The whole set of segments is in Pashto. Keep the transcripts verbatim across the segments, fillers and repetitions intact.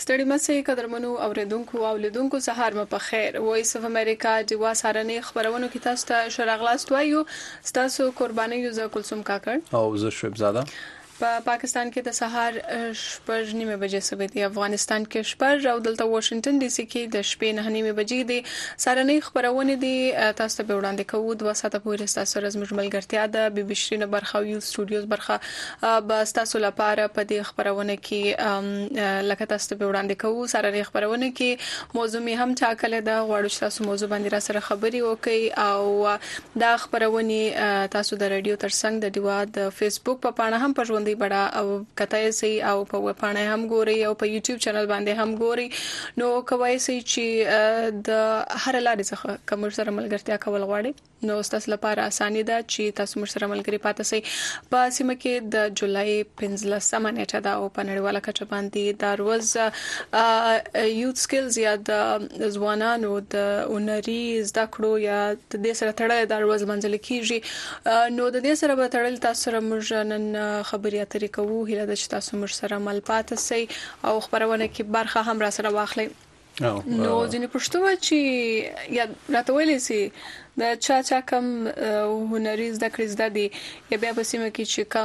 ستړي مسئ قدرمنو اوریدونکو او لیدونکو سهار مو په خیر. وایس اف امریکا د واسارنې خبرونو کې تاسو ته شراغلاست وایو. تاسو قرباني یو ز کلثوم کاکړ او زه شعیب زاده. په پا پاکستان کې د سهار شپږ نیمه بجې سوي دي، افغانستان کې شپږ او دلته واشنگټن ډي سي کې د شپې نه نیمه بجې دي. سارنې خبرونه دي تاسو ته وړاندې کوو د وساته پورې تاسو سره زموږ ملګرتیا ده بي بي شرینه برخه او یو سټوډیوز برخه بس تاسو لپاره په دې خبرونه کې لکه تاسو ته وړاندې کوو. سارنې خبرونه کې موضوع می هم ټاکل ده، غواړو تاسو موضوع باندې را سره خبري وکړي او دا خبرونه تاسو د رادیو ترڅنګ د دیوا د فیسبوک په پاڼه هم پښوندې بڑا او کتای سي او په ویب پاڼه هم ګوري او په یوټیوب چینل باندې هم ګوري. نو کوي سي چې د هر لارې څخه کوم سره ملګرتیا کول غواړي نو تاسو لپاره اساني ده چې تاسو مر سره ملګری پاتې سي. په سیمه کې د جولای پنځلسمه نیټه دا او په نړیواله کچه باندې د روز یوث سکلز یا د ځوانانو د اونري زده کړو یا د دې سره تړل د روز منځل کیږي. نو د دې سره به تړل تاسو سره موږ نن خبري اترې کوو. هیله ده چې تاسو مر سره مل پاتې سي او خبرونه کې برخه هم را سره واخلئ. نو ځینې پښتو چې یا راته ویلې سي د چا چا کم هنري زده کړې زده دي یا بیا په سیمه کې چې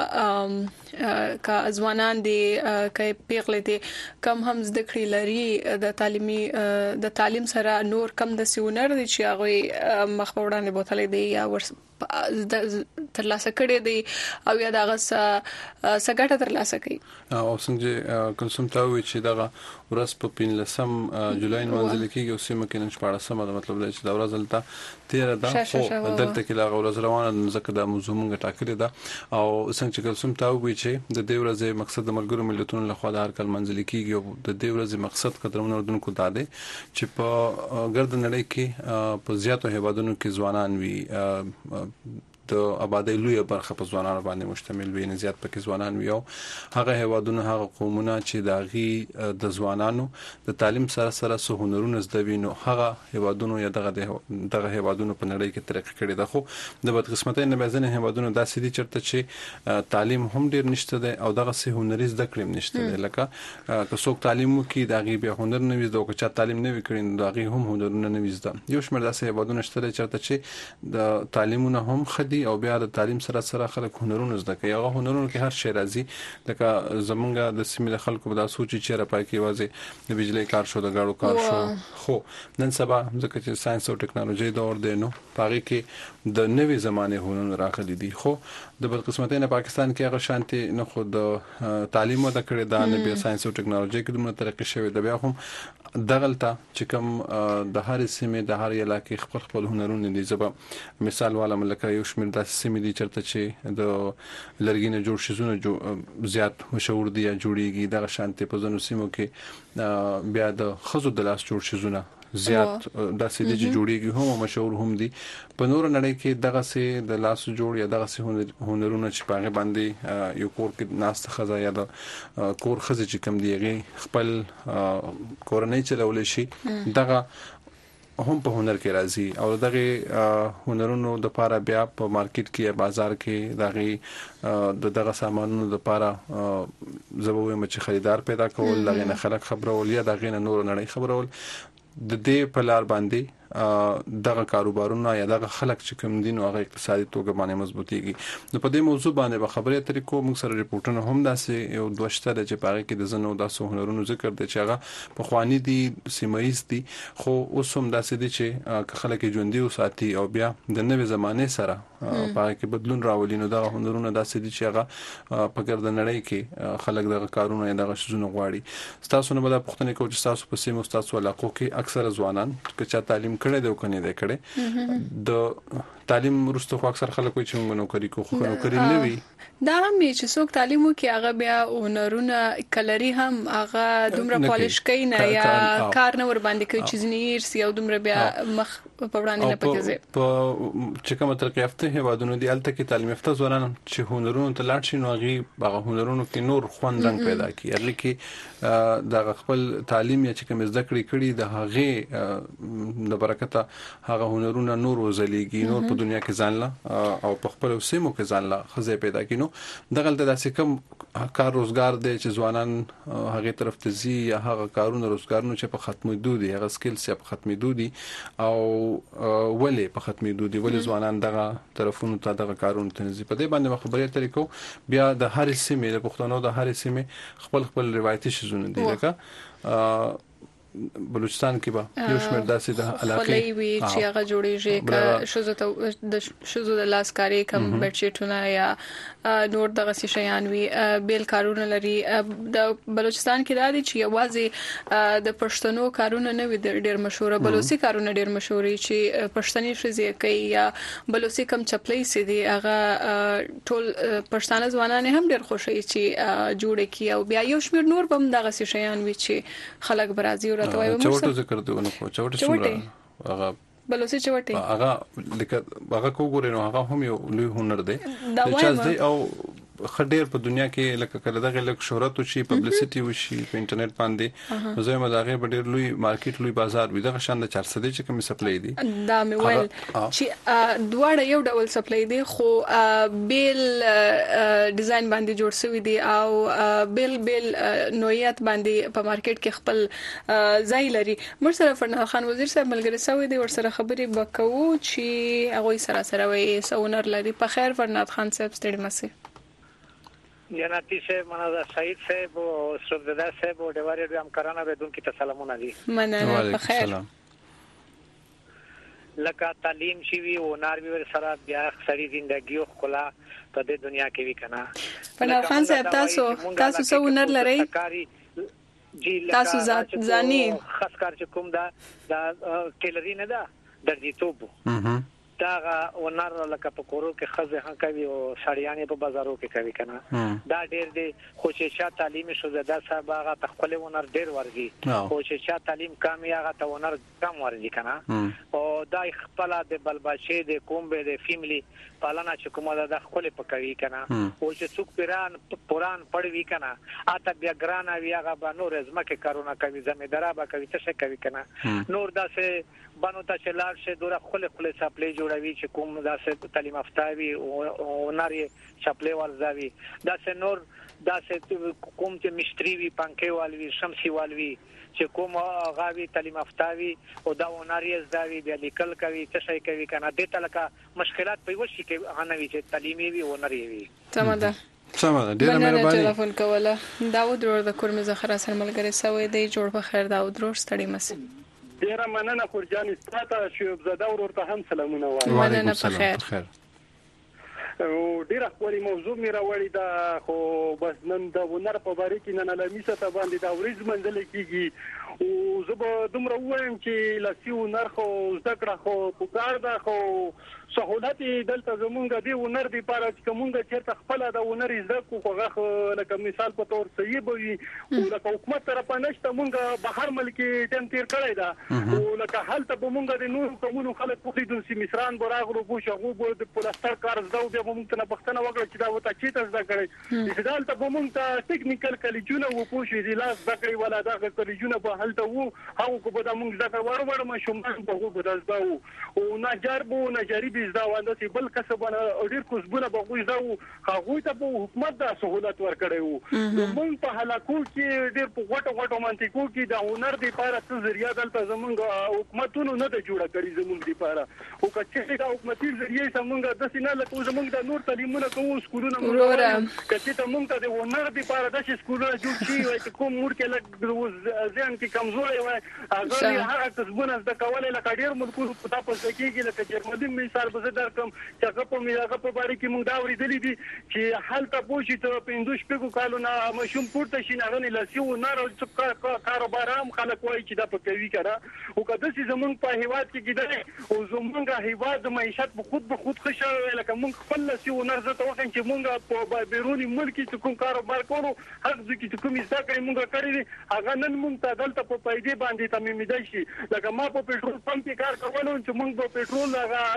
کم کا ځوانان دي کای پیغلې دي کم هم زده کړې لري د تعلیمي د تعلیم سره نور کم د سیونر دي چې هغه مخ په وړاندې بوتلې دي یا ور تر لاسه کړې دي او یا دغه سګټه تر لاسه کوي. او څنګه کلثوم ته وی چې دغه ورځ په پنځلسم جولای منځل کې یو سیمه کې نن شپږ سم د مطلب دی چې دا ورځ دلته تیر ده خو دلته کې لا ورځ روانه ځکه د موضوع مونږ ټاکلې ده. او څنګه چې کلثوم ته وی چې د دې ورځې مقصد د ملګرو ملتونو لخوا د هر کال منځل کېږي او د دې ورځې مقصد قدرمنو اردوونکو دا دی چې په ګرد نړۍ کې په زیاتو هیوادونو کې ځوانان وي د آبادی لوی برخه په ځوانانو باندې مشتمل وي، نه زیات پکې ځوانان وي او هغه هیوادونه هغه قومونه چې داغي د ځوانانو د تعلیم سره سره سو هنرونه زده وي نو هغه هیوادونو یا دغه دغه هیوادونو په نړۍ کې ترقی کړي ده. خو د بدقسمتۍ نه بزنه هیوادونو داسې دي چرته چې تعلیم هم ډیر نشته ده او دغه سه هنري زده کړم نشته ده. لکه که څوک تعلیم وکي داغي به هنر نه وي او که چا تعلیم نه وکړي داغي هم هنرونه نه وي زده. یو شمېر داسې هیوادونه شته چرته چې د تعلیمونه هم خدي او بیا د تعلیم سره سره خلک هنرونه زده کوي. هغه هنرونه کې هر شی راځي لکه زمونږ د سیمې خلکو دا سوچي چې را پای کې وازي د بجلی کار شو د غاړو کار شو. خو نن سبا ځکه چې ساينس او ټکنالوژي دور دی نو پاره کې د نوې زمانه هنرونه راغلي دي. خو د بدقسمتۍ نه پاکستان کې هغه شانتي نه خو د تعلیم د کړې د نوې ساينس او ټکنالوژي کې دومره ترقی شوې ده. بیا هم دغلطه چې کوم د هر سیمې د هر علاقې خپل خپل هنرونه دي. زبا مثال والا ملکه یو شمیر د سیمې دي چرته چې د لرګینه جوړ شیزونه جو زیات مشهور دي یا جوړیږي. دغه شانتي په ځینو سیمو کې بیا د خزو د لاس جوړ شیزونه زیات د سیدي چې جوړیږي هم مشهور هم دي. په نور نړۍ کې دغه سي د لاس جوړ یا دغه سي هنرونه چې پاغه باندې یو کور کې ناست خزا یا د کور خزه چې کم دیږي خپل کورنۍ چلول شي دغه هم په هنر کې راځي او دغه هنرونو د لپاره بیا په مارکیټ کې بازار کې دغه د دغه سامانونو د لپاره زبوي مچ خریدار پیدا کول لغه نه خلک خبرول یا دغه نه نور نړۍ خبرول د دې په لار باندې دغه کاروبارونه یا دغه خلک چې کوم دین او هغه اقتصادي توګه باندې مضبوطيږي. نو په دې موضوع باندې به خبرې اترې کوو. موږ سره ریپورتونه هم داسې یو دوشته د چې پاره کې د زنو داسو هنرونو ذکر دي چې هغه په خواني دي سیمایز دي خو اوس هم داسې دي چې خلک ژوندۍ او ساتي او بیا د نوې زمانه سره پاره کې بدلون راولي. نو دغه هنرونه داسې دي چې هغه په ګرد نړۍ کې خلک دغه کارونه یا دغه شزونه غواړي. تاسو نه بل پوښتنه کوم چې تاسو په سیمو تاسو علاقو کې اکثر ځوانان چې چا تعلیم کړي دی او کني دی کړي د تعلیم ورسته خو اکثر خلک وایي چې موږ نوکری کو خو نوکری نه وي. دا هم چې څوک تعلیم وکي هغه بیا هنرونه کلري هم هغه دومره پالیش کوي نه یا کار نه ور باندې کوي چې زنیر سی او دومره بیا مخ په وړاندې نه پکې په چې کومه ترقی یافته هیوادونو دی الته کې تعلیم یافته ځوانان چې هنرونو ته لاړ شي نو هغه هغه هنرونو کې نور خوند رنګ پیدا کوي. هغه کې د خپل تعلیم یا چې کوم زده کړې کړي د هغه د برکته هغه هنرونه نور وزليږي نور په دنیا کې ځانله او په خپل سیمو کې ځانله خزه پیدا کینو دغه داسې کم کار روزګار دی چې ځوانان هغه طرف ته ځي یا هغه کارونه روزګارونه چې په ختمېدو دي هغه سکلز چې په ختمېدو دي او ولې په ختمېدو دي ولې ځوانان دغه طرفونو ته دغه کارونه ته ځي. په دې باندې خبرې اترې کوو. بیا د هر سیمې د پښتنو د هر سیمې خپل خپل روایتي شیزونه دي لکه بلوچستان کې به یو شمېر داسې د علاقې وي چې هغه جوړیږي ک شوزو ته د شوزو د لاسکاري کم بچیټونه یا نور دغه شیان وي بیل کارونه لري. د بلوچستان کې دا دي چې یوازې د پښتنو کارونه نه وي ډېر مشهور بلوچي کارونه ډېر مشهور چې پښتني شزي کوي یا بلوچي کم چپلې سي دي هغه ټول پښتانه ځوانان هم ډېر خوشي چې جوړ کی او بیا یو شمېر نور بم دغه شیان وي چې خلک برازي چوټو ذکر دی نو چوټو څومره هغه بلوچي چوټي هغه لکه هغه کوګورې نو هغه هم یو لوی هنر دی چې دی او خډیر په دنیا کې لکه کله دغه لک شهرت او شي پبلسټي وشي په انټرنیټ باندې زه مداغه په ډیر لوی مارکیټ لوی بازار وي دغه شان د چار سده چې کوم سپلای دي دا مې ویل چې دواړه یو ډول سپلای دي خو بیل ډیزاین باندې جوړ شوی دي او بیل بیل نوعیت باندې په مارکیټ کې خپل ځای لري. مر سره فرنال خان وزیر صاحب ملګری سوي دي ور سره خبرې وکړو چې هغه سره سره وي سونر لري. په خیر فرناد خان صاحب ستړي مسي جناتی سے منازا سعید صاحب او سرزدا صاحب او ډیواری د همکارانو بدون کی سلامونه دي. مننه په خیر. لکه تعلیم شي وی او نار وی سره بیا خسري ژوندۍ او خلا په دې دنیا کې وی کنه. فرناد خان صاحب تاسو تاسو سونر لري جی تاسو ځاني خاص کار چې کوم دا د ټیلري نه دا درځي توبو دا ونر لکه په کورو کې خزه هم کوي او سړیانې په بازارو کې کوي کنه دا ډېر دی خو چې شاه تعلیم شو زده صاحب هغه تخپل ونر ډېر ورغي خو چې شاه تعلیم کم هغه ته ونر کم ورغي کنه او دا خپل د بلباشه د کومبه د فیملی پالنا چې کومه د خپل پکوي کنه او چې څوک پیران پوران پړوي کنه اته بیا ګران وی هغه به نور ازمکه کارونه کوي زمیدارا به کوي څه کوي کنه نور داسې بانو ته چې لار شه دوره خپل خپل سپلې جوړوي چې کوم داسې تعلیم یافتوي او ناري چپلې ورځوي داسې نور داسې کوم چې مشتری وي پنکې والوي شمسي والوي چې کوم غاوي تعلیم یافتوي او دا وناري زداوي بیا لیکل کوي څه شي کوي کنه د تلکه مشکلات په وشي کې غنوي چې تعلیمي وي او ناري وي. تمام سمه ډیره مهرباني. ټلیفون کوله داود ورور د کورمه زخره سره ملګری سوي دی جوړ په خیر داود ورور ستړي مسي. ډیره مننه خورجان ستاته شیوب زده ورور ته هم سلامونه وایم. مننه په خیر. او ډیره خوري موضوع مې راوړی دا خو بس نن د ونر په باره کې نن له میسه ته باندې دا ورځ منځل کیږي او زه به دومره وایم چې لسی ونر خو زده کړه خو پکار ده خو سہولت دلته زمونږ دی ونر دی پاره چې مونږ چیرته خپل د ونر زده کو خو لکه مثال په تور صحیح بوي او لکه حکومت طرف نشته مونږ بهر ملک ټیم تیر کړی دا او لکه حالت به مونږ د نور کومو خلک په دې سي مصران براغرو بو شغو بو د پلاستر کار زده او به مونږ ته بختنه وکړه چې دا وته چې تاسو دا کړی چې دلته به مونږ ته ټیکنیکل کلیجونه و پوښي دی لاس بکړی ولا دا کلیجونه به حالت وو هغه کو به مونږ ځکه ور ور ما شومان په وګ بدل او ناجر بو ناجری دا وانده چې بل کسبونه ډیر کوزبونه بغوي زو هغه ته په حکومت د سہولت ورکړیو نو موږ په هلاکو کې ډیر په غټو غټو منطقو کې د هنر دی لپاره څه ذریعہ دلته زمونږ حکومتونو نه د جوړه کړی زمونږ دی لپاره او کچې د حکومتي ذریعہ زمونږ د سینه لکه زمونږ د نور تعلیمونه کوو سکولونه موږ کچې ته موږ د هنر دی لپاره د سکولونه جوړ شي او کوم مور کې لږ ځان کې کمزوري وي هغه هغه کسبونه د کولای لکه ډیر ملکونو په تاسو کې لکه جرمني مثال به درکم چې هغه په میغه په باره کې موږ دا ورېدلې دي چې حالت پوښي ته پندوش په کالو نه مشوم پورته شي نه غني لاسي و نه راځي کاروبار هم خلک وایي چې دا په کوي کړه او کله چې زمونږ په هیواد کې کېدای او زمونږ هیواد د معیشت په خود به خود خشه لکه موږ خپل لاسي و نه زته وخت چې موږ په بیرونی ملک کې کوم کاروبار کوو هغه ځکه کوم ځکه کړی موږ کړی دي هغه نن موږ ته دلته په پیدې باندې تمامېدای شي لکه ما په پېټرول پمپ کې کار کولو چې موږ په پېټرول هغه هغه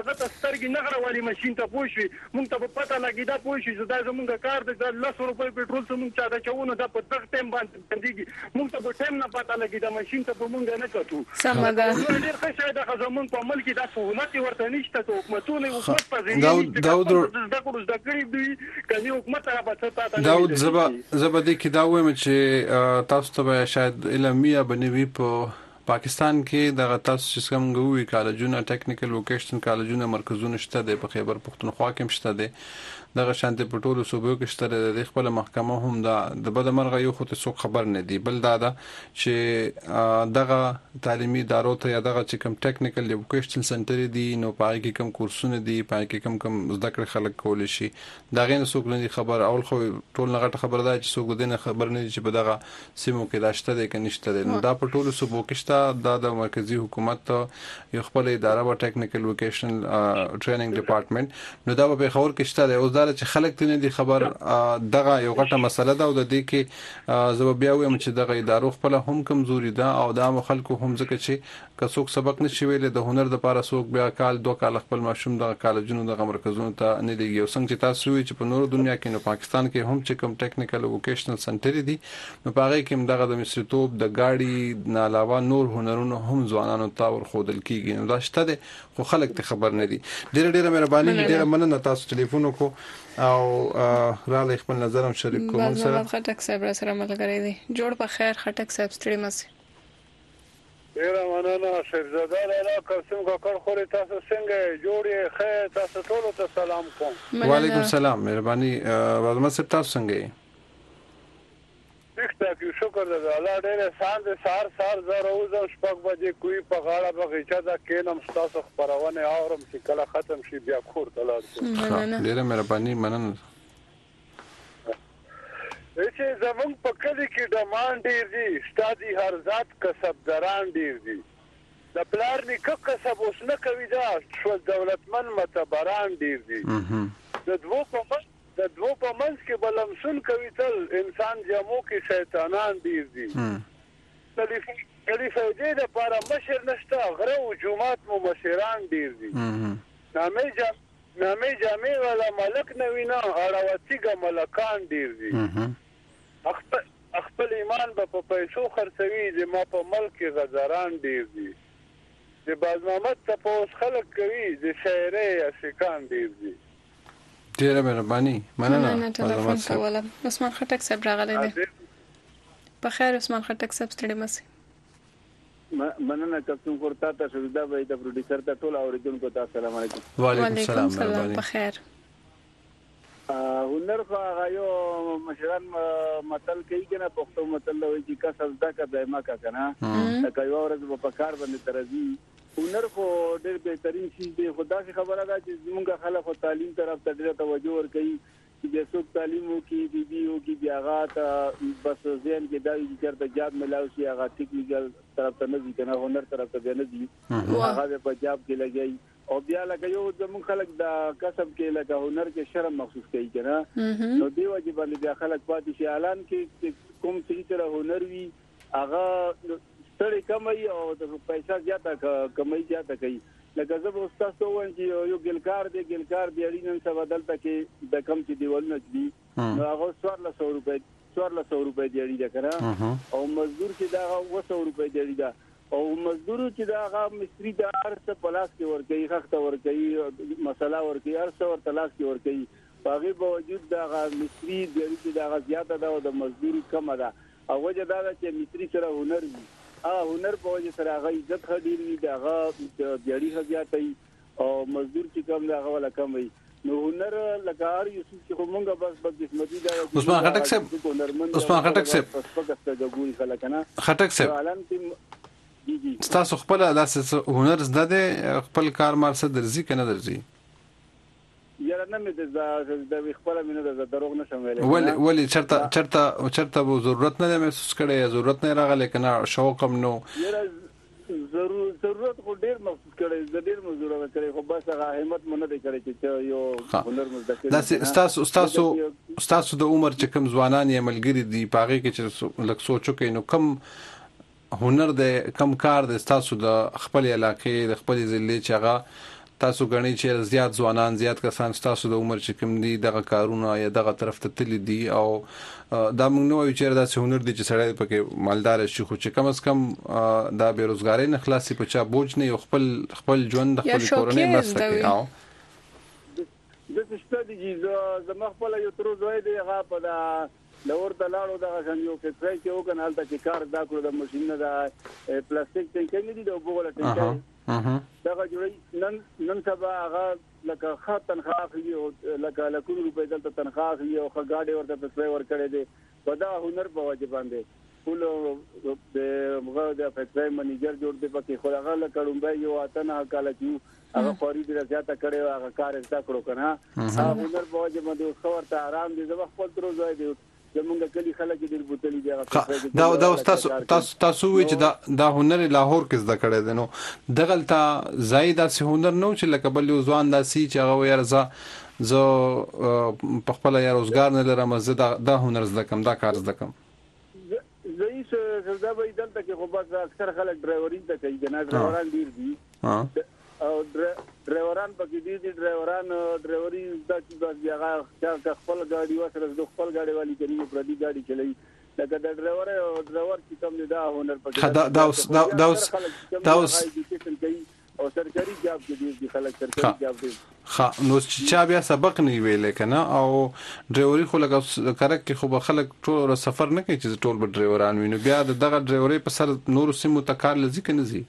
سترګې نه غړولې ماشين ته پوښي مونږ ته پته لګی دا پوښي چې دا زمونږ کار د لس روپۍ پټرول څخه مونږ چا دا چونه دا په دغه ټیم باندې بنديږي مونږ ته په ټیم نه پته لګی دا ماشين ته په مونږ نه کتو سم ده ډېر ښه شي دا زمونږ په ملک دا سہولت ورته نشته ته حکومتونه حکومت په ځینې داود داود دا کوم د کړی دی کله حکومت را پته تا داود زبا زبا دې کې دا وایم چې تاسو ته شاید علمي بنوي په پاکستان کې د تاسو چې څنګه وی کالجونه ټیکنیکل ووکیشنل کالجونه مرکزونه شته د په خیبر پختونخوا کې شته دي دغه شانتي پټولو صوبو کې شته د خپل محکمه هم د بدمرغه یو خو ته څوک خبر نه دی بل دا چې دغه تعلیمي ادارو ته یا دغه چې کوم ټیکنیکل ووکیشنل سنټر دي نو پای کې کوم کورسونه دي پای کې کوم کوم زده کړې خلک کول شي دا غین څوک نه خبر اول خو ټول نه غټه خبر ده چې څوک دینه خبر نه دي چې په دغه سیمو کې داشته دي کې نشته دي نو دا پټولو صوبو کې شته د مرکزی حکومت یو خپل اداره و ټیکنیکل ووکیشنل ټریننګ ډپارټمنټ نو دا په خبر کې شته او چې خلک ته دي خبر دغه یو غټه مسله ده او د دې کې زو بیا وایم چې دغه ادارو خپل هم کمزوري ده او د خلکو هم ځکه چې که څوک سبق نشي ویل د هنر د لپاره څوک بیا کال دوه کال خپل ماشوم د کالجونو د مرکزونو ته نه دیږي او څنګه چې تاسو وی چې په نورو دنیا کې نو پاکستان کې هم چې کوم ټیکنیکل ووکیشنل سنټر دي نو په هغه کې دغه د مصریتوب د گاډي نه علاوه نور هنرونه هم ځوانانو ته ور خودل کیږي نو دا شته دي خو خلک ته خبر نه دي ډېر ډېر مهرباني ډېر مننه تاسو ټلیفون کو او را لې خپل نظر هم شریک کوم سره خټک صاحب را سره ملګری دی جوړ په خیر خټک صاحب ستړي مسی ډیر مننه شهزاده لاله قسم کاکړ خوري تاسو څنګه جوړې خیر تاسو ټول ته سلام کوم وعلیکم السلام مهرباني وازم صاحب تاسو څنګه ټیک یو شکر ده الله ډېر سان دې سار سار زه روز شپږ بجې کوی په غاړه بغیچه دا کینم تاسو خبرونه اورم چې کله ختم شي بیا کور ته لاړ ډېر مهرباني مننه چې زمون په کلی کې ډمان ډیر دي ستادي هر ذات کسبداران ډیر دي د پلار نیکه کسب اوس نه کوي دا شو دولتمن متبران ډیر دي د دوه په د دوه په منځ کې بلمسون کوي تل انسان جامو کې شیطانان ډیر دي کلی فائدې د لپاره مشر نشته غره او جمعات مو مشران ډیر دي نامې جام نامې جامع ولا ملک نوینا اړواتیګه ملکان ډیر دي خپل ایمان به په پیسو خرڅوي د ما په ملک غزران ډیر دي د بازمامت تاسو خلک کوي د شاعري اشکان ډیر دي ډیر مهرباني مننه ټلیفون کوله عثمان خټک صاحب راغلی دی په خیر عثمان خټک صاحب ستړي مسی مننه تاسو ورته تاسو دا به د پروډوسر ته ټول اوریدونکو ته السلام علیکم وعلیکم السلام مهرباني په خیر هنر خو غيو مشران متل کوي کنه پښتو متل وایي چې کسب زده دایما کا کنه دا کوي ورځ په کار باندې ترځي هنر خو ډېر بهترین شي دی خدا څخه خبره ده چې موږ خلک او تعلیم طرف ته ډېر توجه ورکوي چې د څوک تعلیم وکي بي بي او کې بیاغه ته بس ځین کې دا چې د جاب ملاوي شي هغه ټیکنیکل طرف ته نه دي کنه هنر طرف ته نه دي هغه په جاب کې لګي او بیا لکه یو زمون خلک د کسب کې لکه هنر کې شرم محسوس کوي کنه نو دی واجب باندې بیا خلک پاتې شي اعلان کې کوم څه تر هنر وی هغه ستړي کمای او د پیسې زیاته کمای زیاته کوي لکه زه به تاسو وایم چې یو ګلکار دی ګلکار دی اړینن څه بدلته کې د کم چې دیولنه دي نو هغه څوارلس سوه روپۍ څوارلس سوه روپۍ دی اړیده کنه او مزدور چې دا اوه سوه روپۍ دی اړیده او مزدور چې دا هغه مستری د ارڅ پلاس کې ورکوي خخته ورکوي مسله ورکوي ارڅ ور تلاش کې ورکوي باغی باوجود دا هغه مستری د چې دا هغه زیاته ده او د مزدوري کم ده او وجه دا چې مستری سره هنر وي ا هنر په وجه سره هغه عزت خډیر وي دا هغه بیاړي زیاته او مزدور چې کم دا هغه ولا کم وي نو هنر لکار یوسف چې کومه بس بس قسمتي دا عثمان خټک صاحب عثمان خټک صاحب خټک صاحب تاسو خپل داسې هنر زده ده خپل کار مار څه درځي کنه درځي یاره نه مې د خپل مینه د دروغ نشم ویلې ولې ولې چرته چرته چرته به ضرورت نه محسوس کړي ضرورت نه راغلی کنه شوق هم نو یاره ضرورت ضرورت خو ډیر محسوس کړي د ډیر مزدور کړي خو بس هغه همت مونږ نه کړي چې یو هنر مزدکر داسې تاسو تاسو تاسو د عمر چې کم ځوانان یې ملګری دي پاغه کې چې لک سوچو کې نو کم هنر د کم کار د تاسو د خپل علاقې د خپل ضلع چې هغه تاسو غني چې زیات ځوانان زیات کسان تاسو د عمر چې کوم دي دغه کارونه یا دغه طرف ته تللی دي او دا موږ نو یو چیرې داسې هنر دي چې سړی پکې مالدار شي خو چې کم از کم دا بیروزګاری نه خلاصي په چا بوج نه یو خپل خپل ژوند د خپل کورنۍ مسته کوي او د ستاسو چې زما خپل یو تر زوی دی هغه په دا لور د لاړو د غشن یو فکرای کې وکنه حالت کې کار دا کړو د ماشين نه د پلاستیک ټینک نه دي د وګوله ټینک اها دا جوړي نن نن سبا هغه لکه خاطن خاخي او لکه لکه روپې دلته تنخواه خي او خګاډي ورته پسوي ور کړی دي په دا هنر په واجب باندې ټول د مغه د فکرای منیجر جوړ دی پکې خو هغه لکه رومبای یو اتنه کاله چې هغه خوري د زیاته کړي هغه کار زده کړو کنه هغه هنر په واجب باندې خو ورته آرام دي زما خپل تر زوی دی زمونږ کلی خلک د بوتلې دی دا دا تاسو تاسو تاسو چې دا دا هنر لاهور کې زده کړی دی نو دغلته زائد اسې هنر نو چې لکه بل یو ځوان داسي چې هغه یاره ز زه په خپل یا روزګار نه لرم زه دا دا هنر زده کوم دا کار زده کوم زه یې زه به دلته کې خو بس اکثر خلک ډرایوري ته کوي جنا ډرایوران ډیر دي او ډرایوران پکې دي دي ډرایوران ډرایوري د بس هغه چې خپل ګاډي وسره د خپل ګاډي والی کوي پر دې ګاډي چلای لکه د ډرایور او ډرایور چې کوم دی دا هنر پکې دا دا دا دا او سرکاري جاب کې دي خلک سرکاري جاب دي خا نو چې بیا سبق نه ویل کنه او ډرایوري خو لکه کرک کې خو خلک ټول سفر نه کوي چې ټول به ډرایوران ویني بیا دغه ډرایوري په سر نور سیمو تکار لذي کنه زی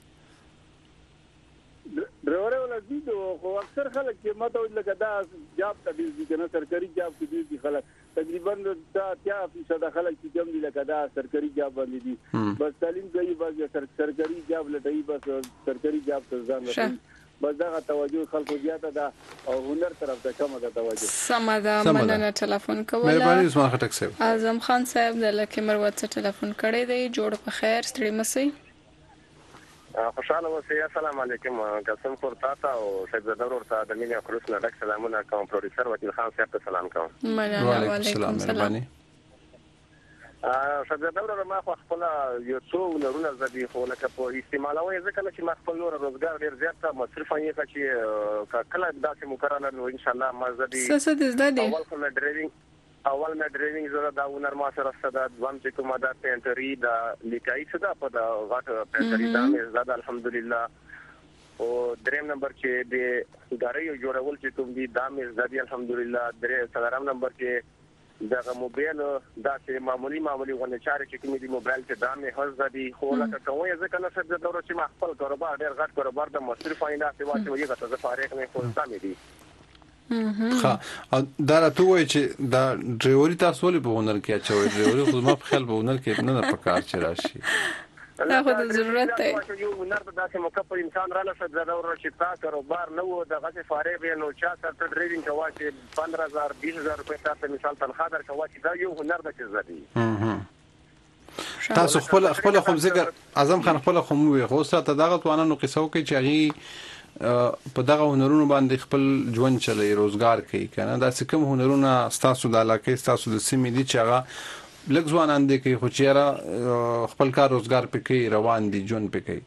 ډرایور ولزي خو اکثر خلک چې ماته لکه دا جاب ته دي کنه سرکاري جاب کې دي خلک تقریبا دا اتیا فیصد خلک چې کوم دي لکه دا سرکاري جاب باندې دي بس تعلیم کوي بس سرکاري جاب لټي بس سرکاري جاب ته ځان لټي بس دا توجه خلکو زیاته ده او هنر طرف ته کم ده توجه سمدا مننه ټلیفون کوله مهرباني عثمان خټک صاحب اعظم خان صاحب د لکه مروت څخه ټلیفون کړی دی جوړ په خیر ستړي مسئ خوشاله اوسئ السلام علیکم قسم خور تاسو او شیخ زدور ورته د مینه خلوص نه ډک سلامونه کوم پروډوسر وکیل خان صاحب ته سلام کوم مننه وعلیکم السلام شیخ زدور ما خپل یو څو نورونه زدي خو لکه په استعمالوي ځکه چې ما خپل نور روزګار ډیر زیات مصرف یې چې کله داسې مقرره نو ان شاء الله ما زدي څه څه زدي اول کوم ډرایوینګ اول مې ډرایوینګ زره دا ونر ما سره ستدا دوام چې کومه دا پینټری دا لیکای څه دا په دا غټ پینټری دا مې زاد الحمدلله او دریم نمبر چې د ګاډي جوړول چې کوم دي دا مې زاد الحمدلله درې څلورم نمبر کې دا موبایل دا چې معمولی معمولی غونډه چارې چې کوم دي موبایل چې دا مې هز زدي خو لکه کومه ځکه نه څه د دورو چې ما خپل کاروبار ډیر غټ کاروبار د مصرف آینده په واسطه یې غته د فارغ نه خو سمې دي ها دا راته وای چې دا ډرایوري تاسو ولې په هنر کې اچوي ډرایوري خو ما په خیال په هنر کې نه نه پکار چي راشي دا خو د ضرورت دی یو هنر د داسې مکفل انسان را لسه د دور چې تا کاروبار نه وو د غته فارغ نو چا سره ډرایوینګ کوا چې پندرہ هزار بیس هزار روپے تاسو مثال تنخواه در کوا چې دا یو هنر د څه زدي تاسو خپل خپل خو ذکر اعظم خان خپل خو مو خو سره دغه توانانو قصو کوي چې هغه په دغه هنرونو باندې خپل ژوند چلي روزګار کوي کنه دا څه کوم هنرونه تاسو د علاقې تاسو د سیمې دي چې هغه لږ ځوانان دي کوي خو چیرې خپل کار روزګار پکې روان دي ژوند پکې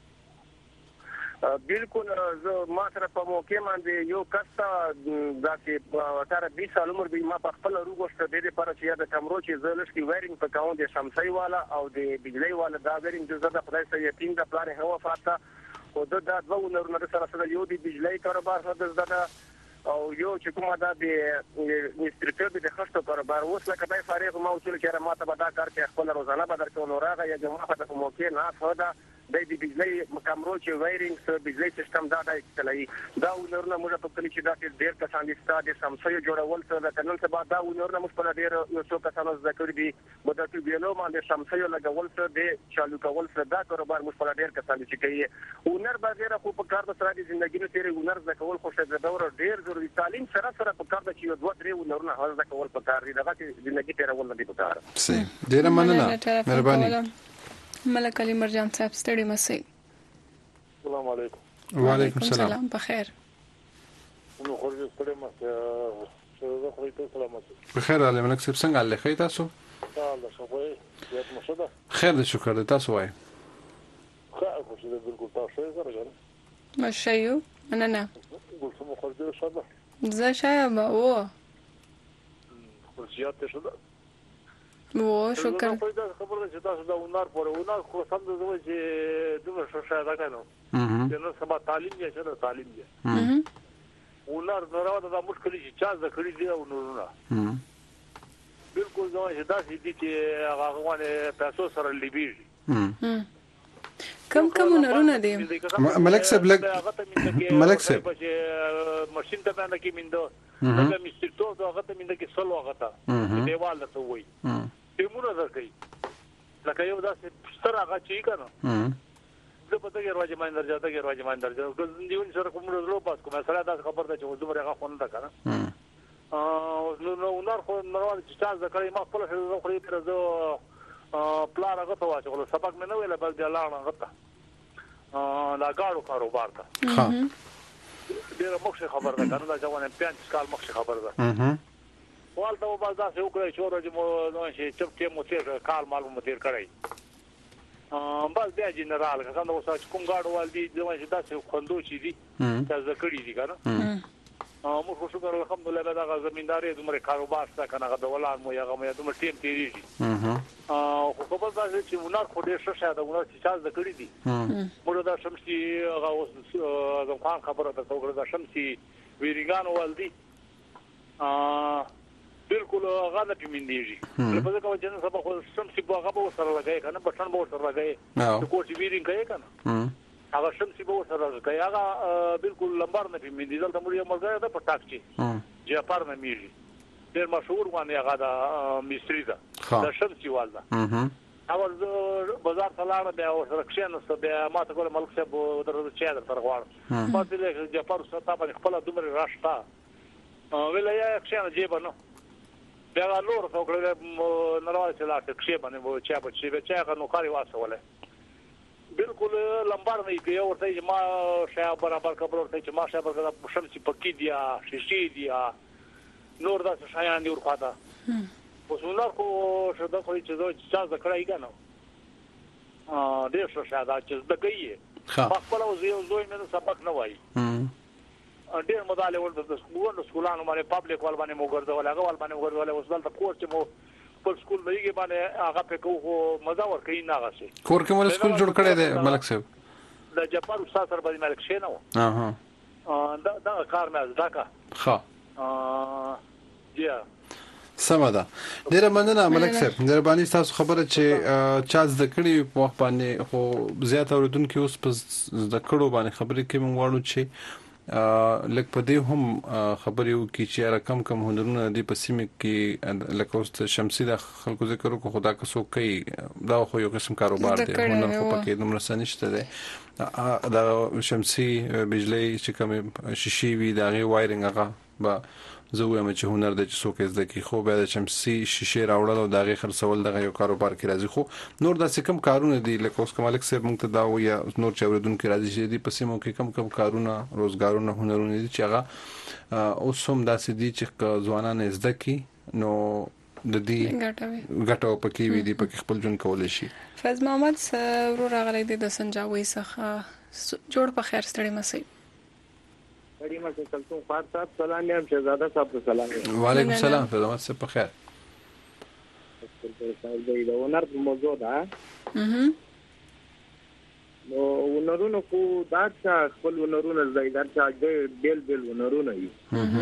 بالکل زه ما سره په موقع باندې یو کستا داسې تر بیس سال عمر به ما په خپل روغشته د دې پر چې یاد کمرو چې زلش کی وایرینګ په کاوند د شمسي والا او د بجلی والا دا وایرینګ د زړه خدای سره یقین د پلان هوا فاته او د دا دوه نورونه سره سره یو د بجلی کاروبار سره زده او یو چې کومه دا د انستریټر د خښتو کاروبار اوس لکه دای فارغ ما وصول کړه ما ته به دا کار کې خپل روزانه به درکو نو راغی یا جمعه په موقع نه فدا د دې بجلی کمرو چې وایرینګ سره بجلی سیستم دا دای چلای دا ونورونه موږ په کلی چې دا ډیر کسان دي ستاسو سمسوي جوړول څه د کنن څه بعد دا ونورونه موږ په ډیر یو څو کسانو ذکر دي مده کې ویلو باندې سمسوي لګول څه د چالو کول څه دا کاروبار موږ په ډیر کسان دي چې کوي ونر بغیر خو په کار د سره د ژوندۍ تیرې ونر ذکول خو څه د دور ډیر ضروري تعلیم سره سره په کار د چې دوه درې ونورونه هغه ذکول په کار دي دغه ژوندۍ تیرول نه دي په کار سي ډیر مننه مهرباني ملک علي مرجان صاحب ستړي مسئ السلام علیکم وعلیکم السلام په خیر نو خو دې ستړي مسئ څه خو دې سلامت په خیر علي ملک صاحب څنګه الله خیر تاسو الله شکر دې مشهدا خیر دې شکر دې تاسو وای خیر خو دې بالکل تاسو یې سره مشایو نه نه گفتم خورده شده زه شاید او خرسیات شده او شکر خبر ده چې تاسو دا ونار پر ونار خو سم د زوی چې دغه شو شاید کنه نو سبا تعلیم یې چې تعلیم یې ونار نو دا مشکل چې چا ذکرې دی او نورونه بالکل دا چې دا چې هغه غوانه پیسو سره لیبي کم کم نارونه دي ملک صاحب لګ ملک صاحب ماشين ته باندې کې میندو دا مسترتو دا هغه ته میندو کې سلو هغه ته دیوال ته وای تیمونه درکې لکه یو داسې ستر هغه چی کنه زه په دغه راځم اندر ځا دغه راځم اندر ځا د دیون سره کوم ورو پاس کوم سره دا خبر ده چې دومره هغه خونه ده کنه ا نو نو نار خو نروان چې تاسو ذکرې ما خپل حضور خو یې پر زه پلان هغه ته واچول سبق مې نه ویل بل د لاړ هغه ته ا لا ګاړو کاروبار ته ها ډیره مخه خبر ده کنه دا ځوان پنځه کال مخه خبر ده اها والته په بازار څخه وکړای شو راځي مو نو چې چپ ټیم مو تیر کال معلومه تیر کړی ا بس بیا جنرال څنګه اوس کوم ګاډ والدي ځوان چې تاسو خوندو چي دي تاسو کړی دي کنه ا مو خو شکر الحمدلله دا زمینداري دومره کاروبار څخه کنه د ولان مو یغه مې دومره ټیم تیریږي اها ا خو په بل ځای چې ونار خو ډېر ښه شاده ونار چې چا ذکرې دي موږ دا شمسي هغه اوس زم خان خبره ده څوګر دا شمسي ویریګانو والدي ا بالکل هغه نه پیمندېږي په دغه وجه نه سبا خو شمسي هغه به سره لګای کنه بټن به سره لګای چې کوټي ویرینګ کوي کنه هغه شمسي به سره لګای هغه بالکل لمبر نه پیمندې دلته موږ یو مرګه ده په ټاکچی جاپار نه میږي ډېر مشهور باندې هغه دا مستری ده د شمسي والده اول بازار ته لاړ بیا سره کښینسته بیا ما ته ګوره ملک صاحب درته چا درته غواړم ما ته له جاپار سره باندې خپل دومره راشتا ویل یا کښینه جیب نو بیا نور څو کړل نړۍ چې لا کښې باندې وو چا په چې چا نو کاری واسوله بالکل لمبار نه کې ورته چې ما شای برابر کبر ورته چې ما شای برابر شمسي پکې دی شیشې دی نور دا شایان دی ورخاطه اوس ولر کو شدا خو چې زو چا ذکرای کنه ا ډېر څه شاده چې د کوي خپل او زه زوی مې سبق نه وای ډېر مداله ورته د سکول سکولانو باندې پابلیک ول باندې مو ګرځول هغه ول باندې ګرځول اوس دلته کور چې مو په سکول دیږي باندې هغه په کوو مزه ور کوي نه غسي کور کې مول سکول جوړ کړی دی ملک صاحب د جاپان استاد سره باندې ملک شي نه اها دا دا کار مې ځکه ښه ا یا سمه ده ډیره مننه ملک صاحب مهرباني تاسو خبره چې چا زده کړی په وخت باندې خو زیات اوریدونکو اوس په زده کړو باندې خبرې کوي مونږ واړو چې لکه په دې هم خبرې وکړي چې رقم کم هنرونه دي په سیمه کې لکه اوس شمسي د خلکو ذکر کو خدا کا سو کوي دا خو یو قسم کاروبار دی هنر خو پکې نمبر سنشته دی دا شمسي بجلی چې کوم شیشي وي دا غي وایرنګ هغه با زه وایم چې هنر د څوک زده کی خو به د شمسي شیشه راوړل او دغه خرڅول دغه یو کاروبار کې راځي خو نور داسې کم کارونه دي لکه اوس کومالک سره موږ ته دا ویا نور چوردون کې راځي چې دي په سیمو کې کم کم کارونه روزګارونه هنرونه دي چې هغه اوس هم داسې دي چې ځوانان زده کی نو د دې ګټو پکې وي دي پکې خپل جون کول شي فیض محمد ورو راغلی د سنجاوي څخه جوړ په خیر ستړي مسي بڑی ما کلثوم خان صاحب سلام یم شهزاده صاحب سلام وعلیکم السلام فضلات صاحب په خیر د ونر په موضوع ده نو ونرونو کو دا چې خپل ونرونو زیدار چې بیل بیل ونرونو وي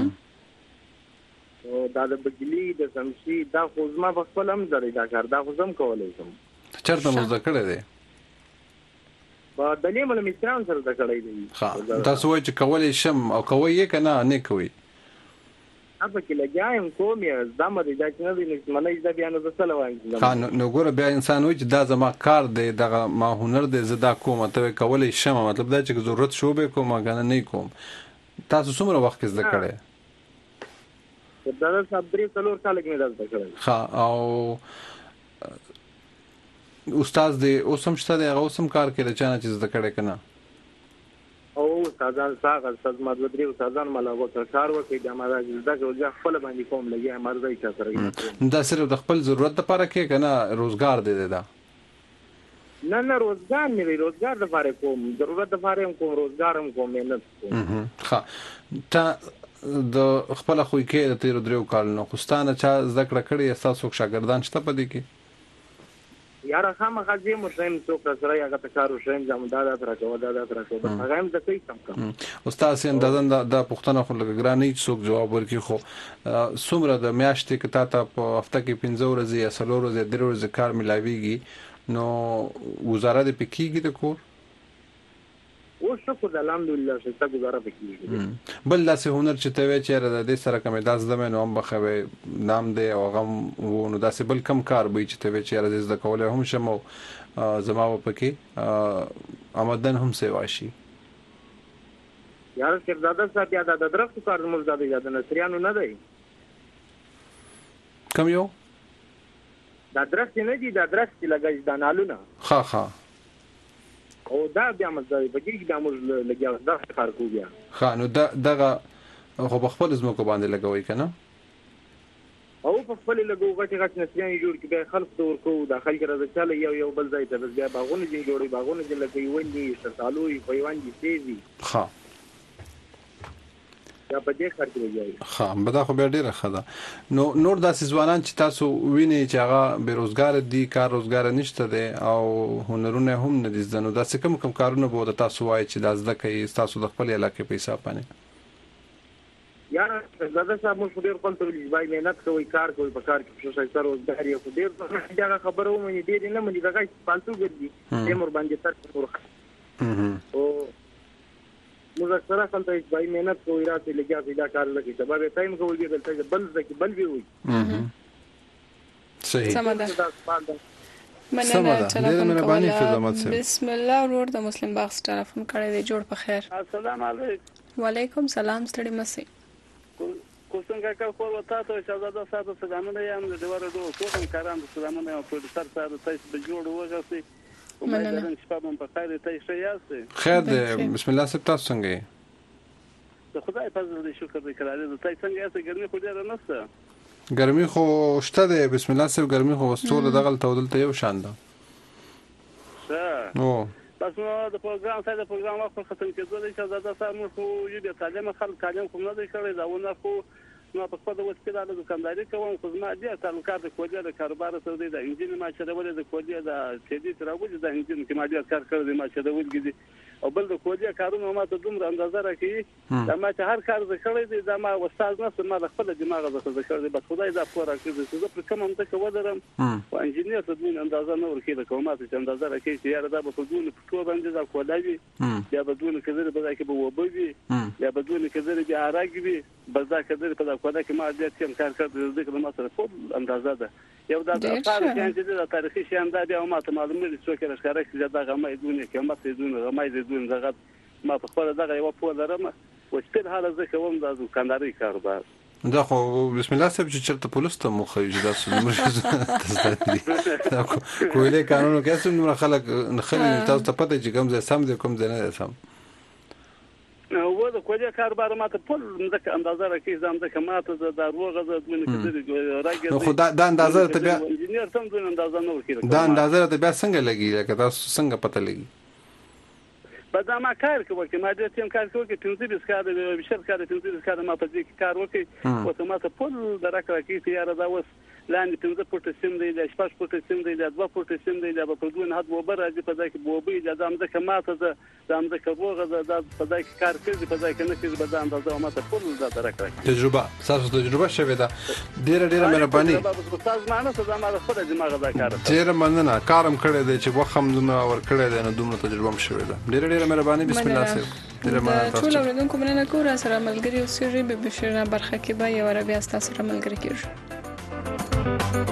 او دا د بجلی د شمسي دا خو زما په خپل هم زړی دا کار دا خو زم کولای شم چرته مو ذکر دی با دلیم له مستران سره د کړی دی ها تاسو وایئ چې کولای شم او کوي یې کنه نه کوي هغه کې لګایم کوم یې زما د ځای نه دی نو منځ د بیان د سره وایم ها نو ګوره بیا انسان وایي چې دا زما کار دی دغه ما هنر دی زدا کوم ته کولای شم مطلب دا چې ضرورت شو به کوم غنه نه کوم تاسو څومره وخت کې زده کړی دا د صبري څلور کال کې زده کړی ها او استاد دې اوسم شته دغه اوسم کار کې رچانه چې زده کړی کنه او استادان څنګه استاد مدري استادان ملاغو کار وکي د ما زده کړو خپل باندې کوم لګي مرزي کا سره دا صرف د خپل ضرورت لپاره کې کنه روزګار دې ده نه نه روزګار نه روزګار د لپاره کوم ضرورت د لپاره کوم روزګار هم کوم نه کوم ها ته د خپل خو کې د تیر درو کالونو خوستانه چا ذکر کړی اساسو شاګردان شته پدې کې یاره خامخا دې مسلم څوک سره هغه تکارو شین زموږ د راکو د د راکو هغه هم د کوي سم کوم استاد سین دزن د پښتنه خو لګرانې څوک جواب ورکړي خو سمره د میاشتې کې تا ته په هفته کې پنځه ورځې یا څلور ورځې درې ورځې کار ملاويږي نو وزارت پکېږي د کور او شکر الحمدلله چې تا گزاره پکېږي بل داسې هنر چې ته وی چې د دې سره کومه داس دمه نو هم بخوي نام دی او غم نو داسې بل کم کار به چې ته وی چې د کوله هم شمو زما پکې آمدن هم سیوا شي یار چې دادا صاحب یا د درخت کار موږ زده یاد نه سریانو نه دی کوم یو دا درخت نه دي دا درخت لګای د نالونه ها ها او دا بیا مزه بګی دا موږ لګیا دا کار کوو بیا ها نو دا دغه خو په خپل زموږ باندې لګوي کنه او په خپل لګو غټي غټ نسيان جوړ کې به خلق تور کو د خلک راځي چاله یو یو بل ځای ته بیا باغونه دي جوړي باغونه دي لګي ونی شتالوي پیوان دي سیزي ها یا په دې خرڅ راځي ها بدا خو به ډیره خدا نو نور داسې ځوانان چې تاسو ویني چې هغه بیروزګار دي کار روزګار نشته دي او هنرونه هم نه دي زنه داسې کوم کوم کارونه به تاسو وایي چې د ځکه کوي تاسو د خپل علاقې په حساب باندې یا زړه صاحب مو ډیر خپل تر لږ باندې مهنت کوي کار کوي په کار کې څه څه روزګار یې ډیر دا خبره ومني ډیر نه مې دا کای پالتو ګرځي تیمور باندې تر ورخه او موږ سره خپل ځای مهنت کوي راته لګیا پیدا کار لګي سبب ټایم کوي دلته بل ځکه بل وی وي صحیح سمه ده مننه چلو کوم بسم الله ورور د مسلم باغ ټلیفون کړی دی جوړ په خیر السلام علیکم وعلیکم سلام ستړي مسي کوڅنګه کا خو وتا ته شاهزاده صاحب سلامونه یم د دوره دوه کوم کاران سلامونه او پروډوسر صاحب تاسو به جوړ وګورئ مننه شپه په خیر ته شیاسته خیر ده بسم الله سب تاسو څنګه د خدای فضل دې شکر دې کړل د تاسو څنګه یاسته ګرمي خو ډیره نشته ګرمي خو شته ده بسم الله سب ګرمي خو وستول دغه تودلته یو شان ده ښه او بس نو د پروګرام سره د پروګرام وخت ختم کېدو چې زاده سره خو یو د تعلیم خلک تعلیم کوم نه دی کړی دا ونه خو نو په خپل وخت کې د دکانداري کوم خو ما دې تعلقات د کولیا د کاروبار سره دی د انجین ما چې ولې د کولیا د تدې تر اوجه د انجین کې ما دې کار کړی ما چې د ولګي او بل د کولیا کارونه ما ته دومره اندازه راکړي دا ما چې هر کار زه کړی دی دا ما استاد نه ما خپل دماغ زه زه کړی بس خدای دا پوره کړی چې زه پر کوم څه کو ودرم او انجینر ته دوی اندازه نه ورکړي د کومه چې اندازه راکړي چې یاره دا به دوی په ټول باندې دا کولای یا به دوی کېدل به دا کې به وبوي یا به دوی کېدل بیا راګوي بس دا کېدل په دا کوله کې ما دې تیم کار کړی د دې ما سره ټول اندازه ده یو دا تاریخ چې د تاریخي شیان دا بیا ما ته معلومه دي چې څوک راښکاره چې دا غمای دونه قیمت دې دونه غمای دې دونه زغت ما په خپل دغه یو په لرم او چې حاله زه کوم د دکانداري کاروبار دا خو بسم الله سب چې چرته پولیس ته مخه یې دا څه دا کوله قانونو کې څومره نور خلک نخلي تاسو ته پته چې کوم ځای سم دي کوم ځای نه سم و د کوجه کاروبار ماته ټول مده اندازه راکې زم د کماته د دروغه د دونه کې راګي نو خدا دا اندازه ته بیا انجینر تم دونه اندازه نه ورکړي دا اندازه ته بیا څنګه لګي لکه تاسو څنګه پته لګي بعد ما کار کوم چې ما دې تیم کار کوم چې پنځه بیس کار د بشر کار پنځه بیس کار ما په دې کار وکړي او ته ما ته ټول درک راکې چې یاره دا وس لاندې پنځه پټ سیم دی د شپږ پټ سیم دی د دوه پټ سیم دی د په دون حد وبر راځي په ځکه بوبي د امده کماته د امده کبوغه د په ځکه کار کوي په ځکه نه کوي په اندازه ما ته ټول دا درک راکې تجربه تاسو تجربه شوه دا ډیره ډیره مهرباني تاسو معنی څه زما د خپل دماغ دا کار ډیره مننه کارم کړی دی چې وخم دونه ور کړی دی نو دومره تجربه هم شوه دا ډیره ډیره مهرباني بسم الله سره ډیره مننه ټول اوریدونکو مننه کوم سره ملګری او سری به بشره برخه کې به یو ور بیا تاسو سره ملګری کیږي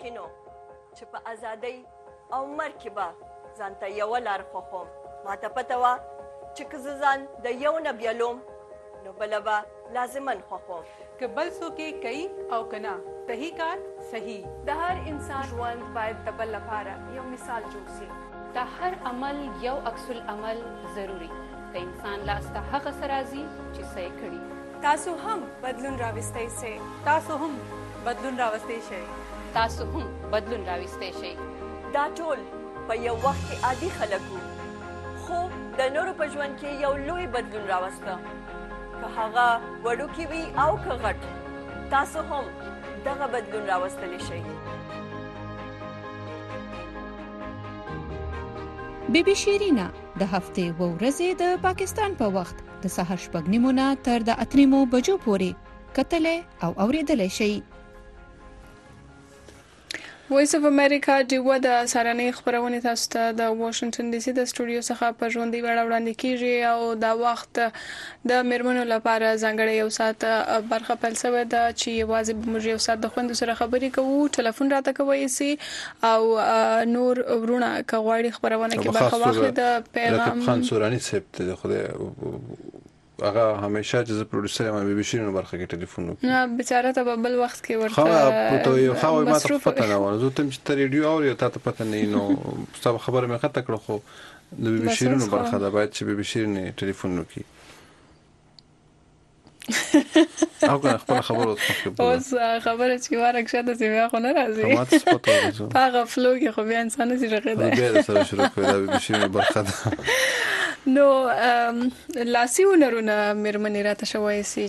ماسپښینو چې په ازادۍ او مرګ کې به ځانته یوه لار خوښوم. ماته پته وه چې که زه ځان د یو نه بیلوم نو بله به لازمن خوښوم. که بل څوک یې کوي او که نه صحیح کار صحیح. د هر انسان ژوند باید د بل لپاره یو مثال جوړ شي. د هر عمل یو عکس العمل ضروري. د انسان لاس ته هغه څه راځي چې څه یې کړي. تاسو هم بدلون راوستی شئ. تاسو هم بدلون راوستی شئ. تاسو هم بدلون راوستی شئ. دا ټول په یو وخت کې عادي خلک وو، خو د نورو په ژوند کې یو لوی بدلون راوسته. که هغه وړوکی وي او که غټ، تاسو هم دغه بدلون راوستلی شئ. بی بی شیرینا د هفتې و ورځې د پاکستان په وخت د سهار شپږ نیمو نه تر د اته نیمو بجو پورې کتلې او اوریدلې شئ. وایس اف امریکا ډیوه د سارنې خبرونه تاسو ته د واشنگټن ډي سي د سټوډیو څخه په ژوندۍ وړاندې وړاندې کیږي او دا وخت د میرمنو لپاره ځانګړی یو ساعت برخه فلسفه ده چې یوازې به موږ یو ساعت د خوند سره خبرې کوو. ټلیفون راته کوي سي او نور ورونه کغواړي خبرونه کې برخه واخلي. د پیغام خان سورانی سپت د خوده هغه همیشه چې پروډوسر ما بي بي شیرینو برخه کې ټلیفون وکړ. نه بیچاره ته بل وخت کې ورته خو ته یو خو ما ته پته نه و. زه تم چې ریډیو اوري ته ته پته نه نو ستاسو خبره مې خطا کړو. خو د بي بي شیرینو برخه ده باید چې بي بي شیرینو ټلیفون وکړي. او کنه خپل خبرو ته اوس خبره چې ورک شته چې بیا خو نه راځي. ماته سپوټ وځو هغه فلو کې خو بیا انسان نه ځرغه ده. بیا سره شروع کړو د بي بي شیرینو برخه ده. نو لاسي ونرونه میرمنې راته شوی سي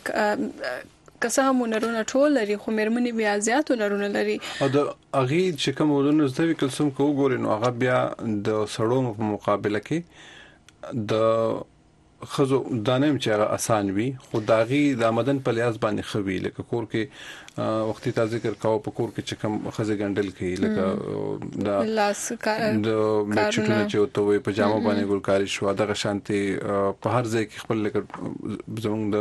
چې که څه هم ونرونه ټول لري خو میرمنې بیا زیات ونرونه لري. او د اغي چې کوم ونرونه زده وی کلسوم کو ګوري نو هغه بیا د سړو په مقابله کې د خزو دانم چې هغه اسان وي خو داغي د آمدن په لیاز باندې خوي. لکه کور کې وختي تا ذکر کاوه په کور کې چې کوم خزه ګندل کوي لکه د لاس کار د مچټونه چې تو وي پجامه باندې ګلکاري شو دغه شانتي په هر ځای کې خپل لکه زموږ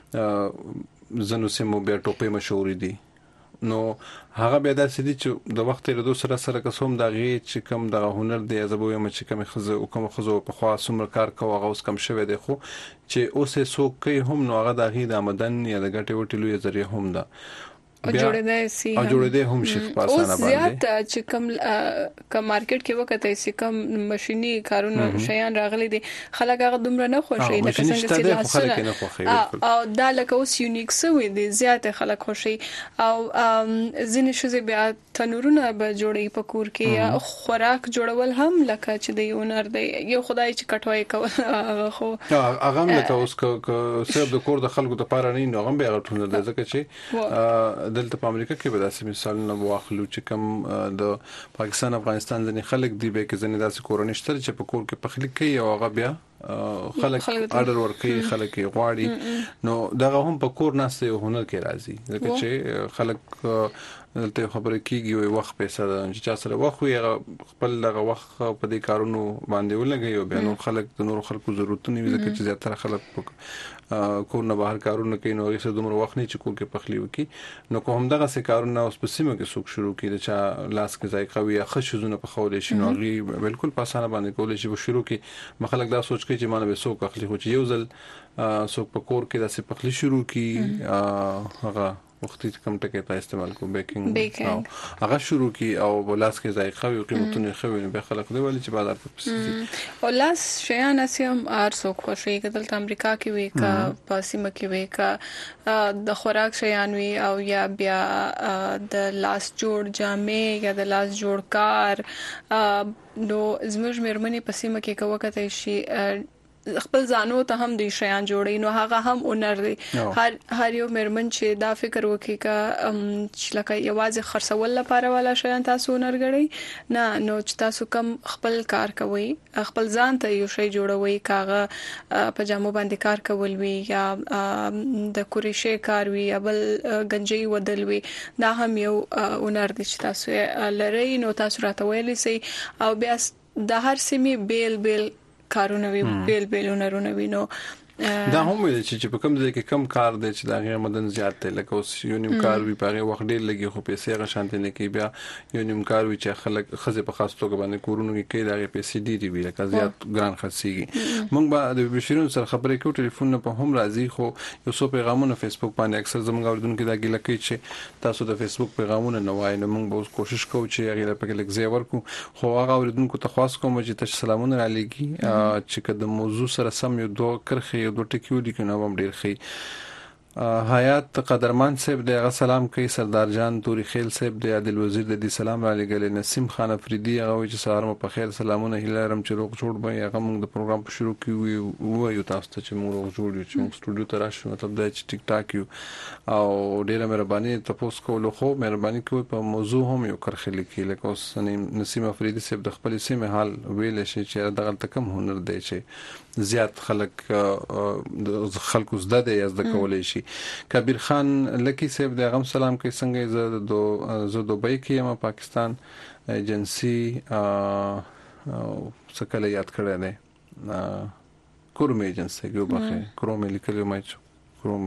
د زنو سیمو بیا ټوپې مشهور دي. نو هغه بیا د سدي چې د وخت له دوه سره سره کوم دغه چې کوم د هنر دی زبوي م چې کوم خزه او کوم خزه په خوا سمر کار کوي هغه اوس کم شوی دی خو چې اوسه سو کوي هم نو هغه دغه د آمدن یا د ګټې وټلو یې ذریعہ هم ده. او جوړېدای شي او جوړېدای هم شي په اسانه باندې. زیات چې کوم کوم مارکیټ کې وکړای شي کوم ماشيني کارونه شیان راغلي دي خلک هغه دومره نه خوشي نه څنګه چې لاسونه او دا لکه اوس یونیک سوي دي زیات خلک خوشي او ځینې شوزي بیا تنورونه به جوړي په کور کې خوراک جوړول هم لکه چې د یونر دی یو خدای چې کټوي کول خو هغه لکه اوس که سبب د کور د خلکو د پاره نه نو هم به غټونه د ځکه چې دلته په امریکا کې به داسې مثالونه واخلو چې کوم د پاکستان افغانستان ځنې خلک دی به کې ځنې داسې کورونه شته چې په کور کې پخلی کوي او هغه بیا خلک آرډر ورکوي خلک غواړي نو دغه هم په کور ناسته یو هنر کې راځي ځکه چې خلک دلته خبره کیږي وي وخت پیسې ده چې چا سره وخت وي خپل دغه وخت په دې کارونو باندې ولګي او بیا نو خلک د نور خلکو ضرورتونه وي ځکه چې زیاتره خلک کور نه بهر کارونه کوي نو هیڅ دومره وخت نه چې کور کې پخلی وکي نو کوم دغه سه کارونه اوس په سیمه کې څوک شروع کړي چې لاس کې ځای قوي خښونه په خولې شي نو غي بالکل په اسانه باندې کولای شي شروع کړي مخالک دا سوچ کوي چې مانه به څوک اخلي خو چې یو ځل څوک په کور کې داسې پخلی شروع کړي هغه وختي کوم ټکی ته استعمال کو بیکینګ هغه شروع کی او بلاس کې ذایقه او قیمتونه خو به خلک دی ولې چې بازار ته پسې او لاس شیان اسیم ارسو خوشي کدل امریکا کې وی کا پاسیمه کې وی کا د خوراک شیان وی او یا بیا د لاس جوړ جامې یا د لاس جوړ کار نو زموږ مېرمنې پاسیمه کې کوکته شي خپل ځانو ته هم دی شیان جوړي نو هغه هم اونر دی هر هر یو مرمن چې دا فکر وکي کا چې لکه یوازې خرڅول لپاره والا شیان تاسو اونر غړي نه نو چې تاسو کم خپل کار کوي خپل ځان ته یو شی جوړوي کاغه پجامو باندې کار کول وی یا د کوریشه کار وی یا بل گنجي ودل وی دا هم یو اونر دی چې تاسو لری نو تاسو راته ویلی سي او بیا د هر سیمه بیل بیل کارونه وی بیل بیلونه رونه وینو دا هم ویل چې په کوم ځای کې کم کار دی چې دا غیر مدن زیات دی لکه اوس یو نیم کار وی په وخت ډیر لګي خو پیسې غ شانتي نه کوي بیا یو نیم کار وی چې خلک خزه په خاص توګه باندې کورونو کې کوي دا پیسې ډیری وی لکه زیات ګران خرڅيږي موږ به د بشیرون سره خبرې کوو ټلیفون په هم راځي خو یو څو پیغامونه فیسبوک باندې اکثر زموږ اوردونکو دا ګیله کوي چې تاسو د فیسبوک پیغامونه نه وایي نو موږ به کوشش کوو چې هغه په کې لږ ځای ورکو خو هغه اوردونکو ته خاص کوم چې تاسو سلامونه را لګي چې کله موضوع سره سم یو دوه کرخه یو دوه ټکیو دي کنه هم ډیر خي حیات قدرمان صاحب د سلام کوي سردار جان توري خیل صاحب د عادل وزیر د دې سلام را لګل نسیم خان افریدي هغه چې سهار مو په خیر سلامونه هلارم چې روغ جوړ به هغه موږ د پروګرام په شروع کې وو یو تاسو ته چې موږ روغ جوړ یو چې موږ سټوډیو ته راشو مطلب د ټیک ټاک یو او ډیره مهرباني تاسو کولو خو مهرباني کوي په موضوع هم یو کرخه لیکي لکه اوس نسیم افریدي صاحب د خپل سیمه حال ویل شي چې دغه تکم هنر دی چې زیات خلک خلکو زده دی از د کولای شي کبیر خان لکی صاحب د غم سلام کوي څنګه زه د زه دوبۍ کې یم پاکستان ایجنسی څه کله یاد کړی دی کوم ایجنسی کې وبخه کوم لیکلو مې کوم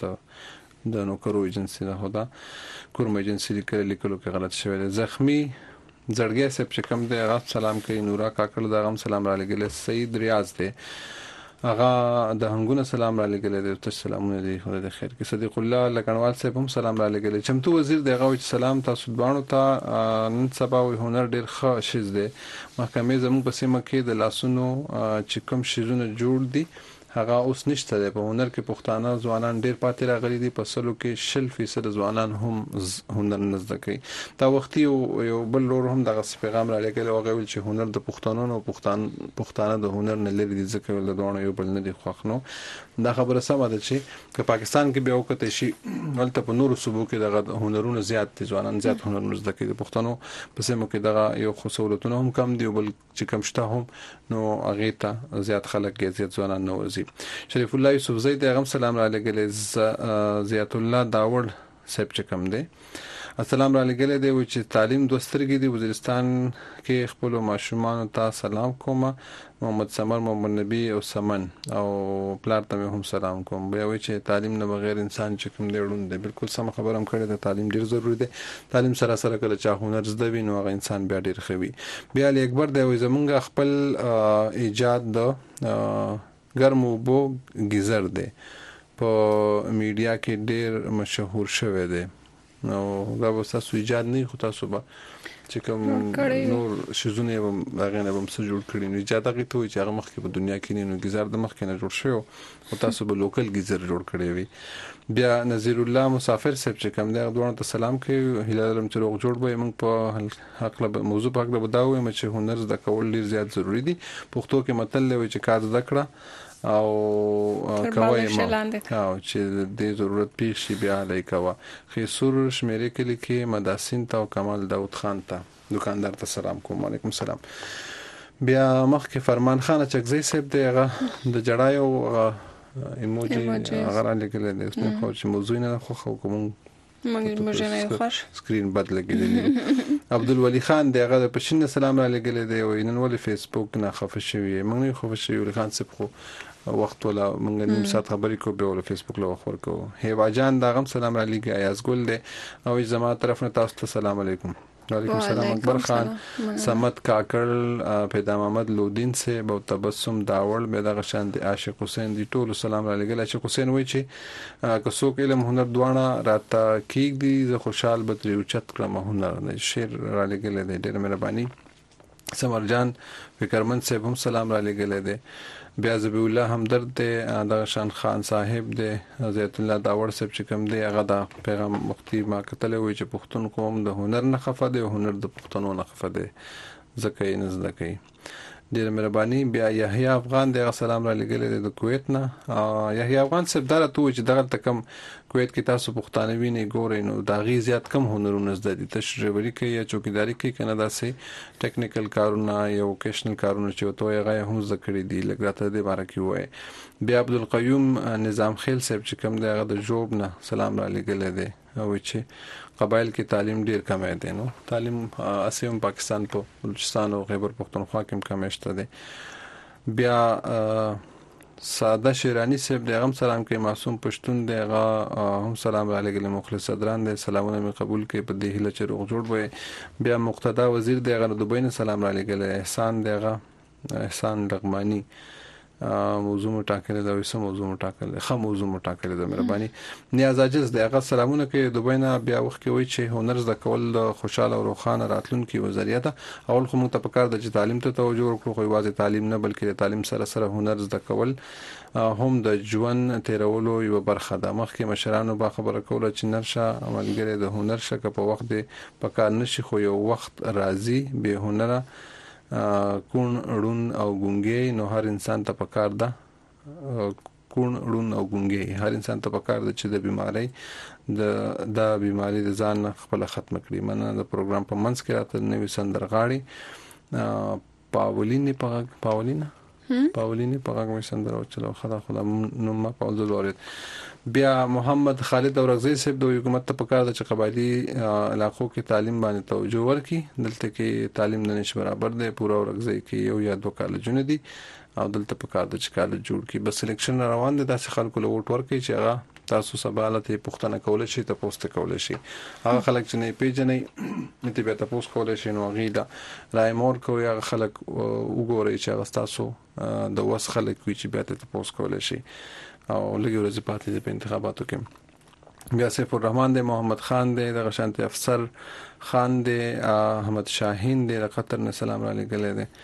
څه د نو کرو ایجنسی نه هدا کوم ایجنسی لیکلو کې غلط شوی دی زخمی زړګي سپ چې کوم دی غم سلام کوي نورا کاکل د غم سلام را لګل سید ریاض دی هغه د هنګونه سلام را لګل دی ته سلامونه دی خدای د خیر کې صدیق الله لکنوال صاحب هم سلام را لګل چمتو وزیر دی غوښ سلام تاسو دوانو ته نن سبا وي هنر ډیر ښه شیز دی محکمې زموږ په سیمه کې د لاسونو چې کوم شیزونه جوړ دي هغه اوس نشته دی په هنر کې پښتانه ځوانان ډیر پاتې راغلي دي په سلو کې شل فیصد ځوانان هم هنر نه زده کوي دا وخت یو بل لور هم دغه پیغام را لګل او غوښ چې هنر د پښتنو او پښتون پښتانه د هنر نه لري ځکه ول دوه یو بل نه دي خوښنو دا خبره سمه ده چې په پاکستان کې به وکړي شي ولته په نورو صوبو کې دغه هنرونه زیات دي ځوانان زیات هنر زده کوي پښتنو په سیمه کې دغه یو خصوصیتونه هم کم دي بل چې کم شته هم نو هغه ته زیات خلک کې زیات ځوانان نه وځي شریف الله یوسف زید غم سلام را لګل زیات الله داوړ صاحب چې کم دی السلام علیکم دی چې تعلیم دوسترګي دی وزیرستان کې خپل ماشومان ته سلام کوم محمد سمر محمد نبی او سمن او پلار ته هم سلام کوم بیا وی چې تعلیم نه بغیر انسان چې کوم دی ورون دی بالکل سم خبرم کړی دی تعلیم ډیر ضروری دی تعلیم سره سره کله چا هنر زده وي نو هغه انسان بیا ډیر خوي بیا علی اکبر دی زمونږ خپل ایجاد د ګرمو بو گیزر دی په میډیا کې ډیر مشهور شوی دی نو دا به تاسو ایجاد نه خو تاسو به چې کوم نور شزونه به هغه نه به څه جوړ کړی نو ایجاد هغه ته چې هغه مخکې په دنیا کې نه گیزر د مخکې نه جوړ شوی او تاسو به لوکل گیزر جوړ کړی وي بیا نذیر الله مسافر صاحب چې کوم دی دوه ته سلام کوي هلالم چې روغ جوړ به موږ په حق له موضوع په حق له بداوي چې هنر زده کول ډیر زیات ضروری دي پښتو کې متل وي چې کار زده کړه او کوي ما او چې د ضرورت پیښ شي بیا لای کوا خیسور شمیرې کې لیکي مداسین ته او کمال داوود خان ته دکاندار ته سلام کوم علیکم سلام بیا مخکې فرمان خان چکزی صاحب دی هغه د جړایو ایموجی هغه را لګل دی نو خو چې موضوع نه خو خو کوم موږ موږ نه خوش سکرین بد لګیدلی عبدالولی خان دی هغه په شین سلام را لګل دی او نن ولې فیسبوک نه خفه شوی موږ نه خفه شوی ولی خان صاحب خو وخت ولا موږ نیم ساعت خبرې کو به ول فیسبوک له خبر کو هیوا جان دا غم سلام علیکم ایاز ګل دی او زما طرف نه تاسو ته سلام علیکم وعلیکم السلام اکبر خان سمت کاکل پیدا محمد لودین سے بو تبسم داول به دغه شان دی عاشق حسین دی ټول سلام علیکم عاشق حسین وای چې کڅوک علم هنر دوانه راته کیک دی زه خوشحال بتری او چت کړم هنر نه شعر را لګل دی ډېر مهرباني سمر جان فکرمن صاحب هم سلام را لګل دی بیا زبی الله همدرد دی د شان خان صاحب دی زیت الله داور صاحب چې کوم دی هغه د پیغام مختی ما کتل وی چې پښتون قوم د هنر نه خفه دی هنر د پښتنو نه خفه دی زکه یې نزد کوي ډیر مهرباني بیا یحیی افغان دی سلام را لګل د کویت نه یحیی افغان صاحب دره تو چې دغه تکم کویت کې تاسو پښتانوي نه ګورئ نو دا غي زیات کم هنرونه زده دي تشریوري کوي یا چوکیداری کوي کنه داسې ټیکنیکل کارونه یا وکیشنل کارونه چې وته هغه هم ذکر دي لګراته دي باره کې وای بیا عبدالقیوم نظام خیل صاحب چې کوم دی هغه د جوب نه سلام را لګل دی او چې قبایل کې تعلیم ډیر کم دی نو تعلیم اسیم پاکستان په بلوچستان او خیبر پختونخوا کې کم شته دی بیا ساده شیرانی صاحب دی هم سلام کوي. معصوم پښتون دی هغه هم سلام را لګل. مخلص صدران دی سلامونه می قبول کوي په دې هله چې روغ جوړ وي. بیا مقتدا وزیر دی هغه دوبۍ نه سلام را لګل. احسان دی هغه احسان لغمانی موضوع مټاکل دا وسه موضوع مټاکل خه موضوع مټاکل دا مهرباني. نیاز عاجز دی هغه سلامونه کوي دوبۍ نه. بیا وخت کې وای چې هنر زده کول د خوشاله او روخانه راتلونکي وزریه ده. اول خو موږ ته پکار د چې تعلیم ته توجه وکړو، خو یوازې تعلیم نه بلکې د تعلیم سره سره هنر زده کول هم د ژوند تیرولو یو برخه ده. مخکې مشرانو با خبره کوله چې نرشه عملګری د هنر شکه په وخت دی پکار نشي، خو یو وخت راځي به هنره کون رون او ګونګي نو هر انسان ته پکار ده. کون رون او ګونګي هر انسان ته پکار ده چې د بیماری د د بیماری د ځان خپل ختم کړي. مننه د پروګرام په منځ کې راته نوې سندرغاړي پاولینی پاغ پاولینا پاولینی پاغ مې سندره چلو خدا خدا نو ما پاول زورید. بیا محمد خالد اورغزی صاحب د حکومت ته پکار ده چې قبایلی علاقو کې تعلیم باندې توجه ورکړي. دلته کې تعلیم نه نش برابر دی. پورا اورغزی کې یو یا دوه کالجونه دي او دلته پکار ده چې کالج جوړ کړي. بس سلیکشن روان دي. داسې خلکو له ووټ ورکړي چې هغه تاسو سبالته پښتنه کول شي ته پوسټ کول شي. هغه خلک چې نه پیژنې مته به تاسو کول شي نو غیدا راي مور کوي. هغه خلک وګورئ چې هغه تاسو د وس خلک وي چې به تاسو کول شي او لګي ورځ پاتې د انتخاباتو کې. بیا سیف الرحمن دی، محمد خان دی، د غشانتي افسر خان دی، احمد شاهین دی، د قطر نه سلام علیکم دی.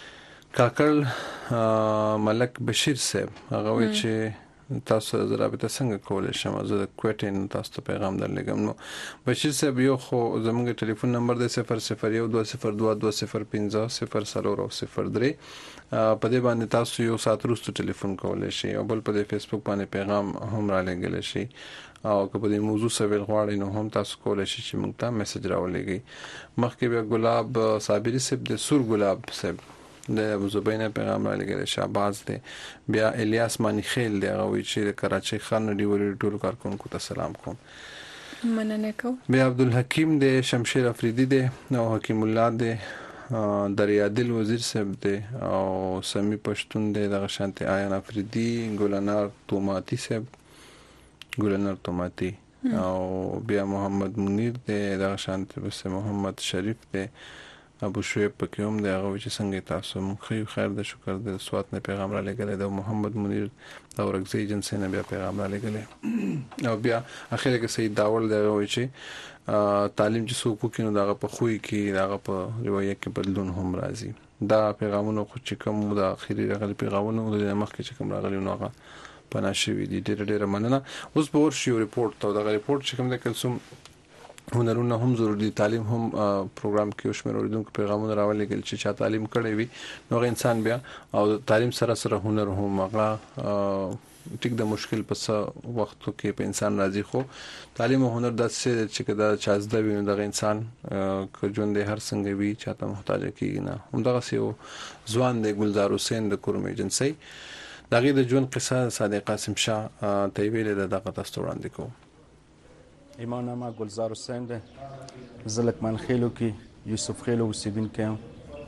کاکړ ملک بشیر صاحب هغه وی چې تاسو زرابطه څنګه کولای شم زه د کوټین تاسو ته پیغام درلګم. نو بشیر صاحب یو خو زموږ ټلیفون نمبر دی صفر صفر یو دوه صفر دوه دوه صفر پنځه صفر څلور او صفر درې. په دې باندې تاسو یو سات وروسته ټلیفون کولای شئ او بل په فیسبوک باندې پیغام هم را لګل شي او که په دې موضوع سوال غواړئ نو هم تاسو کولای شئ چې موږ ته میسج راولېږئ. مخکې بیا ګلاب صابری صاحب د سور ګلاب صاحب د ابو زبینه پیغام را لګل. شهباز دی. بیا الیاس مانی خیل دی هغه وی چې د کراچۍ خان ډیوري ټول کارکونکو ته سلام کوم. مننه کوم. بیا عبدالحکیم دی، شمشیر افریدی دی او حکیم الله دی، دریادل وزیر صاحب دی او سمی پښتون دی، د غشانتي آیان افریدی، ګلنار توماتی صاحب ګلنار توماتی او بیا محمد منیر دی، د غشانتي بس محمد شریف دی، ابو شعیب پکوم دی هغه چې څنګه تاسو مخې خیر د شکر د سوات نه پیغام را لګل دی. محمد منیر د ورغزي ایجنسی نه بیا پیغام را لګل او بیا اخر کې سید داول دی هغه چې تعلیم چې څوک کینو دغه په خوې کې دغه په روایت کې بدلون هم راځي. دا پیغامونه خو چې کوم د اخیری راغلي پیغامونه د مخ کې چې کوم راغلي نو هغه پناشوي دي. ډېر ډېر مننه. اوس به ورشي ریپورت ته دغه ریپورت چې کوم د کلسوم هنرونه هم ضروري، تعلیم هم پروګرام کې او شمیر اوریدونکو پیغامونه راولېږل چې چا تعلیم کړی وي نو هغه انسان بیا او تعلیم سره سره هنر هم هغه ټیک د مشکل په څه وختو کې په انسان راځي. خو تعلیم او هنر داسې چې کدا چا زده وي نو دغه انسان که ژوند هر څنګه وي چاته محتاج کیږي نه. همدغه سیو ځوان د ګلزار حسین د کوروم ایجنسی دغه د ژوند قصه صادق قاسم شاه ته ویل دغه تاسو وړاندې کوم. ایمان نامه گلزار حسین ده. زه لکمن خیلو کې یوسف خیلو اوسیدونکی یم.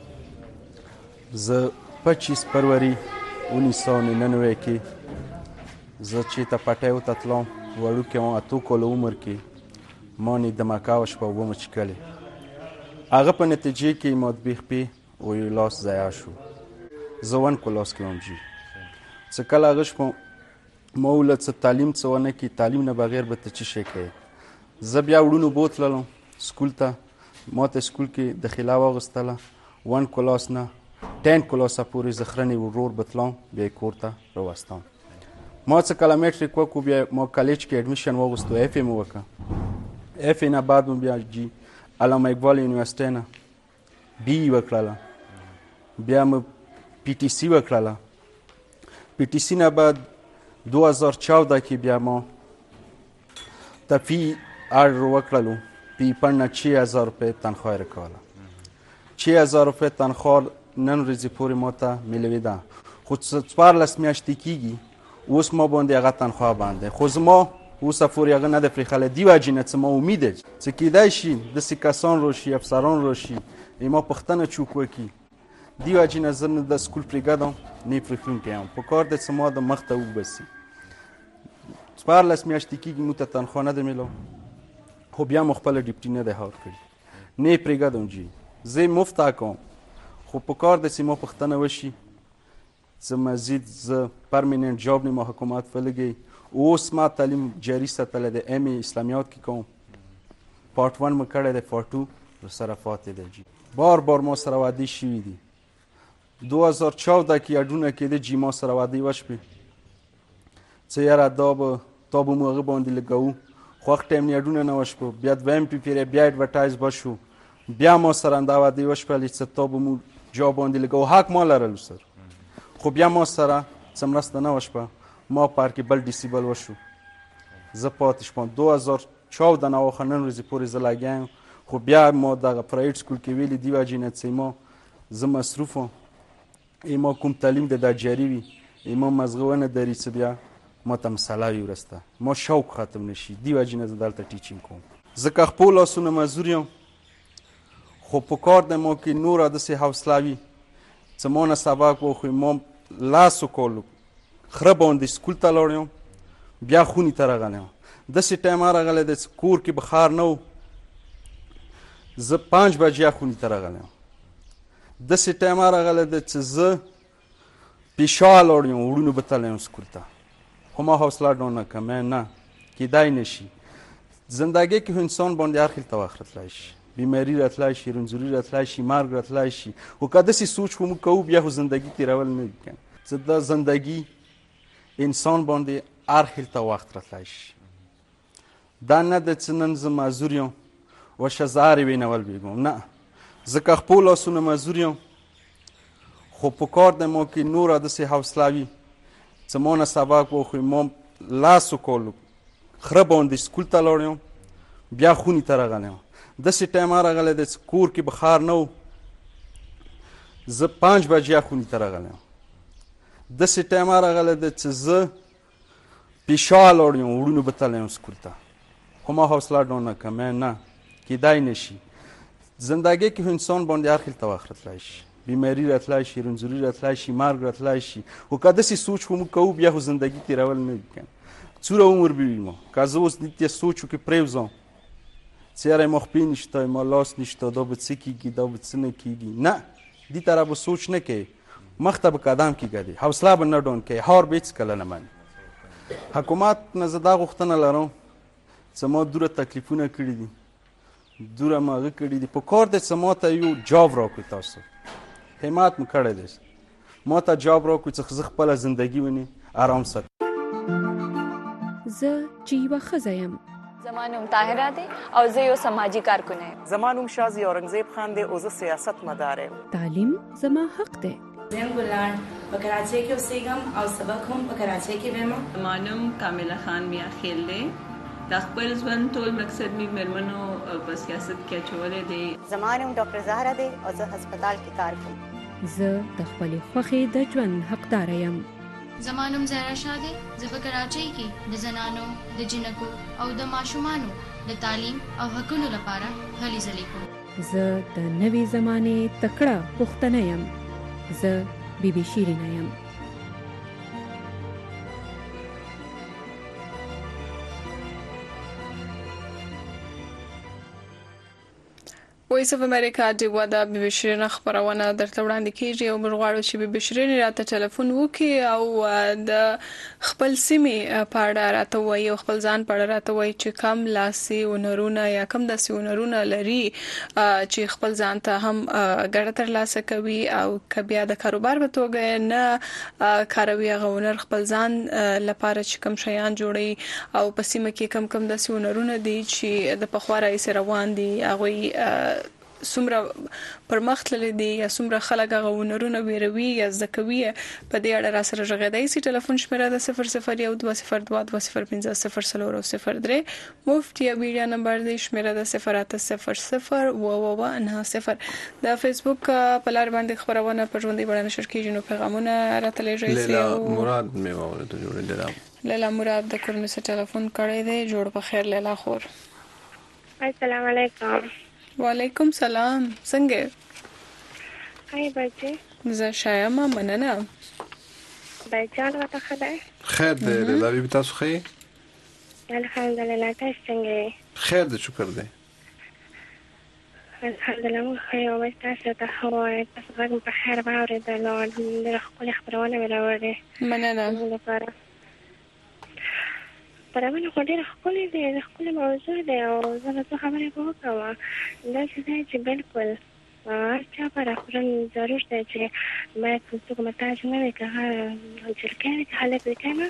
زه پچیس فروری انیس سو ننانوے کې زه چې ته پټیو ته تلم وړوکی وم، اتو کاله عمر کې ما نې دمکه وشوه اوبه مې څښلې. هغه په نتیجې کې ما د بیخ پې او یو لاس ضایع شو. زه ون کلاس کې وم جي څه کله هغه شپه ما وویل څه تعلیم څه ونه کړي، تعلیم نه بغیر به ته څه شی کوې. زه بیا وړونو بوتللم سکول ته. ما ته سکول کې داخله واغوستله ون کلاس نه ټین کلاسه پورې زه خرنې ورور به تلم بیا یې کور ته راوستم. ما څه کله میټریک وکړو بیا ما کالج کې اډمیشن واغوستو، ایف ای مې وکړه. ایف ای نه بعد مې بیا جي علامه اقبال یونیورسټۍ نه بي ای وکړله. بیا مې پی ټي سي وکړله. پی ټي سي نه بعد دو هزار چودہ کې بیا ما تفی آرډر وکړلو. پی پنه چھ هزار روپۍ تنخواه یې راکوله. چھ هزار روپۍ تنخواه نن ورځې پورې ما ته میلوېده، خو څوارلس میاشتې کېږي اوس ما باندې هغه تنخواه باندې، خو زما اوسه پورې هغه نه ده پرېښلی. دې وجې نه څه ما امید دی څه کیدای شي داسې کسان راشي افسران راشي ما پوښتنه چوک وکړي دی وجې نه زه نه د سکول پرېږدم نه یې پرېښودونکی یم په کار دی چې ما د مخ ته وباسي څوارلس میاشتې کېږي موږ ته تنخوا نه ده میلو خو بیا مو خپله ډیپټي نه دی هار کړي نه یې پرېږدم جي زه یې مفته کوم خو په کار ده چې ما پوښتنه وشي زه مزید زه پرمیننټ جاب نه ما حکومت ولګي اوس ما تعلیم جاري ساتلی دی ایم ای اسلامیات کې کوم پارت ون مې کړی دی پارت ټو سره پاتې دی جي بار بار ما سره وعدې شوي دي دو هزار چودده کې اډونه کېده جي ما سره وعدې وشوې څه یاره دا به تا به مو هغه باندې لګوو خو هغه ټایم نه اډونه نه وشوه بیا دویم پیپر بیا اډورټایز به شو بیا ما سره همدا وعدې وشولې چې تا به مو جا باندې لګوو حق ما لرلو سر خو بیا ما سره څه مرسته نه وشوه ما په هر کې بل ډیسیبل وشو زه پاتې شوم دو هزار چودده نه واخه نن ورځې پورې زه لګیا یم خو بیا ما دغه پرایویټ سکول کې ویلي دې وجې نه چې ما زه مصروف وم ای ما کوم تعلیم د دا جاري وي ای ما مزغه ونه دري چې بیا ما ته مسله وي وروسته ما شوق ختم نشي دې وجې نه زه دلته ټیچینګ کوم زه که خپل لاسونه مزدور یم خو په کار د ما کې نوره داسې حوصله وي چې ما نه سبق واخلي ما لاسو کالو خره باندې سکول ته لاړ یم بیا خونې ته راغلی یم داسې ټایم راغلی دی چې کور کې بخار نه و زه پنج بجې خونې ته راغلی یم داسې ټایم راغلی دی چې زه پیشا لاړ یم وړونو به تللی یم سکول ته خو ما حوصله ډاون نه کړم نه کیدای نشي زندگی کې انسان باندې هر خیل ته وخت راتلی شي بیماری راتلی شي رنځوري راتلی شي مرګ راتلی شي خو که داسې سوچ خو موږ کوو بیا خو زندگی تېرول نه دي کنه چې دا زندگی انسان باندې هر خیل ته وخت راتلی شي دا نه ده چې نن زه معذور یم وشه زه هرې وینول بېګم نه زه که خپل لاسونه معذور یم خو په کار د ما کې نوره داسې حوصله وي چې ما نه سبق واخلي ما لاسو کالو خره باندې سکول ته لاړ یم بیا خونې ته راغلی یم داسې ټایم راغلی دی چې کور کې بخار نه و زه پنج بجې خونې ته راغلی یم داسې ټایم راغلی دی چې زه پیشا لاړ یم وړونو به تللی یم سکول ته خو ما حوصله ډاون نه کړم نه کیدای نشي زندگی کې انسان باندې هر خیل ته وخت راتلی شي بیماری راتلی شي رنځوري راتلی شي مرګ راتلی شي خو که داسې سوچ خو موږ کوو بیا خو زندگی تېرول نه دي کنه څومره عمر به وي ما که زه اوس دې سوچ وکړې پرېوځم چې یاره ما خپې نشته ما لاس نشته دا به څه کېږي دا به څه نه کېږي نه دې طرح به سوچ نه کوې مخ ته به قدم کېږدې حوصله به نه ډاون کوې هار به هېڅکله نه منې حکومت نه زه دا غوښتنه لرم چې ما دوره تکلیفونه کړي دي دوره ما هغه کړي دي په کار دی چې ما ته یو جاب راکړي تاسو همت مو کړی دی ما ته جاب راکړي چې زه خپله زندګي ونې آرام ساتم زه چې یوه ښځه یم زما نوم طاهره دی او زه یو سماجي کارکونه یم زما نوم شازي اورنګزیب خان دی او زه سیاست مدار یم تعلیم زما حق دی زه ګلان په کراچۍ کې اوسېږم او سبق هم په کراچۍ کې وایم زما نوم کامله خان میا خیل دی د خپل ژوند ټول مقصد مې مېرمنو په سیاست کې اچولی دی زما نوم ډاکټر زهره دی او زه هسپتال کې کار کوم زه د خپلې خوښې د ژوند حقداره یم زما نوم زهرا شاه دی زه په کراچۍ کې د زنانو د جنکو او د ماشومانو د تعلیم او حقونو لپاره هلې ځلې کوم زه د نوې زمانې تکړه پښتنه یم زه بیبي شیرینه یم وایس اف امریکا دیوه د بیبي شیرینه خبرونه درته وړاندې کیږي او موږ غواړو چې بیبي شیرینه راته ټلیفون وکړي او د خپل سیمې په اړه راته وایي او خپل ځان په اړه راته وایي چې کم لاسي هنرونه یا کم داسې هنرونه لري چې خپل ځان ته هم ګټه ترلاسه کوي او که بیا د کاروبار په توګه نه کاروي هغه هنر خپل ځان لپاره چې کم شیان جوړوي او په سیمه کې کم کم داسې هنرونه دي چې د پخوا راهیسې روان دي هغوی څومره پرمخ تللی دی یا څومره خلک هغه هنرونه ویروي یا زده کوي په دې اړه راسره غږېدی سي ټلیفون شمیره ده صفر صفر یو دوه صفر دوه دوه صفر پنځه صفر څلور او صفر درې مفت یا ویډیو نمبر دی شمیره ده صفر اته صفر صفر اوه اوه نهه صفر د فیسبوک په لار باندې خبرونه په ژوندۍ بڼه نشر کیږي نو پیغامونه راته لیږئ سي لیلا مراد مې واورېده جوړېدله لیلا مراد د کورنۍ سره ټلیفون کړی دی جوړ په خیر لیلا خور السلام علیکم وعلیکم سلام څنګه خیر بچه زه شایم مننه بچان وته خدای خیر دې رضا بي تاسو خیر الحمدلله تاسو څنګه خیر دې شکر دې الحمدلله مو خیر او تاسو ته هوای تاسو غواړم په خیر باور د لوړ د خپل خبرونه ولاوړې مننه لپاره پرونه خو ډېر خپل دې خپل موضوع دی او زه څه خبرې کوم دا چې بالکل چا پر خپل ضرور دی چې ما څه کوم تاسو نه وکړه چې کله حالت وکړم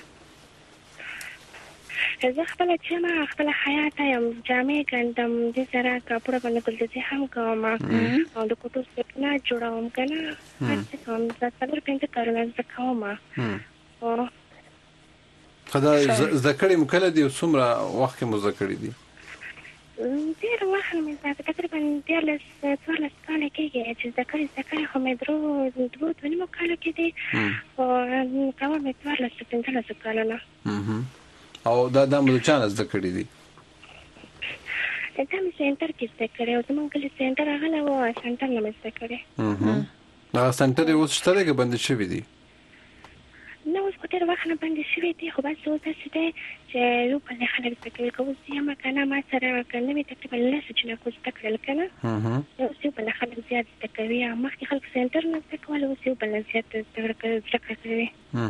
زه خپل چې ما خپل حیات یم جامې ګندم د سره کپڑا باندې کول دي هم کوم او د کوټو څخه جوړوم کنه هڅه کوم زه څلور پنځه کارونه کوم او خدا ذکرې مکله دي څومره وخت کې مذکرې دي ډېر وخت مې تقریبا ډېر لس څوارلس کاله کېږي چې ذکرې ذکرې خو مې درو دوه دوه نیمو کاله کې دي او کوم مې څوارلس پنځلس کاله نه او دا د ملچان ذکرې دي دا مې سنټر کې ذکرې او زمونږ کلی سنټر هغه له و سنټر نه مې ذکرې دا سنټر یې اوس شته کې بند شوی دي نو اوس ډېر وخت نه باندې شوی دی خو بس اوس داسې دی چې یو بل خلک زده کوي که اوس یم که نه ما سره که نه وي تقریبا لس جنه خو زده کړل که نه اوس یو بل خلک زیات زده کوي او مخکې خلک سنټر نه زده کول اوس یو بل زیات زده کوي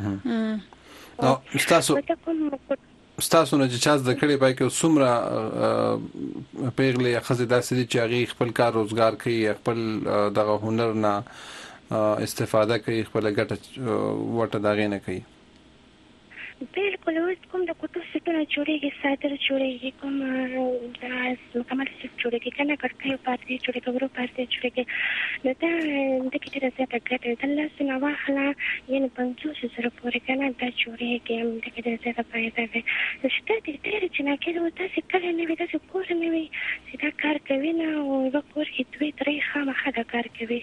ستاسو ستاسو نه چې چا زده کړی پای کې څومره پیغلې یا ښځې داسې دي چې هغې خپل کار روزګار کوي خپل دغه هنر نه استفاده کوي خپل ګټه وټه داغې نه کوي بالکل اوس کوم د کوټو سیټونه جوړېږي ساتر جوړېږي کوم د مکمل سیټ جوړېږي که نه کړکیو پاتې جوړېږي ورو پاتې جوړېږي نو دا دغې ډېره زیاته ګټه ده لاسو نه واخله یعنې پنځوس زره پورې که نه دا جوړېږي دغې ډېره زیاته فایده ده شته دي ډېرې جناکې ده داسې کلی نه وي داسې کور نه وي چې دا کار کوي نه او یوه کور کې دوې درې خامخا دا کار کوي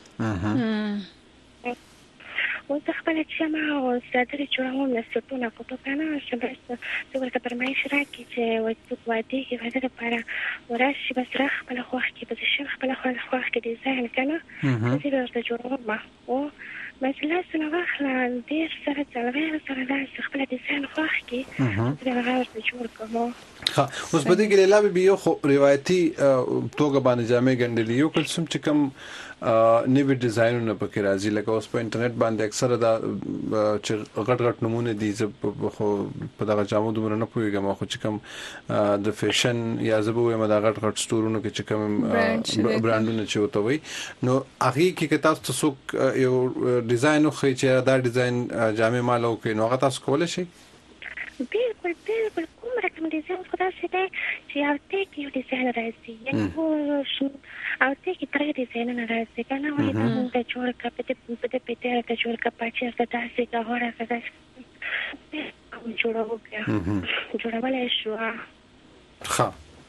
اوس زه خپله چې یم او څادرې جوړوم د سټونه کوټو که نه چې بس زه ورته فرمایش راکړي چې څوک واده کړي واده دپاره وراشي بس را خپله خوښ کړي بس ښه خپله خوښ کړي ډیزاین که نه زه به ورته جوړوم او بس لاسونه واخله ډېر سره څلوېښت سره داسې خپله ډیزاین خوښ کړي زه به هغه ورته جوړ کړم اوس په دې کې لیلا بي یو خو روایتي توګه باندې جامې ګنډلي یو کوم چې کوم نوی ډیزاینونه پکې راځي لکه اوس په انټرنیټ باندې اکثره دا چې غټ غټ نمونه دي خو په دغه جامو دومره نه پوهېږم خو چې کوم د فیشن یا زه به وایم دا غټ غټ سټورونو کې چې کوم برانډونه چې ورته وایي نو هغې کې که تاسو ته څوک یو ډیزاین وښیي چې دا ډیزاین جامې ما له وکړي نو هغه تاسو کولی شئ بالکل بالکل کوم رقم ډیزاین خو داسې دی چې یو تی کې یو ډیزاین راځي یعنې او تی کې درې ډیزاینونه راځي که نه ولې دا مونږ ته جوړ کړه په دې پیتره ته جوړ کړه پاچیر ته داسې که غوړه که داسې جوړوو بیا جوړولی شو ښه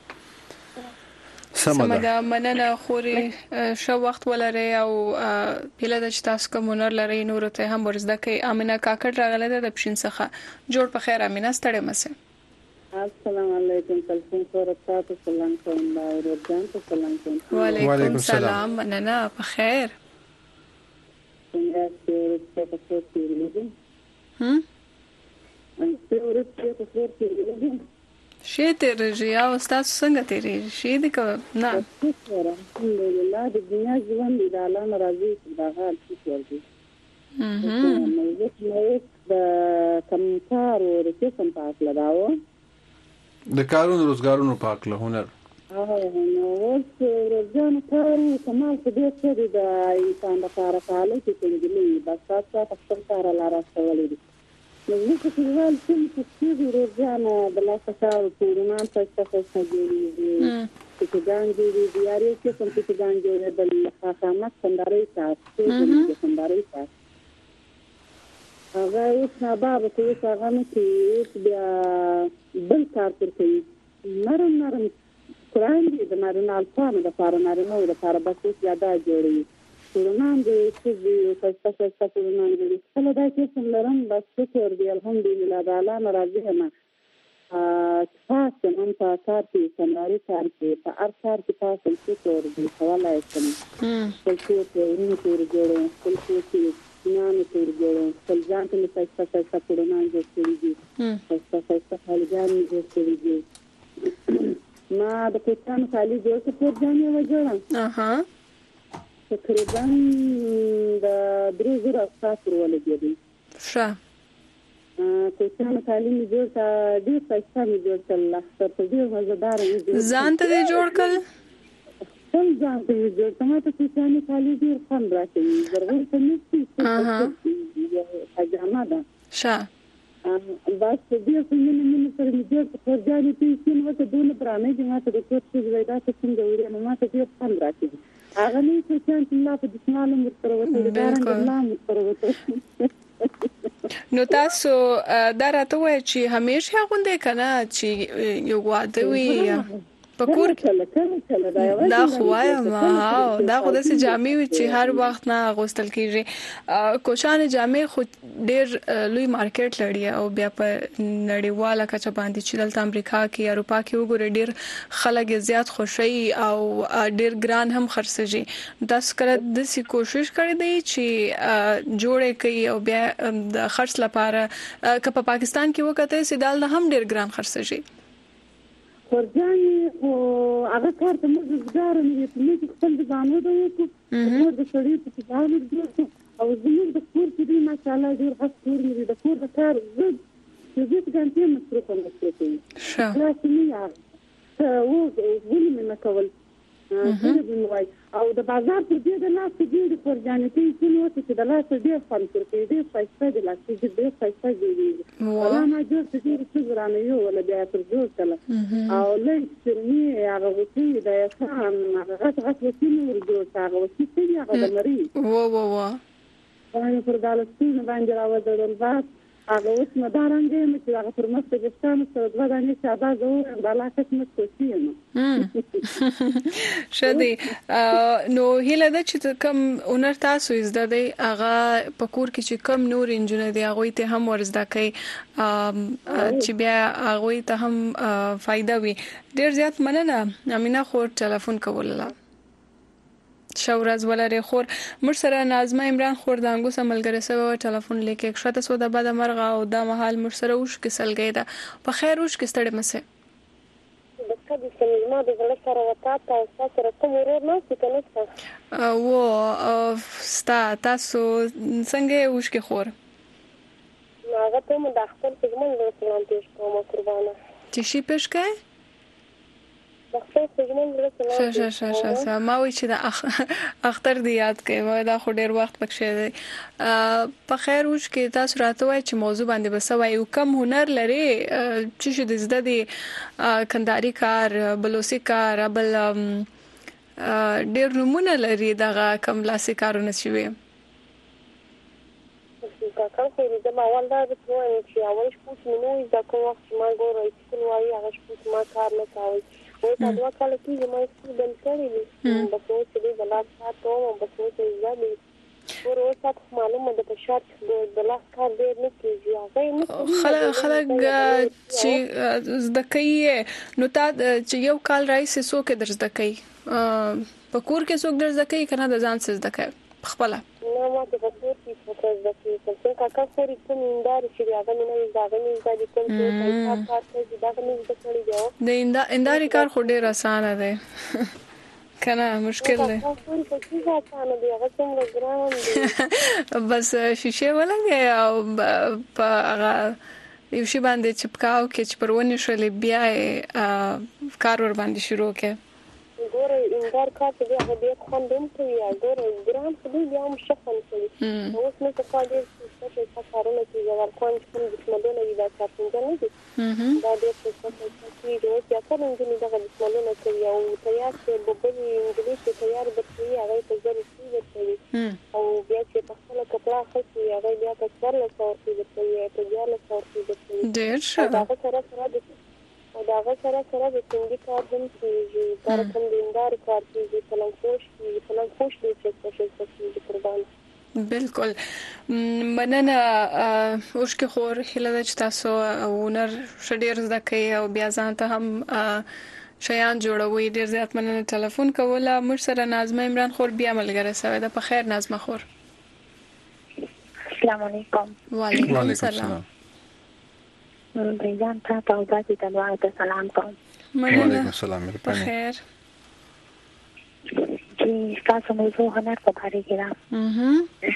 سمه ده مننه خوري ښه وخت ولرئ او هیله ده چې تاسو کوم هنر لرئ نورو ته هم ورزده کوئ امینه کاکړ راغله ده د پښین څخه جوړ په خیر امینه ستړې مه سئ السلام علیکم کلثوم صورت تاسو سلام کوم دا ورځان ته سلام کوم وعلیکم السلام مننه په خیر څنګه ستاسو په څیر تیریږي هم څنګه ورته په څیر تیریږي شي تیریږي او تاسو څنګه تیریږي شي د کو نه الحمدلله د دنیا ژوند د الله ناراضي دا حال څه ورته نو زه د کمکار او رسم پاک لگاو د کارونو روزګارونو پاک له هنر او نو اوس ورځانو کارو کمال په دې سره د انسان لپاره کالو چې څنګه بس تاسو په خپل کار لاره سوالې دي نو زه چې ول چې چې ورځانو د لاسه کار پورمان تاسو څه کوي چې ګانګي دي یاري چې څنګه چې ګانګي د خامات څنګه تاسو چې څنګه تاسو هغه اوس نه باب ته اوس هغه نه چې بیا بل کار کوي نرم نرم قرآن دې د نارینه الفانو د پاره نارینه د پاره بس اوس یاده جوړي قرآن دې چې دې تاسو تاسو قرآن دې کله دا چې څنګه بس شکر دې الحمدلله د الله ناراضي نه پاس هم په کار کې سنداري کار کې په هر کار کې تاسو څه تور دي حواله یې کوم خپل څه ورونو تور جوړو خپل څه نام تور جوړو خپل ځان ته څه څه څه پړونان جوړ دي څه څه څه حالګان جوړ دي ما د کوټان خالي جوړ څه پر ځان یې وجوړم اها تقریبا د درې زره افراد ورولګېدل ښه کوټان خالي می جوړ تا ډېر پیسې می جوړ کړل تر دې مزدار ځان ته جوړ کړل څنګه ځان ته جوړ ته ته کوټان خالي ډېر فن راکړي ضروري ته نشي اها حجامه ده ښه بس دې څنګه نه سره می جوړ په ځانې پیسې نو ته دونه پرانه دي ماته د کوټ څه ویدا څنګه وړي نو ماته ډېر فن راکړي هغه نه څه چې الله په دې سماله مستر وته دارنګ الله مستر وته نو تاسو دا راته وایي چې همیشه غونډه کنه چې یو واده وي پکور دا خوایم ها دا خو د جامې وي چې هر وخت نه غوستل کیږي کوشان جامې خو ډېر لوی مارکیټ لري او بیا په نړیواله کچه باندې چې دلته امریکا کې اروپا کې وګوري ډېر خلک زیات خوشي او ډېر ګران هم خرڅږي تاسو کله د سې کوشش کړی دی چې جوړې کوي او بیا د خرڅ لپاره که په پاکستان کې وکړي چې دال نه هم ډېر ګران خرڅږي ورځي او هغه کار ته موږ ځګارو نه یې په خپل ځانو ده او د شړې په ځانو ده او زموږ د کور کې دی ماشاءالله ډېر حسور لري د کور د کار زړه چې دې ګانټې مصرف مصرفي ښه خلاص نه یا او ولې مې کول او د بازار په دې د لاس دې د فرجانتي څنو چې د لاس دې فن ترې دې پیسې د لاس دې دې پیسې دې ولا ما جوړ چې څه ورانه یو ولا بیا تر جوړ کله او لږ چې هغه وتی د اسان هغه غټ وتی نور جوړ هغه وتی چې هغه د مری و و و باندې پر دالستون باندې راوځل بس هغه اوس مدارنګ چې هغه پر مخ ته ګستانو سره د ودانې شابه زو د علاقه مت کوشي نو شدي نو هله د چې کم اونر تاسو زده دی هغه پکور کې چې کم نور انجنیر دی هغه ته هم ورزده کوي چې بیا هغه ته هم فائدہ وي ډیر زیات مننه امینا خور ټلیفون کوله شاورز ولري خور مر سره نازمه عمران خور د انګوس عملګری سره ټلیفون لیکه شته سو د بعد مرغه او د محل مر سره وش کې سلګی دا په خیر وش کې ستړي مسه د کدي سمما د زړه سره وتا تاسو سره کوم ورور نه څه او ستا تاسو څنګه وش کې خور هغه ته مو د خپل پېژمن له سلام پیش کوم قربانه چې شي پیش کړئ د خپل پېژمن له سلام شه شه شه شه ما وی چې د اختر دی یاد کړئ دا خو ډیر وخت پکې دی په خیر وش کې تاسو راته وای چې موضوع باندې بس وای او کم هنر لري چې شې د زده دي کنداري کار بلوسي کار بل ډیر نمونه لري دغه کم لاسي کارونه شوي کاکا خو دې ما اول دا چې اول شپه نو دا کوم وخت ما ګورای چې نو وايي هغه شپه ما کار نه کوي او دا دوه کال کې ما څه بل کړی دي په څو چې د لاس کارو او په څو چې ځاني ورو تاسو معلومه ده په شرط د لاس کار ډېر نه کیږي هغه خلک خلک چې زده کوي نو تا چې یو کال راځي سو کې درځ د کوي په کور کې څوک درځ د کوي کنه د ځان څه زده کوي خپل نو ما ته په کور کې څه زده کوي څنګه کاکا خوري کوم اندار چې هغه نه زده نه زده کوم څه کار کوي دا نه زده کړی دی د انداري کار خو ډیر اسانه دی کنه مشکل دی بس شیشه ولګي او په هغه یو شی باندې چپکاو کې چې پرونی شولې بیا کار ور باندې شروع کې ګوره انګار کار ته هغه ډېر خوندم کوي ګوره ګرام څه دی بیا هم شخن کوي اوس نو څه کار دی چې څه کارونه کوي ځکه کوم چې د سمدونه دی دا څنګه نه دي دا ډېر څه څه کوي دا چې کار انګلی دا د سمدونه کوي او تیار چې بوبي انګلیسي تیار بچي هغه ته ضروري دی او بیا چې په خپل کپڑا خسي هغه بیا په سر له څور کې دی په بیا له څور کې دی ډېر ښه دا سره سره او دا هغه سره سره د څنګه کار هم کیږي تر کوم دیندار کار کیږي فلان خوش کیږي فلان خوش دي چې څه څه کیږي قربان بالکل مننه اوس کې خور هله د تاسو ونر شډیر زکه او بیا ځان ته هم شیان جوړوي. ډیر زیات مننه ټلیفون کوله. موږ سره نازمه عمران خور بیا ملګری سوي ده. په خیر نازمه خور. السلام علیکم. وعلیکم السلام. بریان ته تاسو ته دعا سلام کوم. وعلیکم السلام. په خیر. چې تاسو موضوع هنر په اړه کې را. اها.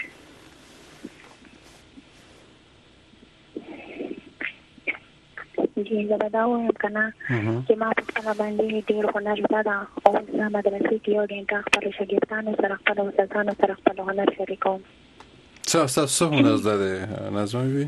جی زه دا وایم کنه چې ما په خپل باندې ډیر هنر زده او زه مدرسې کې یو ډېر خپل شاګردانو سره خپل استادانو سره خپل هنر شریکوم. څه څه هنر زده نازمه وی؟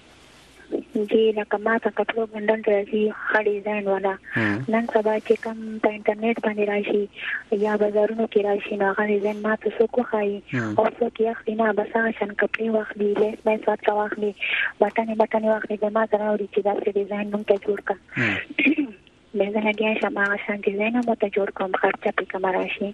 جی لکه ما ته کتلو ګندل راځي ښه ډیزاین والا نن سبا چې کوم په انټرنیټ باندې راشي یا بازارونو کې راشي نو هغه ډیزاین ما ته څوک وښایي او څوک یې اخلي نه بس هغه شان کپړې واخلي لیس بیس ورته واخلي بټنې بټنې واخلي د ما سره راوړي چې داسې ډیزاین موږ ته جوړ کړه. بیا زه لګیا شم هغه شان ډیزاین هم ورته جوړ کړم خرچه پرې کومه راشي.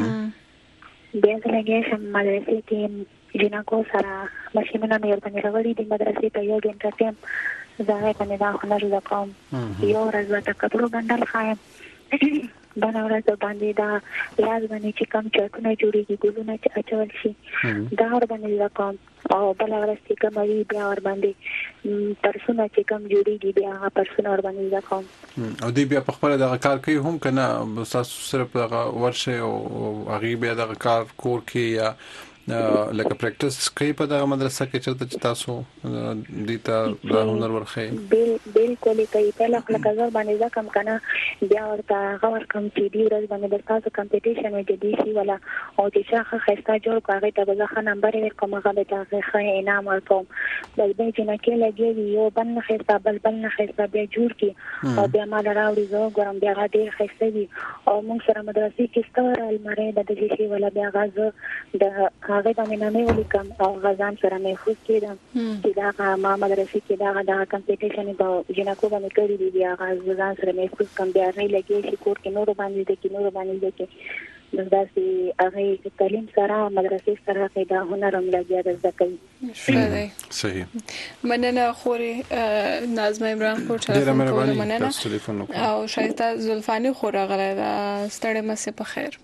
بیا زه لګیا شم مدرسې کې جنکو سره ماشینونه مې ورباندې راوړي دي مدرسې ته یو ګنټه ټایم زه هغې باندې دا هنر زده کوم. یو ورځ ورته کتلو ګنډل ښایم بله ورځ باندې دا لاس باندې چې کوم چټونه جوړېږي ګلونه چې اچول شي دا ورباندې زده کوم او بله ورځ چې کوم وي بیا ورباندې پرسونه چې کوم جوړېږي بیا هغه پرسونه ورباندې زده کوم. او دوی بیا په خپله دغه کار کوي هم که نه ستاسو صرف دغه ورشئ او هغې بیا دغه کار کور کې یا لکه پریکټس کوي په دغه مدرسه کې چېرته چې تاسو دې ته دا هنر ورښیي؟ بالکل یې کوي. پهله خو لکه زه ورباندې زده کوم که نه بیا ورته هغه ورکړم چې دې ورځ باندې به ستاسو کمپټیشن وي د دې شي والا او چې چا ښه ښایسته جوړ کړو هغې ته به زه ښه نمبر یې ورکړم هغه به ته هغې ښه انعام ورکوم. بل بیا جنکۍ لګیا وي یو بل نه ښایسته بل بل نه ښایسته بیا جوړ کړي او بیا ما له راوړي زه وګورم بیا هغه ډېر ښایسته وي او موږ سره مدرسې کې ستره المارۍ ده د دې شي والا بیا هغه زه د هغې باندې نامې لیکم او غزان سره محفوظ کېدم چې دا ما مدرسې کې دا دا کمپټیشن د جنکو باندې کړی دی بیا هغه ځان سره محفوظ کم بیا هغې لګیا شي کور کې نورو باندې زده کړي نورو باندې زده کړي بس داسې هغې تعلیم سره مدرسې سره هغې دا هنر هم لګیا ده زده کوي. صحیح مننه خورې نازمه عمران خور ټلیفون کولو مننه او شایسته زلفاني خور راغلی ده ستړې مسې په خیر.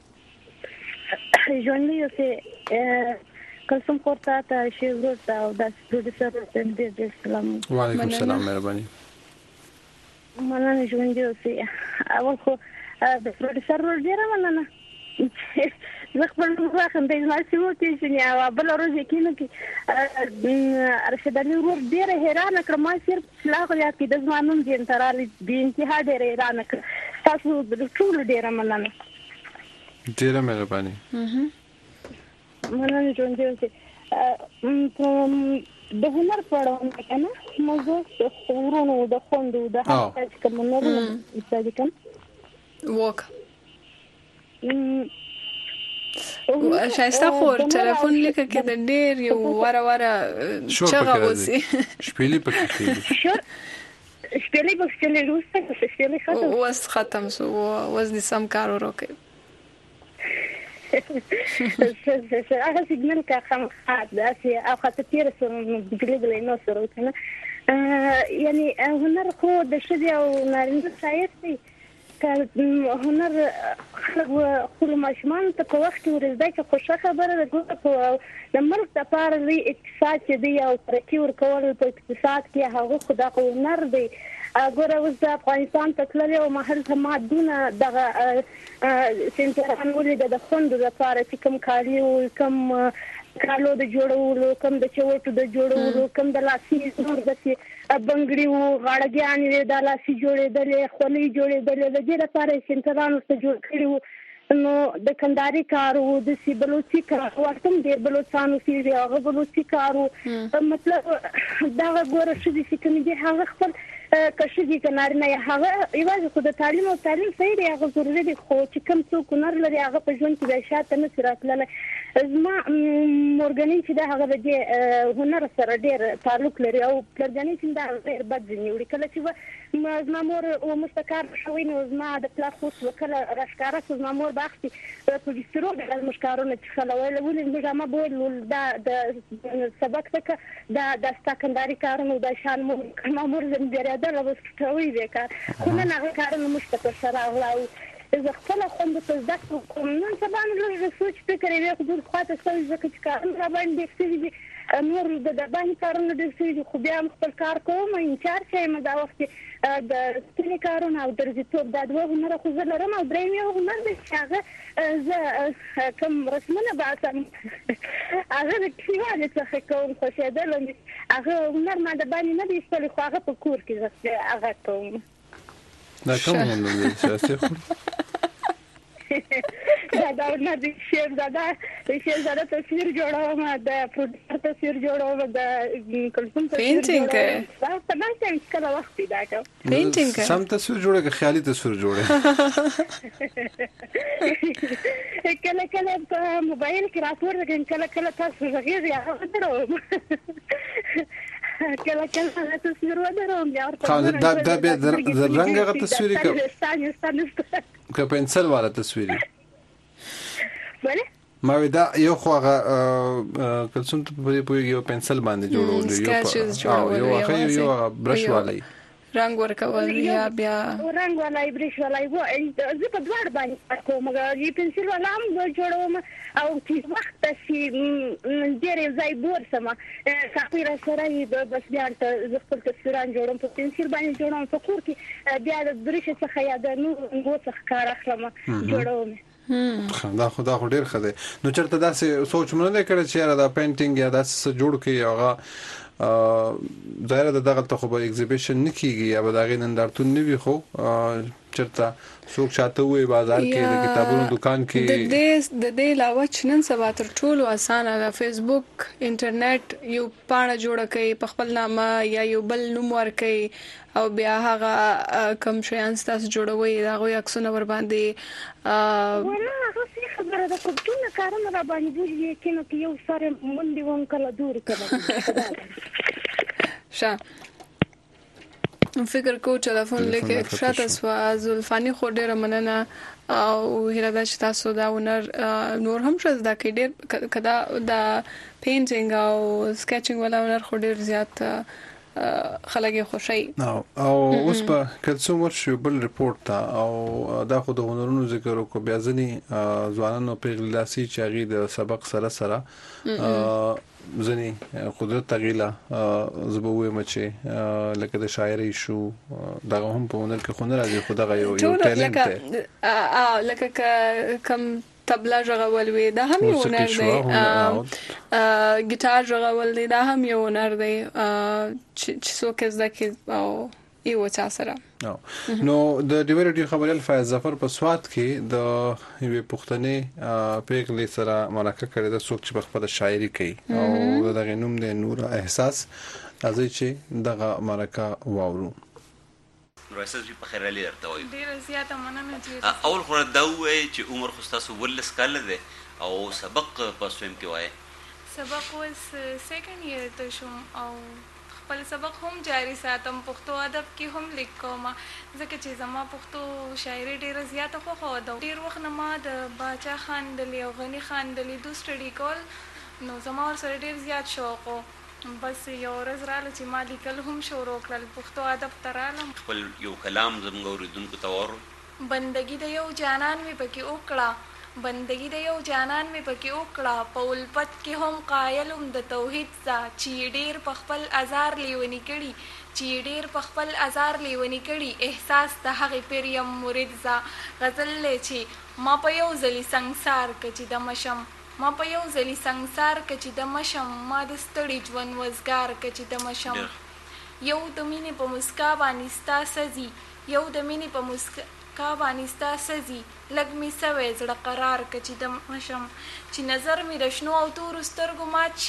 ژوندی اوسې قسم خورتا ته شی ورته او د پروډوسر ته دې سلام. وعلیکم السلام مهرباني. مننه ژوندی اوسې اول خو د پروډوسر ور ډیره مننه زه خپل راخم د ماسي وو کې چې یا بل ورځ کې نو کې ارشد علي ور ډیره حیران کړم ما صرف لاغ یا کې د ځوانون دي انترالي د انتها ډیره حیران کړ تاسو د ټول ډیره مننه. ډیره مهرباني. مننه ژوندی اوسې د هنر په اړه کنه موضوع د ورونو د خوندو د هغه چې کوم نور استاد کوم وک شایسته خور ټلیفون لیکه کې د ډېر یو واره واره چغه وسی شپېلې پکې کېږي شپېلې پکې روسته شپېلې ختم اوس ختم سو اوس دې سم کار وکړ هغه سیګنال کا خام داسې او خاطر سره بجلی نو سره کنه یعنی هنر خو د شدي او نارینه شاید دی که هنر خپل ماشومان ته په وخت کې ورزده چې خوشا خبره ده ګوره د ملک لپاره لوی اقتصاد چې دی او ترقي ورکول په اقتصاد کې هغه خو د هنر دی. ګوره اوس د افغانستان ته تللې او محل ته ما دونه دغه سنټران ولیده د خوندو لپاره چې کوم کالي او کوم کالو د جوړولو کوم د چوټو د جوړولو کوم د لاسي نور داسې بنګړي وو غاړګیانې د لاسي جوړېدلې خولۍ جوړېدلې د دې لپاره سنټران ورته جوړ کړي وو نو د کندهاري کار وو داسې بلوچي کار ورته هم ډېر بلوچانو کېږي هغه بلوچي کار وو مطلب دغه ګوره ښځې چې کومې دي هغه خپل کښې دي که نارینه یې هغه یوازې خو د تعلیم او تعلیم صحیح دی هغه ضروري دی خو چې کوم څوک هنر لري هغه په ژوند کې بیا شاته نشي راتللی زما مورګنۍ چې ده هغه د دې هنر سره ډېر تعلق لري او پلرګنۍ چې ده هغه ډېر بد ځینې وړي کله چې به زما مور وموږ ته کار شوی نو زما د پلار خوست به کله راښکاره شو زما مور به اخلي په بسترو ډېر زموږ کارونه څښله ویل ولې زموږ عمه به ویل دا د سبق ځکه دا دا ستا کنداري کارونه دا شان مور ما مور زم بیرېدله به سټوي دی کار خو نن هغه کارونه موږ ته پر سر راغله او زه خپله خوندو ته زده کړو کوم نن سبا نو لږ سوچ فکر یې وی خو ډېر خواته شوی ځکه چې کارونه راباندې ډېر شوي دي نور د دباندې کارونه ډېر شوي دي خو بیا هم خپل کار کوم انچارج یم دا وخت کې د سپینې کارونه او درزیتوب دا دوه هنره خو زه لرم او دریم یو هنر دی چې هغه زه کوم رسمونه باسم هغه د کلیوالو څخه کوم خوښېدل هغه هنر ما د باندې نه دی ایستلی خو هغه په کور کې زه هغه کوم دا کوم هنر دی سیاسي خو دا دا هنر دی شیرزاده د شیرزاده تصویر جوړوم د پروډوسر تصویر جوړوم د کلثوم تصویر جوړوم دا په داسې ټایم کې کله وخت پیدا کوم پینټینګ کوي سم تصویر جوړه که خیالي تصویر جوړه کله کله په موبایل کې راپور کله کله تاسو غږیږي هغه دروم کله کله تصویر ودروم بیا ورته دا دا بیا د رنګ هغه تصویر کې که پنسل والا تصویر بله ما دا یو خو هغه کلثوم ته په پوهېږي یو پنسل باندې جوړول یو هغه یو برش والی رنګ ورکول یا بیا رنګ والی برش والی زه په دواړو باندې کوم یو پنسل والا هم جوړوم او چې وخت شي ډېر یو ځای بور سمه کاپي را سره یې بس بیا زه خپل تصویران جوړوم په پنسل باندې جوړوم په کور کې بیا د برش څخه یا د نورو څخه کار اخلم جوړوم دا خو دا خو ډېر ښه دی نو چېرته داسې سوچ مو نه دی کړی چې یاره دا پینټینګ یا داسې څه جوړ کړي هغه ظاهره د دغلته خو به ایگزیبیشن نه کېږي یا به د هغې نندارتون نه وي خو چېرته څوک چاته ووایي بازار کې د کتابونو دکان کې د دې د دې علاوه چې نن سبا تر ټولو اسانه ده فیسبوک انټرنیټ یو پاڼه جوړه کوي په خپل نامه یا یو بل نوم ورکوي او بیا هغه کوم شیان ستاسو جوړوي د هغوی عکسونه ورباندې ولا هغه څه خبره ده کوم ټول کارونه را باندې بوجي کینو کې یو سره مونږ وون کله دور کړه شا فکر کو ټلیفون لیکه شاته سوا زلفانی خو ډیره مننه او هیله ده چې تاسو دا ونر نور هم شز دا کې ډیر کدا دا پینټینګ او سکیچینګ ولا ونر خو ډیر زیات خلک خوشي او اوس په کلثوم ورشي بل ریپورت تا او دا خو د هنرونو ذکر وکړو بیا ځنی ځوانانو پیغلاسي چې هغه د سبق سره سره ځنی قدرت تغیلا زبوي مچي لکه د شاعري شو دغه هم په هنر کې هنر راځي خو دغه یو یو ټالنت دی ا لکه کم تبلا ژغول وی دا هم یو هنر دی ګیټار ژغول دی دا هم یو هنر دی چې څوک زده کې او یو چا سره نو د ډیورټي خبرل فیض ظفر په سواد کې د یوې پښتنې پیغلې سره مرکه کړې ده څوک چې په خپل شاعري کوي او دغه نوم دی نور احساس ازي چې دغه مرکه واورو رئیس جی په خیر علي درته وایي ډیر زیاته مننه چې اول خو دا وایي چې عمر خو تاسو ولس کال دی او سبق په سویم کې وایي سبق وس سیکنډ ایئر ته شوم او خپل سبق هم جاری ساتم پښتو ادب کې هم لیکم ځکه چې زما پښتو شاعري ډیره زیاته خوښه ده ډیر وخت نه ما د باچا خان د لیو غنی خان د لیدو سټډي کول نو زما ورسره ډیر زیات شوق بس یو ورځ رااله چې ما لیکل هم شروع کړل پښتو ادب ته رالم خپل یو کلام زموږ اوریدونکو ته ووایو بندګي د یو جانان مې پکې وکړه بندگی د یو جانان مې پکې وکړه په الفت کې هم قایلم د توحید څا چې ډیر په خپل ازار لیونی کړي چې ډیر په خپل ازار لیونی کړي احساس د هغې پریم مرید څا غزل چې ما په یو ځلې سنګسار کې چې د مشم ما په یو ځلې سنګسار کې چې د مشم ما د ستړي ژوند وزګار کې چې د مشم یو د مینې په مسکا باندې ستا سزي یو د مینې په مسکا کا باندې ستا سزي لږ مې سوی زړه قرار که چې د مشم چې نظر مې د شنو او تورو سترګو مات شي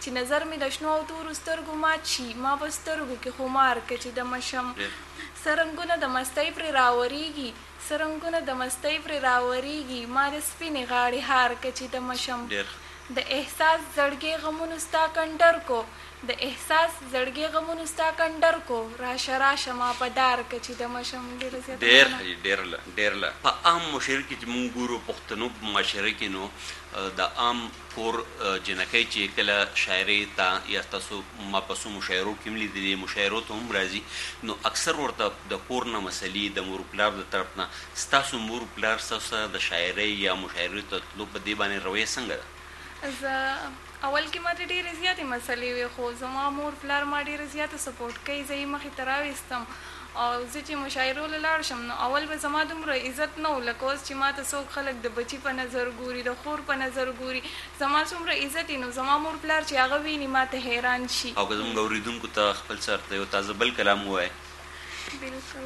چې نظر مې د شنو او تورو سترګو مات شي ما په سترګو کې خمار که چې د مشم سرنګونه د مستۍ پرې راورېږي سرنګونه د مستۍ پرې راورېږي ما د سپینې غاړې هار که چې د مشم د احساس زړګي غمونو ستا کنډر کو د احساس زړګي غمونو ستا کنډر کو راشه راشه ما په دار که چې د مشم ډېر ډېر ډېر ډېر په عام معاشره کې چې مونږ ګورو پښتنو په معاشره کې نو د عام کور جنکۍ چې کله شاعري ته یا تاسو ما په څو مشاعرو کې هم لیدلي مشاعرو ته هم راځي نو اکثر ورته د کور نه مسلې د مور پلار د طرف نه ستاسو مور پلار ستاسو د شاعرۍ یا مشاعرې ته تلو په دې باندې رویه څنګه ده؟ زه اول کې ماته ډېرې زیاتې مسلې وې خو زما مور پلار ما ډېره زیاته سپورټ کوي زه یې مخې ته راویستم او زه چې مشاعرو له لاړ شم نو اول به زما دومره عزت نه و لکه اوس چې ماته څوک خلک د بچي په نظر ګوري د خور په نظر ګوري زما څومره عزت یې نو زما مور پلار چې هغه ویني ماته حیران شي او که زموږ اورېدونکو ته خپل سر ته یو تازه بل کلام ووایه بلکل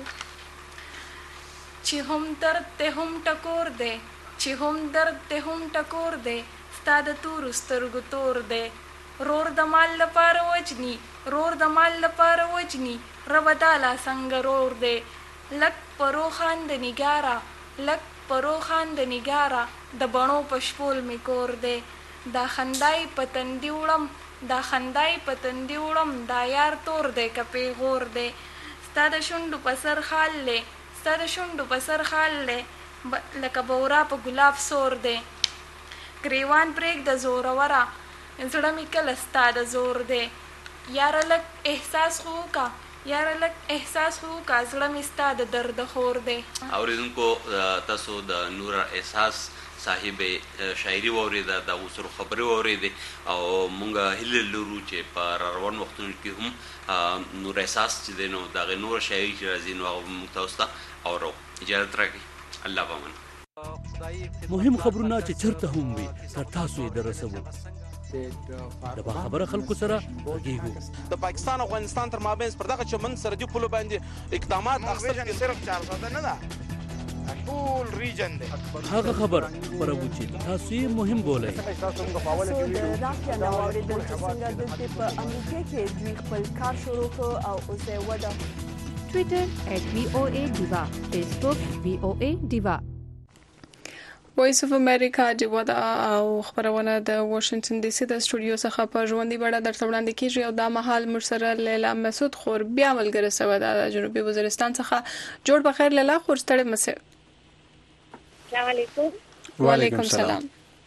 چې هم درد دی هم ټکور دی چې هم درد دی هم ټکور دی ستا د تورو سترګو تور دی رور د مال لپاره وجني رور د مال لپاره وجني ربه دالا څنګه رور دی لک پرو خان د نګاره لک پرو خان د نګاره د بڼو په شپول مې کور دی دا خندای په تندي وړم دا خندای په تندي وړم دا یار تور دی که پیغور دی ستا د شونډو په سر خال دی ستا د شونډو په سر خال دی لکه بورا په ګلاب سور دی ګریوان پرېږده زوروره زړه مې کله ستا د زور دی یاره لږ احساس خو وکړه یاره لږ احساس خو وکړه زړه مې ستا د درد خور دی اورېدونکو تاسو د نور احساس صاحب شاعري واورېده د هغو سره خبرې واورېدې او مونږ هیله لرو چې په راروان وختونو کې هم نور احساس چې دی نو د هغې نوره شاعري چې راځي نو هغه مونږ تاسو ته اورو اجازت راکړئ الله پامان مهم خبرونه چې چرته هم وي تر تاسو یې دررسوو د باخبره خلکو سره غږیږو د پاکستان او افغانستان تر مابینځ پر دغه چمن سرحدي پولو باندې اقدامات اخیستل صرف چار ساده نه ده ټول ریجن دی هغه خبر خپروو چې تاسو یې مهم بولئ تاسو د رافیا نو اورېدل چې څنګه دلته په امریکا کې دوی خپل کار شروع کړ او اوس یې وده ټویټر ایټ وی او ای ډیوا فیسبوک وی او ای ډیوا وایس اف امریکا ډیوا او خبرونه د واشنگټن ډي سي د سټوډیو څخه په ژوندۍ بڼه درته وړاندې کیږي او دا مهال مرسره لیلا مسعود خور بیا ملګری سوه د جنوبي وزیرستان څخه جوړ بخیر لیلا خور ستړي مسه السلام علیکم وعلیکم السلام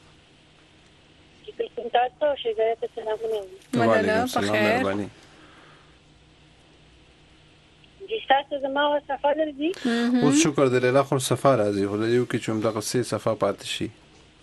کوم تاسو شګه ته سلامونه مننه بخیر تاسو زما او صفه درځي اوس شکر دې له خپل صفه راځي خو یو کې چې موږ سه صفه پاتې شي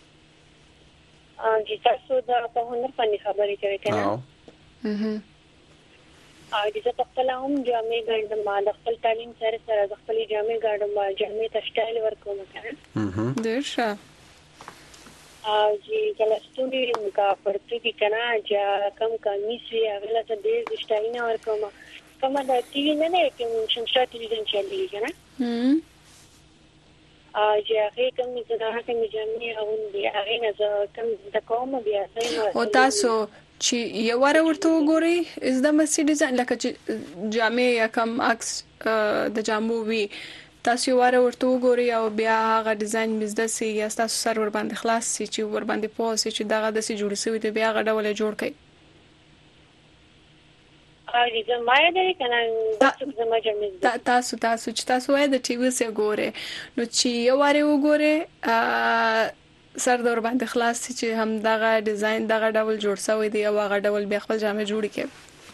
ا چې تاسو دا په هنر باندې خبرې کوي کنه او اه ا دې څه خپل هم جامې ګڼم ما د خپل تعلیم سره سره د خپل جامې ګڼم ما جامې ته سټایل ورکوم کنه ډیر ښه ا چې کله ستوري کا پرته کې کنه چې کم کمیس وی هغه ته ډیر سټایل نه ورکوم کما د ټي وي نه نه کوم شمشا ټلویزیون چلی کنه هم ا چې هغه کوم چې دا هغه می جامې او دی هغه نه کوم د کوم بیا ځای او تاسو چې یو ور ورته وګورئ از د مسی ډیزاین لکه چې جامې یا کم عکس د جامو وی تاسو یو ور ورته وګورئ او بیا هغه ډیزاین مزده سي یا تاسو سر ور باندې خلاص سي چې ور باندې پوس چې دغه د سي جوړ سوی دی بیا هغه ډول جوړ کړئ اې زمای دې کنه تاسو زما جمع تاسو تاسو چې تاسو وای د ټي وي سره ګوره نو چې یو واره وګوره سر دور باندې خلاص چې هم دغه ډیزاین دغه ډول جوړ شوی دی او هغه ډول بیا خپل جامې جوړ کړي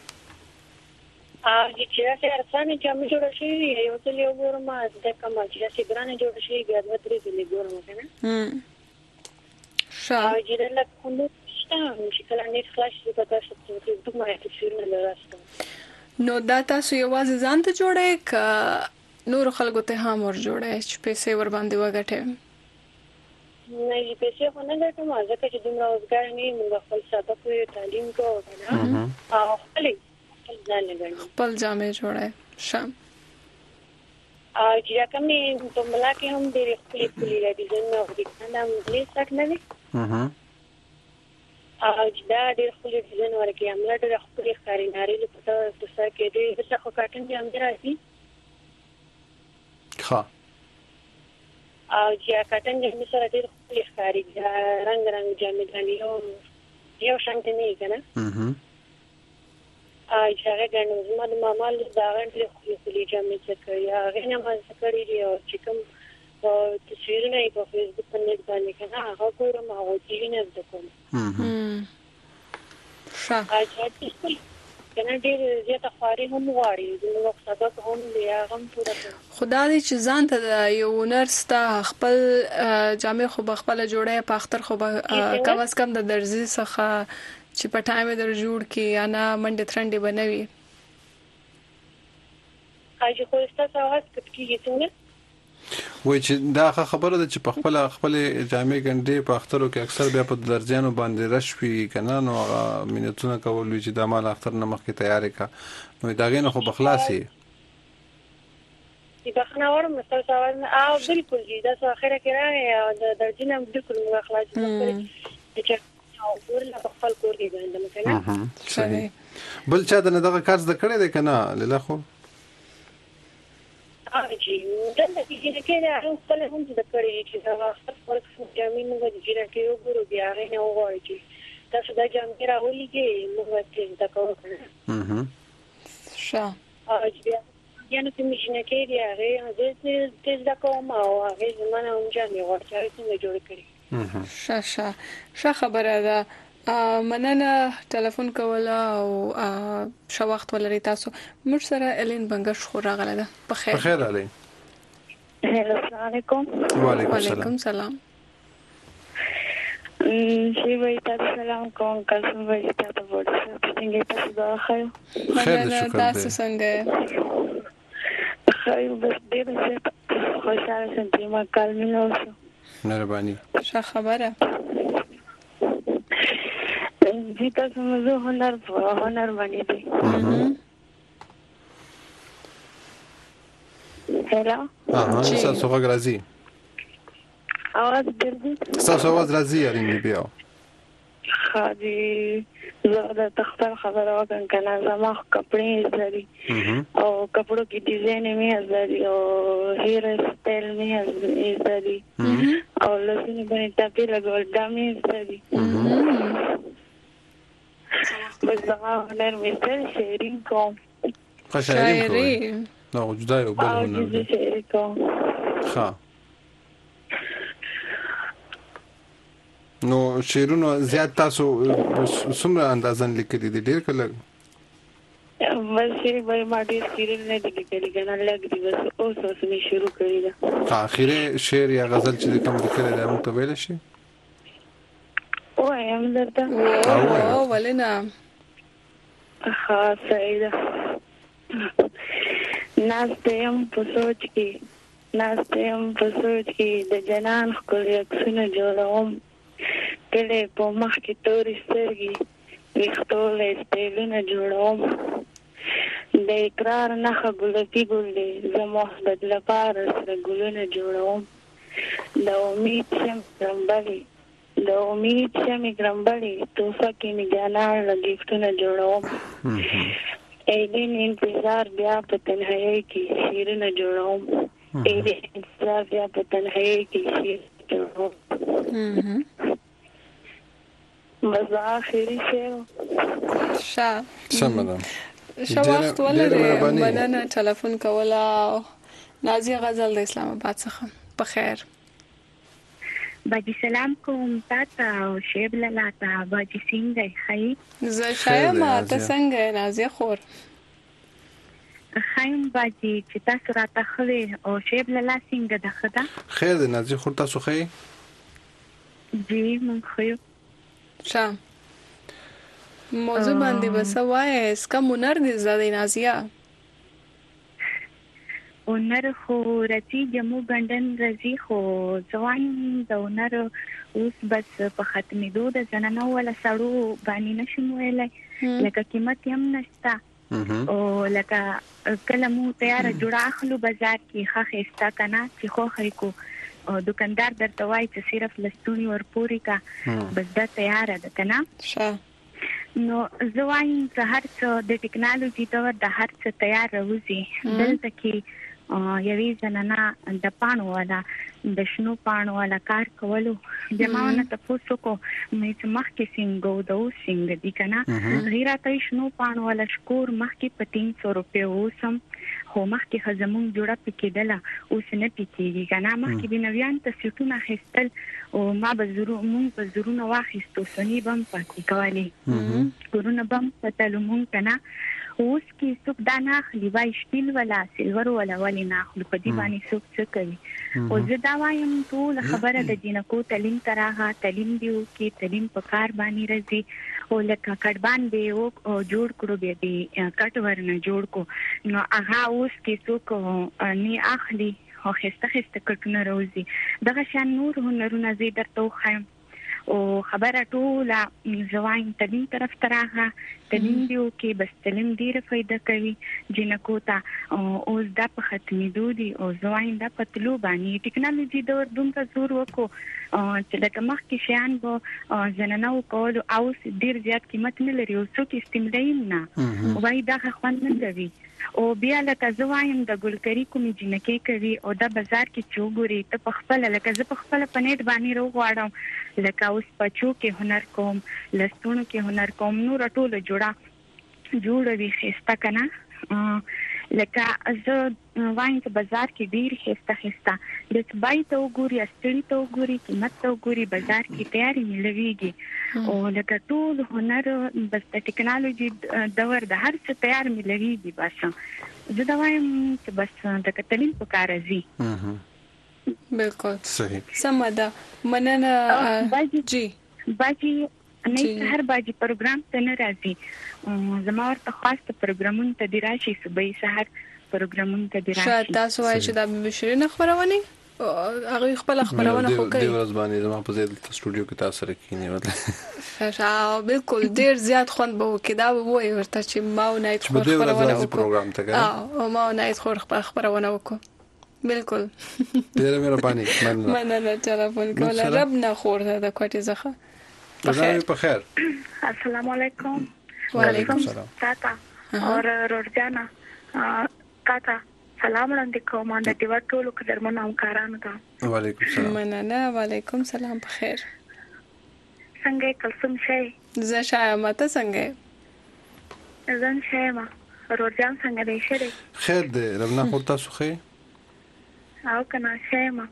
ا چې چې ارسانه جامې جوړ شي یو څه یو ګورم د کوم چې چې ګرانه جوړ شي بیا د ترې دې ګورم کنه هم شا چې له کوم چې کله نیټ فلاش د تاسو ته د کومه تصویر نه راځي نو دا تاسو یوازې ځان ته جوړه ک نور خلکو ته هم ور جوړه چې پیسې ور باندې وګټه نه یې پیسې خو نه ګټم ځکه چې دومره روزګار نه موږ خپل ساده کوی تعلیم کوو کنه او خپل ځان نه ګڼم خپل جامې جوړه شم ا چې کومې په ملاکه هم ډېر خپل خپل ډیزاین او د کنه هم دې څک نه دي ا او دا ډېر خپل ډیزاین ورکړي املا ډېر خپل ښکاری ناری له پټه تاسو کې دې څه خو کاټن دې هم راځي ښه او چې کاټن دې سره ډېر خپل ښکاری رنگ رنگ جامې غني او یو شانت نه کنه اها ا چې هغه ګنو زما د مامال دا غنډې خپل جامې څه کوي هغه نه ما څه کړی دی او چې کوم تصویرونه یې په فیسبوک باندې باندې کنه هغه ګورم هغه چې نه زده کوم ښه اځه چې کنه ډېر زیاته خواري هم غواړي نو سبب هم دی هغه هم پوره خدا دې چې ځان ته یو نرس ته خپل جامې خو بخپل جوړه په اختر خو کم از کم د درزي څخه چې په ټایم در جوړ کی انا منډه ترنډه بنوي اځه خو ستاسو هغه کټکیږي څنګه وای چې دا خبره ده چې په خپل خپل جامع ګنډې په اخترو کې اکثر بیا په درځانو باندې رشوي کنه نو هغه مینتونه کول چې د مال اختر نه مخکې تیاری کا نو دا غینه خو بخلاصي چې بخنه ورم تاسو او بالکل دي دا څو اخره کې راغی د درځینم بالکل مو خلاص کړی چې او ورله په خپل کور کې باندې کنه صحیح بل چا د دغه کار زده کړی دی کنه لاله خو اجي دلته کې کې دا خپل هم د کړی چې دا خپل جامې موږ د جره کې وګورو بیا غنه وګورو چې تاسو دا جامې راولي کې موږ ته دا کوو اها ښه اجي بیا یانو چې مشنه کې دی هغه د د کوم او هغه زمانه هم جامې ورته څنګه جوړ کړی اها ښه ښه ښه خبره ده مننه ټلیفون کوله او شو وخت ولري تاسو موږ سره الین بنگش خو راغله ده په خیر په خیر علي السلام علیکم وعلیکم السلام شي وای تاسو سلام کوم کله وای تاسو ورته څنګه تاسو دا خیر خیر تاسو څنګه خیر بس ډیر څه خوشاله سنتي ما کالمینو مهرباني ښه خبره جی تاسو موږ هنر هنر باندې دي هلا اه تاسو غږ راځي اواز درځي تاسو اواز راځي یاري بیا خاجي زه د تختر خبره وکم کنه زما کپڑے زري او کپڑوں کی ډیزاین می زري او هیر سټایل می زري او لسنه باندې ټاپي لګول دامي زري بس دا هنر مستر شیرین کوم شاعری نو جدا یو بل هنر شاعری کوم ها نو شیرونو زیات تاسو څومره اندازن لیکلي دي ډیر کله بس شیری به ما ډیر شیرین نه دي لیکلي کنه لګ دي بس اوس اوس می شروع کړی دا اخیره شعر یا غزل چې کوم لیکل دي موږ ته ویل شي وای هم درته او ولنا ها سعیده ناستم په سوچ کې ناستم په سوچ کې د جنان خپل عکسونه جوړوم کله په مخ کې تورې سترګې ویښتولې سټایلونه جوړوم د اقرار نښه ګلابي ګل دی زه محبت لپاره سره ګلونه جوړوم د امید شم ګرمبلې د امید شمې ګرمبلې توفه کې مې جانان له ګیفټونه جوړوم ایدین انتظار بیا په تنهایی کې شیرونه جوړوم ایدین انتظار بیا په تنهایی کې شیرونه جوړوم بس آخری شیو شا سمدم شو وخت ولري مننه ټلیفون کوله نازیه غزل د اسلام آباد څخه په خیر باجی سلام کوم تاته او شیب لاله باجی څنګه خی زه شایم ته څنګه نازیه خور خایم باجی چې تاسو راته خلې او شیب لاله څنګه ده خدا خیر ده نازیه خور تاسو خی جی مون خو شا موضوع باندې بس وای اس کا منر دي زده نازیه ونر خو رتی جمو ګندن رزي خو ځوان د ونر اوس بس په ختمېدو د زنانو ولا سړو باندې نشم ویلای لکه قیمت هم نشتا او لکه کله مو تیار جوړ اخلو بازار کې خخ استا کنه چې خو خې کو دکاندار درته وایي چې صرف لستونی ورپوري کا بس دا تیار ده کنه نو زه وایم چې هر څه د ټیکنالوژي دور د هر څه تیار راوځي دلته کې یوې زنانه د پاڼو والا د شنو پاڼو والا کار کولو د ماونه تاسو کو مې چې مخکې څنګه د اوس څنګه دي کنه غیره ته شنو پاڼو والا شکور مخکې په تین سو روپیه اوسم خو مخکې خزمون جوړه پکېدله اوس نه پکېږي کنه مخکې د نویان ته سټونه خستل او ما به زرو مونږ په زرونه واخیستو سنی بم پاتې کولی ګورونه بم پتلو مونږ کنه اوس کې څوک دا نه اخلي وای شتیل ولا سیلور ولا ولې نه اخلي په دې باندې څوک څه کوي او زه دا وایم ټول خبره د جنکو تعلیم تراغه تعلیم دیو کې تعلیم په کار باندې راځي او لکه کډبان دی او جوړ کړو به دی کټ ورنه جوړ کو نو هغه اوس کې څوک نه اخلي او خسته خسته کټونه راوځي دغه شان نور هنرونه زی درته خایم او خبره ټوله زواین تعلیم طرف تراغه تعلیم دیو کې بس تعلیم ډیره فائدہ کوي جنکو ته اوس دا په ختمېدو دي او زواین دا په تلو باندې ټیکنالوژي د دومره زور وکړو چې لکه مخکې شیان به زنانه وکولو اوس ډیر زیات قیمت نه لري او څوک استعمالوي نه وایي دا خوند نه کوي او بیا لکه زوایم د ګلکری کومې جنکې کوي او د بازار کې چوغوري ته په خپل لکه زه په خپل پنيټ باندې روغواړم لکه اوس پچو کې هنر کوم لستونو کې هنر کوم نور ټوله جوړه جوړه وی خسته کنه لکه زه وایم چې بازار کې ډیر خسته خسته د بای ته وګوري استړي ته وګوري قیمت ته وګوري بازار کې تیاری ملويږي او لکه ټول هنر بس د ټیکنالوژي دور د هر څه تیار ملويږي بس زه دا وایم چې بس د تعلیم په کار راځي بالکل صحیح سم ده مننه جی باجی نه هر باجی پروګرام ته نه راځي زما ورته خاصه پروګرامونه ته دی راشي صبح سحر پروګرامونه ته دی راشي شاید تاسو وایئ چې د بشرین خبرونه هغه خپل خبرونه خو کوي د ورځ باندې زما په زیات سټوډیو کې تاسو سره کینی مطلب ښه بالکل ډیر زیات خوند به وکړي دا به وایي ورته چې ما نه خو خبرونه وکړو پروګرام ته او ما نه خو خبرونه وکړو بالکل ډیر مهرباني مننه مننه ټلیفون کوله رب نه خورده د کوټې زخه بخیر بخیر السلام علیکم وعلیکم السلام تاتا اور رورجانا تاتا سلام وړاندې کوم د دې ټولو قدرمنو همکارانو ته وعلیکم السلام مننه وعلیکم السلام بخیر څنګه کلسم شي زه شایم ته څنګه زن شایم رورجان څنګه دی شری خیر دې ربنا خو تاسو خې او کنه شایم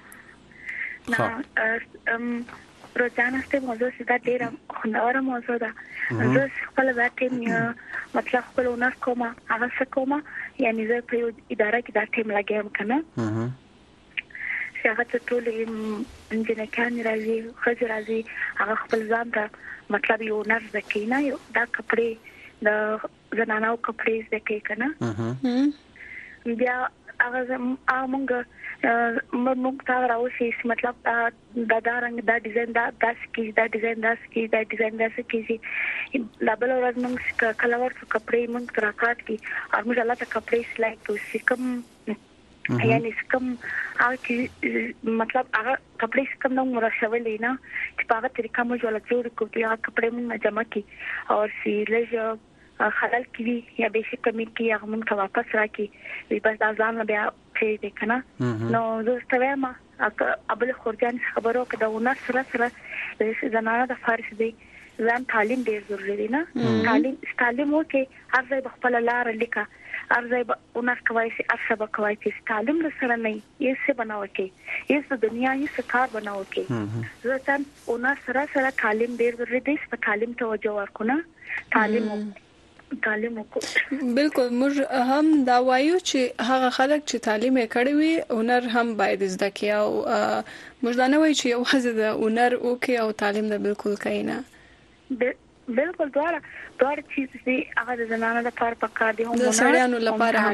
نا ام روزانه ست موضوع ستا ډیره خوندوره موضوع ده زه خپل ذاتي مطلب خپل وناس کومه هغه څه کومه یعنی زه په اداره کې دا ټیم لګیم کنه چې هغه ته ټول انجنیران راځي خځې راځي هغه خپل ځان ته مطلب یو نرس ځکه نه دا کپڑے د زنانو کپڑے ځکه کنه بیا هغه موږ موږ تا راوسی مطلب دا دا رنگ دا ډیزاین دا داس کی دا ډیزاین داس کی دا ډیزاین داس کی لا بل ورځ موږ کله ورته کپڑے موږ تراکات کی او موږ الله ته کپڑے سلای کو سکم یعنی سکم هغه مطلب هغه کپڑے سکم نو مرشولې نه چې په هغه طریقه موږ ولا جوړ کو چې هغه کپڑے موږ جمع کی او سی لږ خلل کی یا به شي کمی کی هغه موږ ته واپس راکې وی بس دا ځان بیا پری دې کنه نو زه ستویم ابل خورجان خبرو کې دا ونه سره سره زنانه د فارس دی ځان تعلیم ډیر ضروري دی نه تعلیم تعلیم وکي هر ځای خپل لار لیکه هر ځای اونر کوي چې اصل کوي چې تعلیم سره نه یې څه بناو کې یې د دنیا یې څه کار بناو کې زه ځان اونر سره سره تعلیم ډیر ضروري دی په تعلیم توجه ورکونه تعلیم تعلیم وکړو بالکل موږ هم دا وایو چې هغه خلک چې تعلیم یې کړی وي هنر هم باید زده کړي او موږ دا نه وایو چې یو ځل د هنر وکړي او تعلیم د بالکل کوي نه بالکل دواره دواره چې چې هغه د زنانو لپاره پکار دي هم د سړیانو لپاره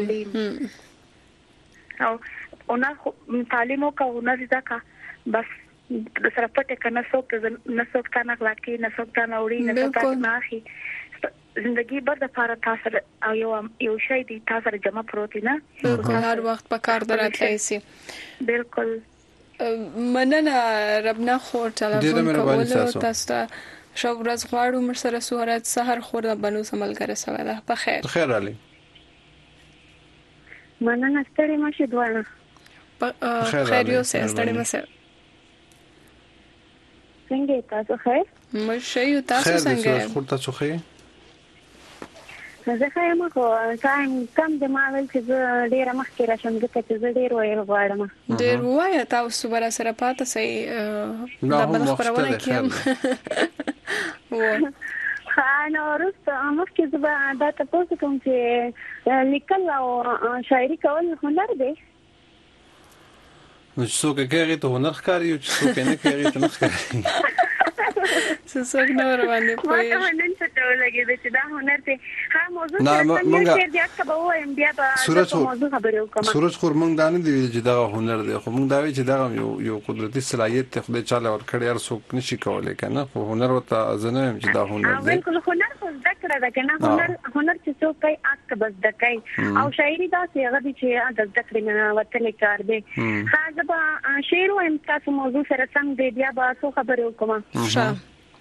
هم او هنر تعلیم او هنر زده کا بس د سره پټه کنه څوک نه څوک تا نه غلاکي نه څوک تا نه وړي نه څوک نه اخی زندگی بر د لپاره تاسو او یو یو شی دی تاسو جمع پروت نه هر وخت په کار دراتلی سي بالکل مننه ربنا خور ټلیفون کول تاسو ته شو ورځ غواړو مر سره سهارت سحر خور د بنو سملګره سره ده په خیر خیر علي مننه ستړي مشه دوانه په خیر یو سه ستړي مشه څنګه تاسو خیر مشه یو تاسو څنګه خیر خور تاسو خیر زه خایم خو ټایم کم د ما ول چې ډیره مخکې راشم ځکه چې زه ډیر وایي غواړم ډیر وایي تاسو بر سره پاتې سي د بل خبرونه کیم و خانه ورسته مخکې زه دا تاسو کوم چې لیکل او شاعري کول هنر دی نو څوک کوي ته هنر ښکاري او څوک نه کوي ته نه ښکاري څوک نه ور باندې پوي ما ته نن څه ته لګي چې دا هنر ته ها موضوع نه مونږه بیا کبو ایم بیا په موضوع خبرو کوم سورج خور مونږ دا نه دی چې دا هنر دی خو مونږ دا وی چې دا یو یو قدرتي صلاحیت ته خدای چاله ور کړی هر څوک نشي کولای کنه خو هنر وته ازنه چې دا هنر دی بالکل هنر خو ذکر دا کنه هنر هنر چې څوک کوي اک بس دکای او شاعري دا څه هغه چې د ذکر نه وته لیکار دی ها زبا شعر او تاسو موضوع سره سم دی بیا به څه خبرو کوم ښه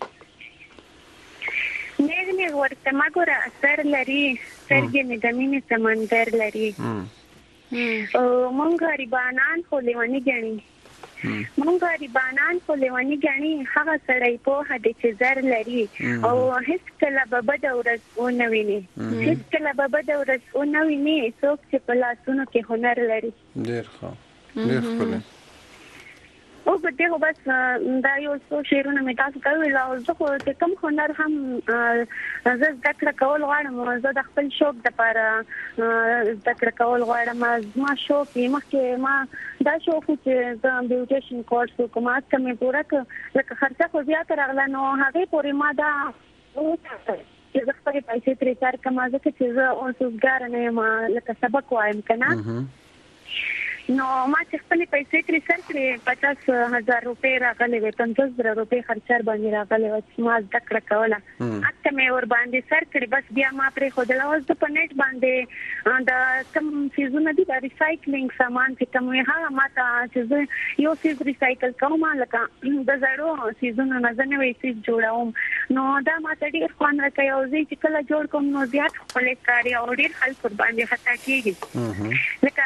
مېګ مې ورته ما ګوره اثر لري سرګې مې د مینې سمندر لري او مونږ غریبانان خو لیونی ګڼي مونږ غریبانان خو لیونی ګڼي هغه سړی په هدي چې زر لري او هیڅ کله به بد ورځ ونه ویني هیڅ کله به بد ورځ ونه ویني څوک چې په لاسونو کې هنر لري ډېر ښه ډېر ښه او په دې بس دا یو څو شعرونه مې تاسو ته ویل او زه خو کوم هنر هم زه ذکر کول غواړم زه د خپل شوق لپاره ذکر کول غواړم ما شوق یې مخکې ما دا شوق چې زه بیوټیشن کورس کوم اته مې پوره کړ لکه خرڅه خو زیات راغله نو هغه پورې ما دا چې زه خپل پیسې ترې کار کوم ځکه چې زه اوسګار نه یم لکه سبق وایم کنه نو ما چې خپل پیسې ترې سر کړې پچاس هزار روپۍ راغلې وې پنځوس زره روپۍ خرچر باندې راغلې وې ما زده کړه کوله اته مې ور باندې سر کړې بس بیا ما پرې خودله اوس د په نیټ باندې د کوم څیزونه دي د ریسایکلینګ سامان چې کوم وي هغه ما ته چې زه یو څیز ریسایکل کوم لکه د زړو څیزونو نه زه نوی څیز جوړوم نو دا ما ته ډېر خوند راکوي او زه چې کله جوړ کوم نو زیات ښکلی ښکاري او ډېر خلک ورباندې خطا کېږي لکه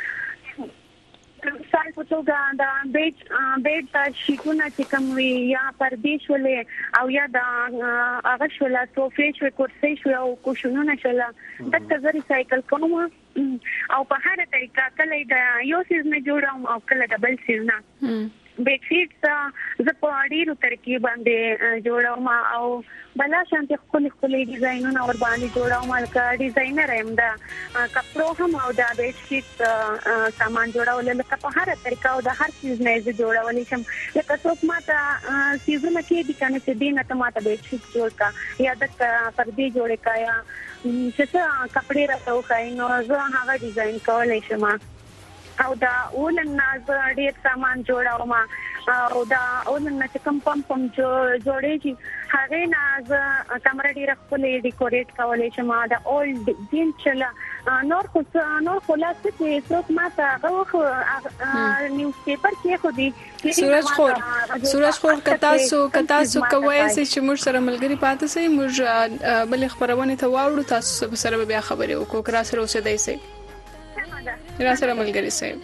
مثال په توګه د بیج بیج د شیټونه چې کوم وي یا پردې شولې او یا د هغه شوله صوفې شوې کرسۍ شوې او کوشنونه شوله دغه زه ریسایکل کوم او په هره طریقه کله د یو څیز نه جوړوم او کله د بل څیز نه بیډ شیټس زه په ډیرو ترکیب باندې جوړوم او بلا شانتي خپل خپل ډیزاینونه ور باندې جوړوم لکه ډیزاینر هم دا کپړو هم او دا بیډ شیټ سامان جوړول لکه په هر طریقه او د هر چیز نه زه جوړولې شم لکه څوک ماته سیزونه کې دي کنه چې دینه ته ماته بیډ شیټ جوړ کا یا د پردې جوړې کا یا چې څه کپړې راته وکای نو زه هغه ډیزاین کولای شم او دا اولن ناز ډیر سامان جوړاوم او دا اولن چې کوم پم پم جوړېږي هغه ناز کمره ډیر خپل ډیکوریټ کولای شم دا اولډ دین چلا نور خو نور خلاص چې څوک ماته هغه نیوز پیپر کې خو دي سورج خور سورج خور کتا سو کتا سو کوي چې موږ سره ملګری پاتې سي موږ بل خبرونه ته واوړو تاسو سره بیا خبرې وکړو کرا سره اوسېدای سي را سره ملګری صاحب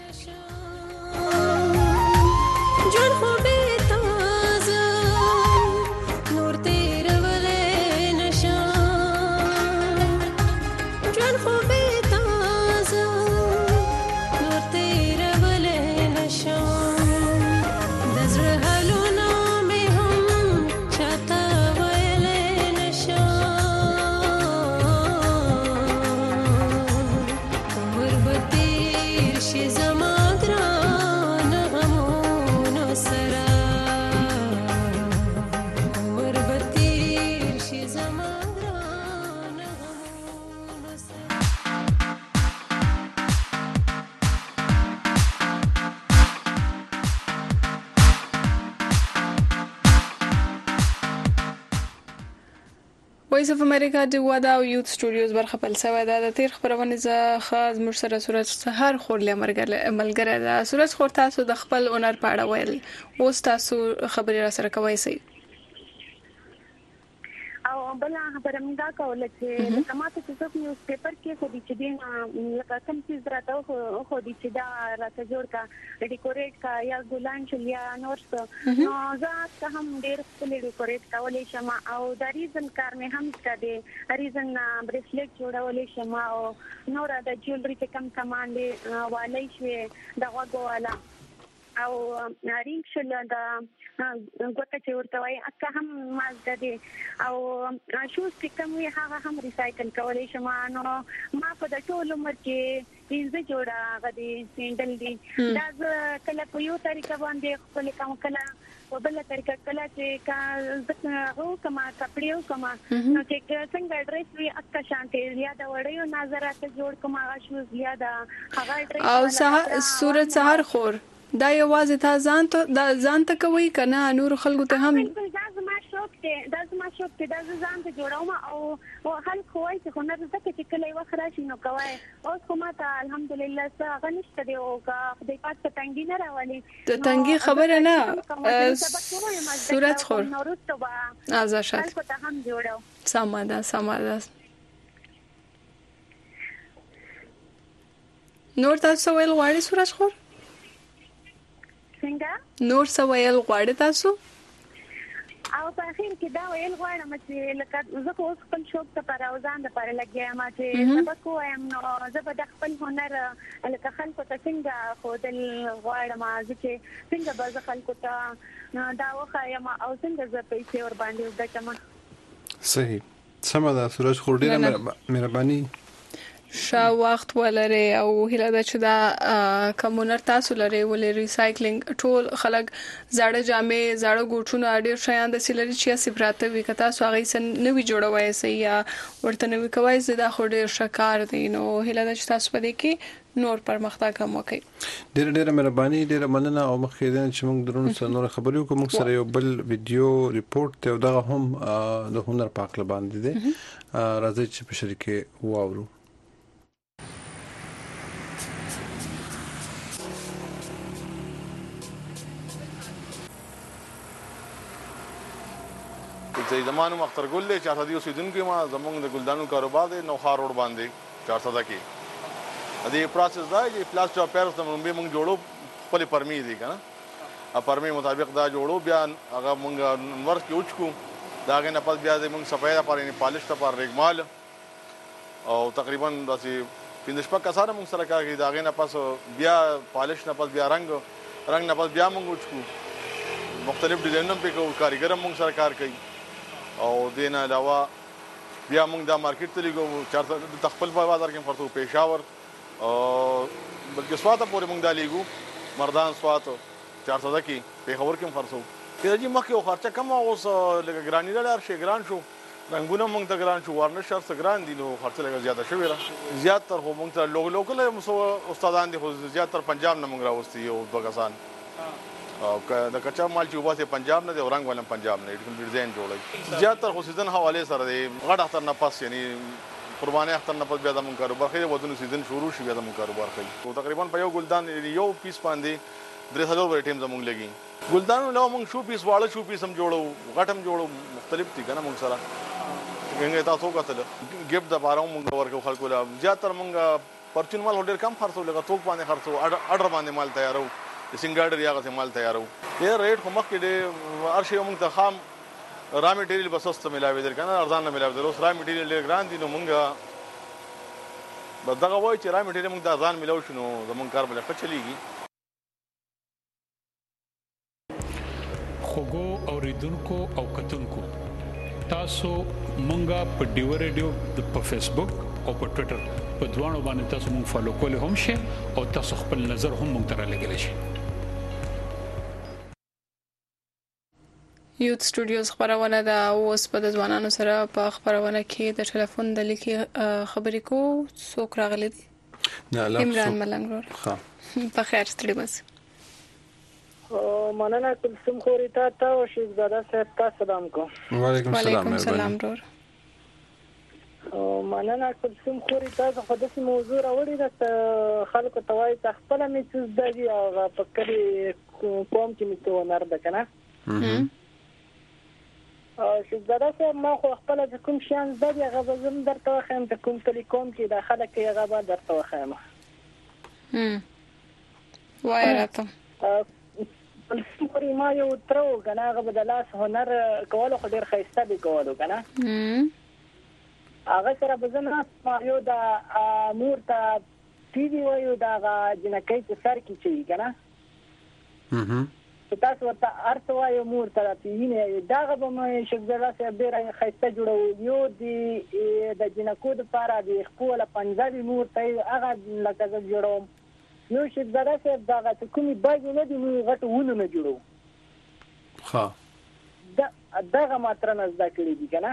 جون خو به تازه نور تیر ولې نشان جون خو به تازه نور تیر ولې نشان د زړه حالونه مې هم چاته ویلې نشان عمر به تیر شي زما وایس اف امریکا د وادا او یوت سټوډیوز برخه بل سوي د تیر خبرونه ز خاص مر سره سورج سحر خور لمرګل ملګری د سورج خور تاسو د خپل اونر پاړه ویل اوس تاسو خبري را سره کوي سي او بل خبره موږ دا کوله چې لکه ماته چې څوک نیوز پیپر کې خو دي چې دین لکه کوم څه راته خو دي چې دا راته جوړ کا ډیکوریټ کا یا ګلان چې یا نور څه نو زه هم ډېر خپل ډیکوریټ کولای شم او د ریزن کار مې هم کړی ریزن بریسلیټ جوړولای شم او نور د جوړري کې کم سامان دی والای شوی د غوږ والا او رینګ شل دا ګوته چې ورته وای اکه هم مازګه دي او شوز چې کوم وي هغه هم ریسایکل کولای شم نو ما په د ټول عمر کې پنځه جوړه غدي سینډل دي دا کله په یو طریقه باندې خپل کوم کله په بل طریقه کله چې کا زه کما کپړیو کما نو چې څنګه ډریس وی اکه شانتي یا دا وړیو نظرات جوړ کما شوز یا دا هغه ډریس او سحر سورج سحر خور دا یوازې تا ځان ته دا ځان ته کوي کنه نور خلکو ته هم دا زما شوق دی دا زما شوق دی دا ځان ته جوړوم او خلک وایي چې هنر زده چې کله یو خراشي نو کوي اوس کومه ته الحمدلله څه غنښت دی او کا خدای پاک ته تنګي نه راولي ته تنګي خبره نه سورج خور ازا شات خلکو ته هم جوړو سماده سماده نور تاسو ویل غواړئ سورج خور څنګه نور څه ویل غواړئ تاسو او په اخر کې دا ویل غواړم چې لکه زه خو خپل شوق ته پر اوزان د پر لګیا ما چې سبق وایم نو زه به د خپل هنر لکه خلکو ته څنګه خودل غواړم چې څنګه به خلکو ته دا وخایم او څنګه زه پیسې ور باندې وګټم صحیح سم ده سورج خور ډیره مهرباني شا وخت ولري او هله د چې دا کمونر تاسو لري ولې ریسایکلینګ ټول خلک زړه جامې زړه ګوټونه ډېر شیان د سیلري چې سپراته وي کته سو هغه سن نوې جوړوي سي یا ورته نوې کوي زدا خو ډېر شکار دي نو هله د چې تاسو پدې کې نور پرمختګ هم وکړي ډېر ډېر مهرباني ډېر مننه او مخکې دې چې موږ درونو سره نور خبرې وکړو موږ سره یو بل ویډیو ریپورت ته دغه هم د هنر پاک ل باندې دي راځي چې په شریکه واورو زه زمانو مختر ګل له چارته دی اوسیدونکو ما زمونږ د ګلدانو کاروبار دی نو خار روډ باندې چارته کې ا دې پروسس دا چې پلاستر پیرس د مونږ مونږ جوړو خپل پرمی دي کنه ا پرمی مطابق دا جوړو بیا هغه مونږ ورس کې اوچکو دا غنه پس بیا د مونږ صفایه لپاره نه پالش لپاره رګمال او تقریبا داسې پینځه شپه کسانه مونږ سره کاږي دا غنه پس بیا پالش نه پس بیا رنگ رنگ نه پس بیا مونږ اوچکو مختلف ډیزاینونه په کو کاریګر مونږ سره کار کوي او دین علاوه بیا موږ د مارکیټ ته لګو چارته د خپل په بازار کې فرتو پېښور او بلکې سواته پورې موږ د لګو مردان سواته چارته کې پېښور کې فرتو کله چې مخکې خرچه کم اوس لګ ګرانی لار شي ګران شو رنگونه موږ ته ګران شو ورنه شهر څخه ګران دي نو خرچه لګ زیاته شوی را زیات تر هو موږ ته لوګ لوکل استادان دي خو زیات تر پنجاب نه موږ راوستي یو دوګسان او د کچا مال چې وباسه پنجاب نه دی رنگ ولم پنجاب نه کوم ډیزاین جوړي زیاتره خو سیزن حواله سره دی غټ اختر نه پاس یعنی قرباني اختر نه پاس بیا د مون کاروبار خیر ودونو سیزن شروع شي بیا د مون کاروبار خیر او تقریبا په یو ګلدان یو پیس باندې درې هزار ور ټیم زمونږ لګي ګلدان نو مونږ شو پیس واړه شو پیس هم جوړو غټم جوړو مختلف دي کنه مونږ سره څنګه تاسو کتل ګیفت د بارو مونږ ورکو خلکو لا زیاتره مونږ پرچون مال هولډر کم خرڅو لګا توک باندې خرڅو اډر باندې مال تیارو سنگاډر یا غته مال تیارو یې ریټ خو مخکې د ارشي موږ ته خام را میټیریل بسست ملاوي در کنه ارزان نه ملاوي در اوس را میټیریل ډېر ګران دي نو موږ بس دغه وای چې را میټیریل موږ د ارزان ملاو شنو زمونږ کار بل ښه چلیږي خوګو اوریدونکو او کتونکو تاسو مونږه په ډیو ریډیو په فیسبوک او په ټوئیټر په دوانو باندې تاسو مونږ فالو کولای هم شئ او تاسو خپل نظر هم مونږ ته رالیږلی شئ یوت سټوډیوز خبرونه دا اوس په د ځوانانو سره په خبرونه کې د ټلیفون د لیکي خبرې کو څوک راغلي دي عمران ملنګ ها په خیر ستړي بس مننه کوم خوري تا ته او شیخ زاده صاحب ته سلام کوم وعلیکم السلام وعلیکم السلام ډور مننه کلثوم خوري تاسو خو داسې موضوع راوړې ده چې خلکو ته وایي چې خپله مې څه زده دي او هغه په کلي قوم کې مې څه هنر ده که نه شهزاده صاحب ما خو خپله چې کوم شیان زده دي هغه به زه هم درته وښیم چې کوم کلي قوم کې دا خلک کوي هغه به درته وښیم وایه راته کلثوم خوري ما یو تره و که نه هغه به د لاس هنر کولو خو ډېر ښایسته به کولو که نه هغه سره به زه ناست ما یو د مور ته ټي وي وایو د هغه جنکۍ چې سر کې چوي که نه چې تاسو ورته هر څه وایو مور ته راته وینې دغه به مې شهزاده صاحب ډېره ښایسته جوړوو یو د جنکو دپاره د خپو والا پنجه وي مور ته هغه لکه زه جوړوم یو شهزاده صاحب دغه چې کومې باجې نه دي موږ غټو ونو نه جوړوو دغه ما ترنه زده کړي دي که نه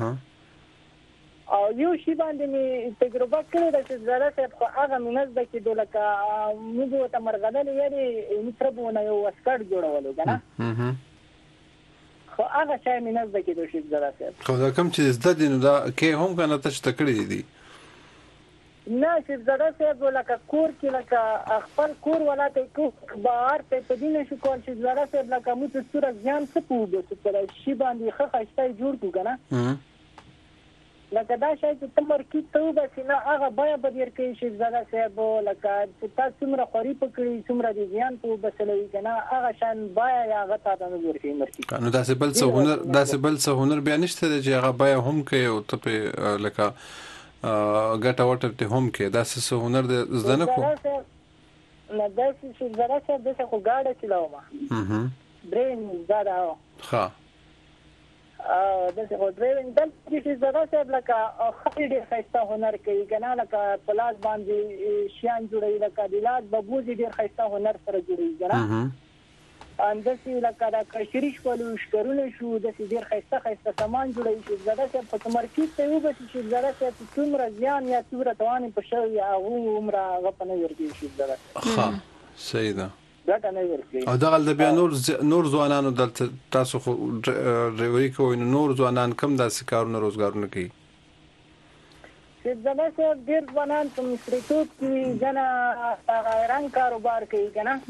او یو شی باندې مې تجربه کړې ده چې زړه صاحب خو هغه مې نه زده کېدو لکه موږ ورته مرغللې یعنې متره به ونه یو وسکټ جوړولو که نه خو هغه شی مې نه زده کېدو شي زړه صاحب خو دا کوم چې زده دي نو دا کې هم که نه ته چې ته کړي دي نه چې زړه صاحب لکه کور کې لکه خپل کور والا ته بهر ته په دې نه شو کول چې زړه صاحب لکه موږ ته څومره زیان څه پوهېږو چې په شي باندې ښه ښایسته یې جوړ کړو که نه لکه دا شی چې ته مرکز ته وباسې نه هغه بیه به دېر کوي شهزاده صاحب لکه چې تا څومره خواري په کړي څومره د زیان په وبسلی وي که نه هغه شان بیه یې هغه تا ته نه ورکوي مرکز نو داسې بل څه هنر داسې بل څه هنر بیا نشته دی چې هغه بیه هم کوي او ته پرې لکه ګټه وټه پرې هم کوي داسې څه هنر دی زده نه کړو نه داسې شهزاده صاحب داسې خو ګاډه چلومه ډرېوینګ زده ده ښه داسې خو ډرایوینګ دلته کې شهزاده صاحب لکه ښځې ډېر ښایسته هنر کوي که نه لکه په لاس باندې شیان جوړوي لکه د لاس ببوزې ډېر ښایسته هنر سره جوړوي که نه همداسې لکه د کشري شولو شکرونه شو داسې ډېر ښایسته ښایسته سامان جوړوي شهزاده صاحب خو تمرکز ته یې وباسي شهزاده صاحب چې څومره زیان یا څومره تاوان یې په شوی یا هغه عمره هغه په نه ورکوي شهزاده ښه صحیح ده ګټه نه ورکوي او دغه د بیا نور نور ځوانانو دلته تاسو خو ډرایوري کوئ نو نور ځوانان کم داسې کارونه روزګارونه کوي شهزاده صاحب ډېر ځوانان په مصریتوب کې ځنه هغه رنګ کاروبار کوي که نه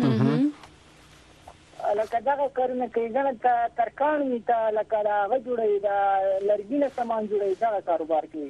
لکه دغه کارونه کوي ځنه ترکاڼ وي ته لکه د هغه جوړوي د لرګي نه سامان جوړوي دغه کاروبار کوي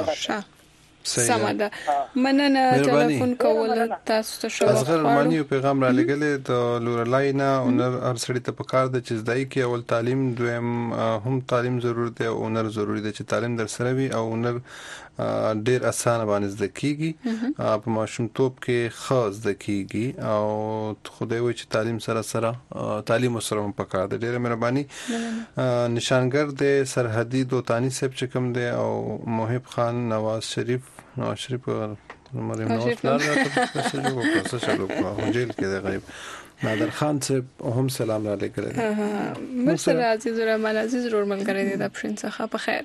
سمه ده مننه ټلیفون کول تاسو ته شو اصغر مانی پیغام را لګلې د لورلای نه هنر هر سړی ته پکار د چې زدای کې اول تعلیم دویم هم تعلیم ضروري دی او هنر ضروري دی چې تعلیم در سره وي او هنر ډیر اسانه باندې زده کیږي په ماشومتوب کې خاص زده کیږي او خدای وایي چې تعلیم سره سره تعلیم سره هم پکار دی ډیره مهرباني نشانګر د سرحدي دوتانی صاحب چې کوم دی او محب خان نواز شریف نواز شریف مریم نواز پلار راته څه جوړ کړ څه چلو کړ جیل کې دی غریب نادر خان صاحب هم سلام را لګره مستر عزیز الرحمن عزیز رورمنګری دی د پښین څخه په خیر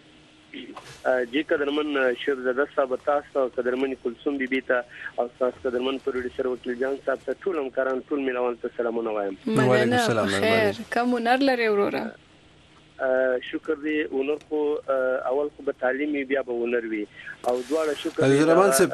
جی قدرمن شهزاده صاحب تاسو او قدرمن کلثوم بیبي ته او تاسو قدرمن پروډوسر وکیل جان صاحب ته ټول همکاران ټول ملوان ته سلامونه وایم وعلیکم السلام خیر کوم هنر لري وروره شکر دی هنر خو اول خو به تعلیم بیا به هنر وي او دواړه شکر دی زرمان صاحب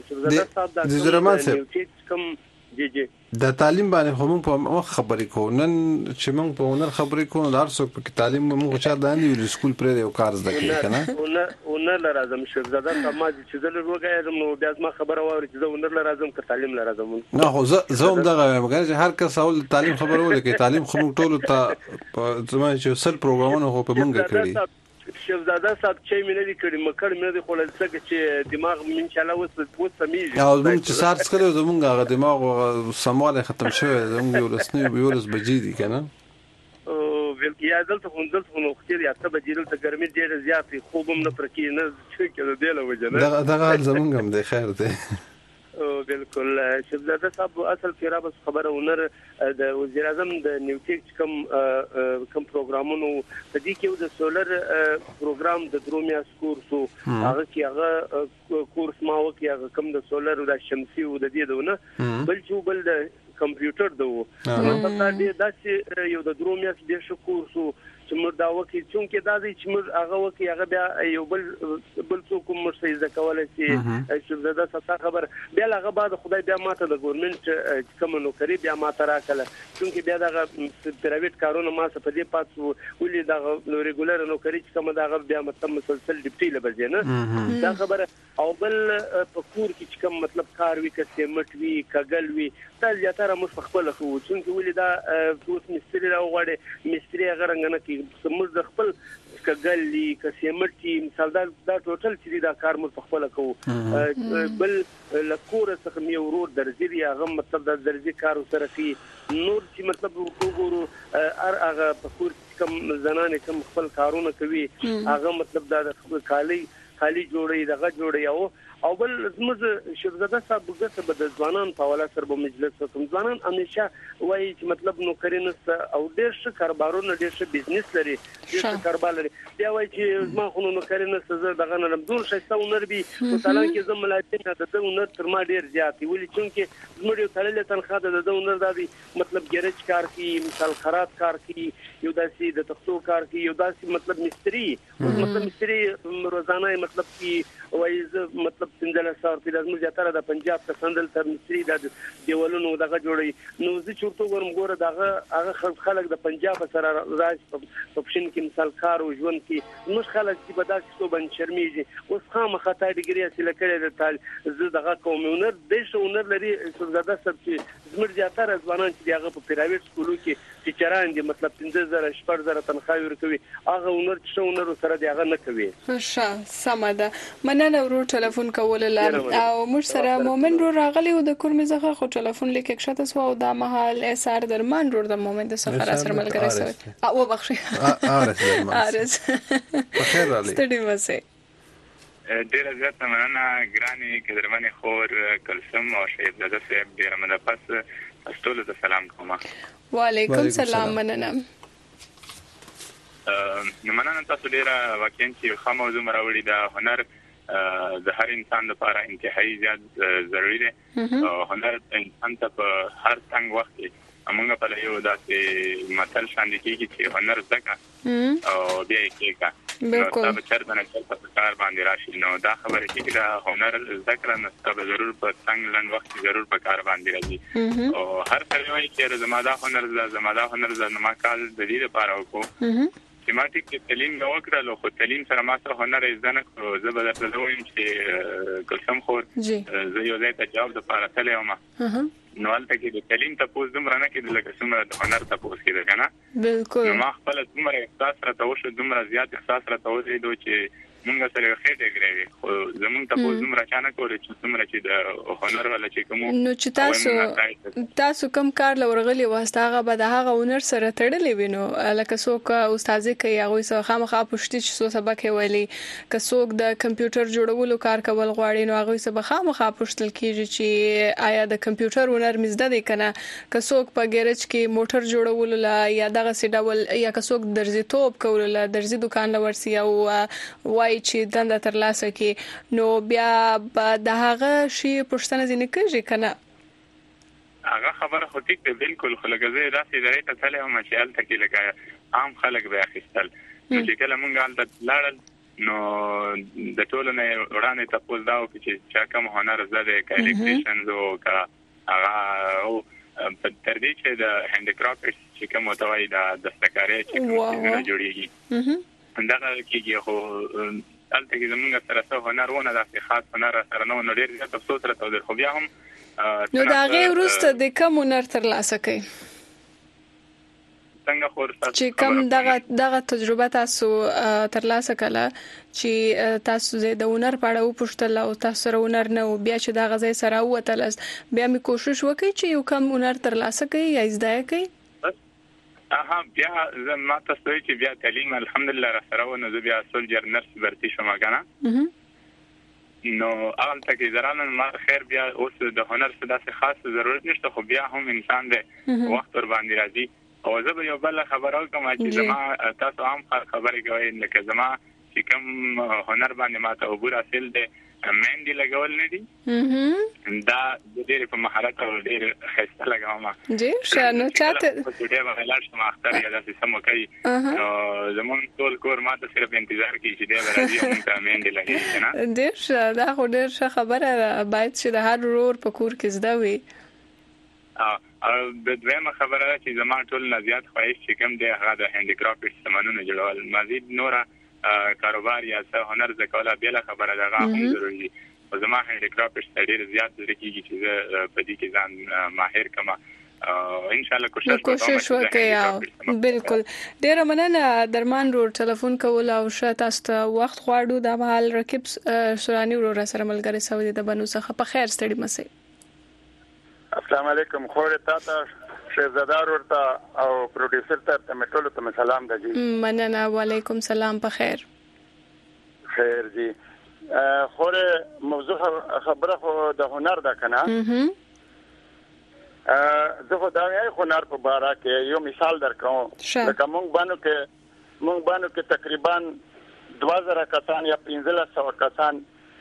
د زرمان صاحب کوم جی جی د تعلیم باندې هم په خبرې کو نن چې موږ په هنر خبرې کوو هر څوک په تعلیم موږ چا داندې ویل سکول پرې یو کار زده کوي کنه هنر هنر لازم شهزاده صاحب ما چې زل وګایم نو بیا ما خبره واوري چې هنر لازم که تعلیم لازم نه خو زه هم دغه مګر چې هر کس اول تعلیم خبره ولکه تعلیم خو ټول ته زما چې سل پروګرامونه خو په موږ کړی شهزاده صاحب چې مې نه دي کړی مکړ مې نه دي خو لږ چې دماغ من چې الله وس وس سمېږي او موږ چې سار څکلو زمونږ هغه دماغ سمواله ختم شوی زموږ یو لسنی یو لس بجې دي کنه او بلکې یا دلته خو دلته خو نو خیر یا ته بجې دلته ګرمي ډېره زیاتې خوب هم نه پرکې نه چې کله دی له وجه نه دغه دغه زمونږ هم دی خیر دی بالکل شهزاده صاحب اصل کې را بس خبره هنر د وزیر اعظم د نیوټیک کم کم پروګرامونو د دې کې د سولر پروګرام د درومیا کورسو هغه کې هغه کورس ما وکي هغه کم د سولر د شمسي او د دې دونه بل چې بل د کمپیوټر دو مطلب دا داسې یو د درو میاشتې ډېر ښه کورس و چې موږ دا وکړي چونکې دا دی چې موږ هغه وکړي هغه بیا یو بل بل څوک هم موږ ته زده کولی شي چې دا ستا خبر بیا له هغه بعد خدای بیا ماته د ګورنمنټ چې کومه نوکري بیا ماته راکړله چونکې بیا دغه پرایویټ کارونه ما څه په دې پات شو ولې دغه ریګولر نوکري چې کومه دغه بیا مطلب مسلسل ډیپټي لبل دی نه دا خبره او بل په کور کې چې کوم مطلب کار وي که سیمټ وي کګل وي دا زیاتره موږ په خپله کوو چونکې ولې دا اوس مستري راوغواړې مستري هغه رنګه نه کوي موږ د خپل کګل دي که سیمټ دي مثال دا دا ټوټل چې دا کار موږ په خپله کوو بل له کوره څخه مې یو ورور درځي دی هغه مطلب د درځي کار ورسره کوي نور چې مطلب وګورو هر هغه په کور کې کوم زنانې کوم خپل کارونه کوي هغه مطلب دا د کالي خالي جوړي دغه جوړي او او بل زموږ شهزاده صاحب ګټه به د ځوانان په حواله سره به مجلس وکم ځوانان همیشه وایي چې مطلب نوکري نشته او ډېر ښه کاروبارونه ډېر ښه بزنس لري ډېر ښه کاروبار لري بیا وایي چې زما خو نوکري نشته زه دغه نه لرم دومره ښایسته هنر وي مثلا کې زه ملازم یم د ده هنر تر ما ډېر زیات وي ولې چونکې زموږ یو تړلې تنخوا ده د ده هنر دا دی مطلب ګیرج کار کوي مثال خرات کار کوي یو داسې د تختو کار کوي یو داسې مطلب مستري مطلب مستري روزانه مطلب کې وایي زه مطلب پنځلس سوه روپۍ دا زموږ زیاتره د پنجاب ته سندل تر مستري دا دیوالونو دغه جوړوي نو زه چې ورته وګورم ګوره دغه هغه خلک د پنجاب سره راځي په پښین کې مثال کار او ژوند کې زموږ خلک چې په داسې څو باندې شرمېږي اوس خامخا تا ډګري حاصله کړې ده زه دغه کوم هنر ډېر ښه هنر لري شهزاده صاحب چې زموږ زیاتره ځوانان چې دي هغه په پرایویټ سکولو کې ټیچران دي مطلب پنځه زره شپږ زره تنخواې ورکوي هغه هنر چې ښه هنر ورسره دی هغه نه کوي ښه سمه ده مننه ورور ټلیفون کولو له او موږ سره مومن ورور راغلی و د کور مې څخه خو ټلیفون لیک کښته شو او دا مهال اس ار درمان ورور د مومن د سفر سره ملګری شوی او بخښي ارس ارس بخیر رالی ستړي وسه ډیره زیاته مننه ګراني کډرمنې خور کلثوم او شهید زاده صاحب ډیره مننه پس استول د سلام کوم وعلیکم سلام مننه نو مننه تاسو ډیره واقعا چې خامو موضوع مراوړي د هنر د هر انسان لپاره انتهایی زیات ضروری دی او هنر انسان ته په هر څنګه وخت کې موږ په یو داسې مثال شاندې کېږي چې هنر زده او بیا یې کېږي بالکل دا به چرته نه چرته په کار باندې راشي نو دا خبره کې دا هنر زده کړه نو ته ضرور په څنګه لنډ وخت ضرور په کار باندې راځي او هر څه وایي چې زما دا هنر زده زما دا هنر زده نو ما کال د دې لپاره وکړو چې ما ټیک تعلیم نو وکړل خو تعلیم سره ما سره هنر زده نه کړو زه به درته وایم چې کلثوم خور زه یو ځای ته جواب د پاره تللی وم نو هلته کې د تعلیم تپوس دومره نه کېده لکه څومره د هنر تپوس کېده که نه بالکل نو ما خپله دومره احساس راته وشو دومره زیات احساس راته ولیدو چې مونږ سره یو ښې ډګری وي خو زمونږ تپوس دومره چا نه کولی چې څومره چې د هنر والا چې کوم نو چې تاسو تاسو کوم کار له ورغلي واسطه هغه به د هغه هنر سره تړلی وي نو لکه څوک استادي کوي هغوی سره خامخا پوښتي چې څو سبق یې ویلي که څوک د کمپیوټر جوړولو کار کول غواړي نو هغوی سره به خامخا پوښتل کېږي چې آیا د کمپیوټر هنر مې زده دی که نه که څوک په ګیرج کې موټر جوړولو له یا دغسې ډول یا که څوک درزیتوب کولو له درزي دوکان له ورسي او وایي چې دنده ترلاسه کړي نو بیا به د هغه شي پوښتنه ځینې کېږي که نه هغه خبره خو ټیک دی بالکل خو لکه زه داسې ادارې ته تللی وم چې هلته کې لکه عام خلک به اخیستل نو چې کله مونږ هلته لاړل نو د ټولو نه یې وړاندې تپوس دا وکړو چې چا کوم هنر زده دی که الکتریشنز و که هغه تر دې چې د هینډیکرافټ چې کوم ورته وایي د دستکارۍ چې کوم څیزونه جوړېږي همدغه کېږي خو هلته کې زمونږ سره څه هنر ونه داسې خاص هنر سره نه و نو ډېر زیات افسوس راته ودرېد خو بیا هم نو د هغې وروسته د کوم هنر ترلاسه کوئ څنګه خور چې کوم دغه دغه تجربه تاسو ترلاسه کړه چې تاسو د هنر په اړه وپوښتل او تاسو سره هنر نه و بیا چې دغه ځای سره ووتلست بیا مې کوشش وکړئ چې یو کم هنر ترلاسه کړئ یا زده کړئ اها بیا زه ما تاسو ته چې بیا تعلیم الحمدلله را سره و نو زه بیا سولجر نرس برتي شوم که نه نو هلته کې زه رالم ما خیر بیا اوس د هنر څه داسې خاص ضرورت نشته خو بیا هم انسان د وخت ور باندې راځي او زه به یو بله خبره وکړم چې زما تاسو عام خبرې کوئ لکه زما چې کوم هنر باندې ما ته عبور حاصل دی مهندي لګول نه دي دا د ډېر په مهارت او ډېر خسته لګاوم جی شنو چاته په دې باندې لاړ شم اختر یا د سمو کوي نو زمون ټول کور ماته صرف انتظار کوي چې دې راځي او ته مېندې لګي نه ډېر ښه دا خو ډېر ښه خبره باید چې د هر ورور په کور کې زده وي او د دویمه خبره چې زما ټول نه زیات خواهش چې کوم دی هغه د هاندیکرافټ سامانونو جوړول مزید نوره کاروبار یا څه هنر زکواله بل خبره ده هغه ضروري دي او زما هاندیکرافټ ډېر زیات ځکه چې زه په دې کې ځان ماهر کما ان شاء الله کوشش وکړم کوشش وکړم بالکل ډېر مننه درمان روډ ټلیفون کول او شته تاسو وخت غواړو د حال رکیب سورانی ورو سره ملګری سعودي د بنو څخه په خیر ستړي مسي السلام علیکم خور تاته شهزادار ورته او پروډوسر ته مټولو ته سلام دی مننه وعلیکم سلام په خیر خیر جی خور موضوع خبره خو د هنر ده کنه زه خو دا یې هنر په باره کې یو مثال درکوم لکه مونږ باندې کې مونږ باندې کې تقریبا دوه زره کسان یا پنځه سوه کسان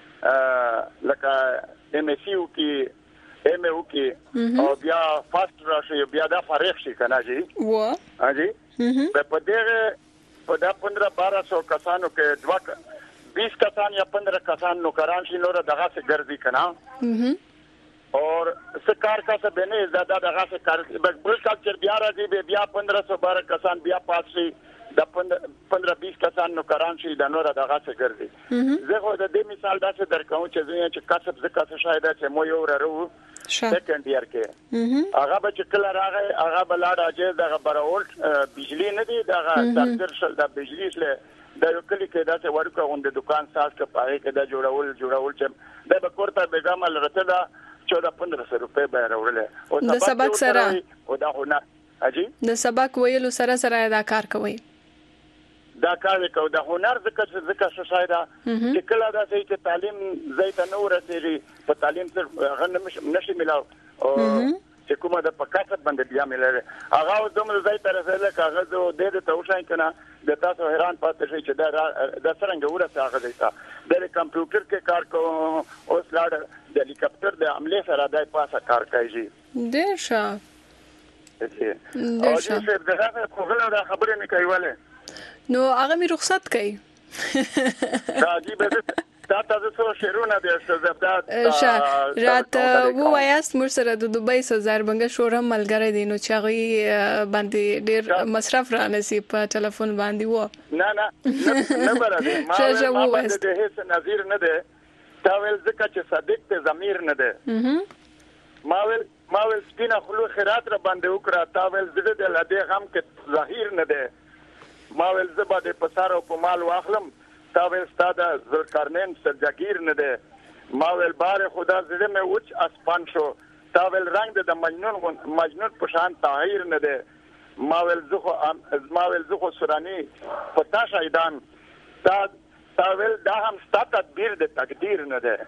لکه ام ایس یو کې ایم او کې او بیا فاست راشي بیا دا فارغ شي کنه جی و ها جی په دې په دا پندرہ بارہ سو کسانو کې دوا بیس کسان یا پندرہ کسان نوکران شي نور دغه څخه ګرځي کنه اور سکار کا څه بنه زیاده دغه څخه کار بل کلچر بیا راځي بیا پندرہ سو بارہ کسان بیا پاس شي د پندرہ بیس کسان نوکران شي د نور دغه څخه ګرځي زه خو د دې مثال داسې درکوم چې زه چې کسب زکه څه شاید چې مو یو ورو سیکنډ ایئر کې هغه به چې کله راغی هغه بلاډ اجازه دغه براولټ بجلی نه دی دغه ترتر شل د بجلی سره د یو کلی کې دا څه ورکو غونډه دکان ساز کې پاره کې دا جوړول جوړول چې د بکورته بیګم لرته چودہ پندرہ سو روپے به راوړل او د سبق سره او دا هنر اجي د سبق ویلو سره سره دا کار کوي دا کار کو د هنر ذکر ذکر شایدا چې کله دا چې تعلیم زیت نور رسېږي په تعلیم سره غن نشي ملاو او چې کومه د پکاست باندې بیا ملره هغه دومره زیت رسېله کاغه زه د دې ته وښایم کنه د تاسو حیران پاتې شئ چې دا د څنګه ورته هغه دیتا د کمپیوټر کې کار کوم او سلاډ د هلیکاپټر د عمله سره دای پاسه کار کوي ډېر ښه او چې دغه کوغله د خبرې نه کوي نو هغه می رخصت کوي دا عجیب ده دا تاسو سره شیرونه دي چې رات وو وایاست مر سره د دوبۍ سزار بنګ شورم ملګری دي نو چې هغه باندې ډیر مصرف را نسی په ټلیفون باندې وو نه نه نه برابر ما ما د هیڅ نظیر نه ده دا ول ځکه چې صادق ته ضمیر نه ده ما ول ما ول سپینا خلو خیرات را باندې وکړه تا ول زړه د لدې غم کې ظاهر نه ده ما ول زبا د پسار او په مال واخلم تا ول ستاده ذوالقرنین سرجاگیر نه ده ما ول بار خدا زړه مې وچ اسپان شو تا ول رنگ د مجنون مجنون په شان طاهر نه ده ما ول زخه ما ول زخه سورانی پتا شایدان تا تا ول دا هم ستات تدبیر د تقدیر نه ده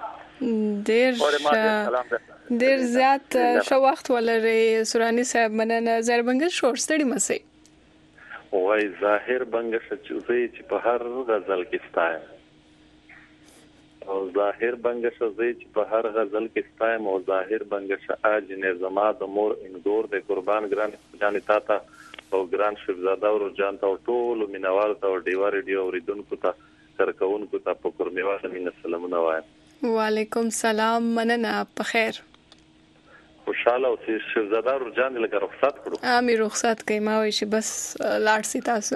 ډیر ډیر زیات شو وخت ولري سورانی صاحب مننه زربنګ شور ستړي مسي وای ظاهر بنګش چې په هر غزل کې ستایم او ظاهر بنګش چې په هر غزل کې ستایم او ظاهر بنګش اج نه زما د مور انګور د قربان ګران جان تاتا او ګران شهزاده او جان تا ټول مینوال ته او ډیوار ډیو اوریدونکو ته سرکونکو ته په کورمیواله مين سلامونه وایم وعلیکم سلام مننه په خیر خوشاله او شهزاده رجان لکه رخصت کړو امي رخصت کوي ما وایي چې بس لاړ سي تاسو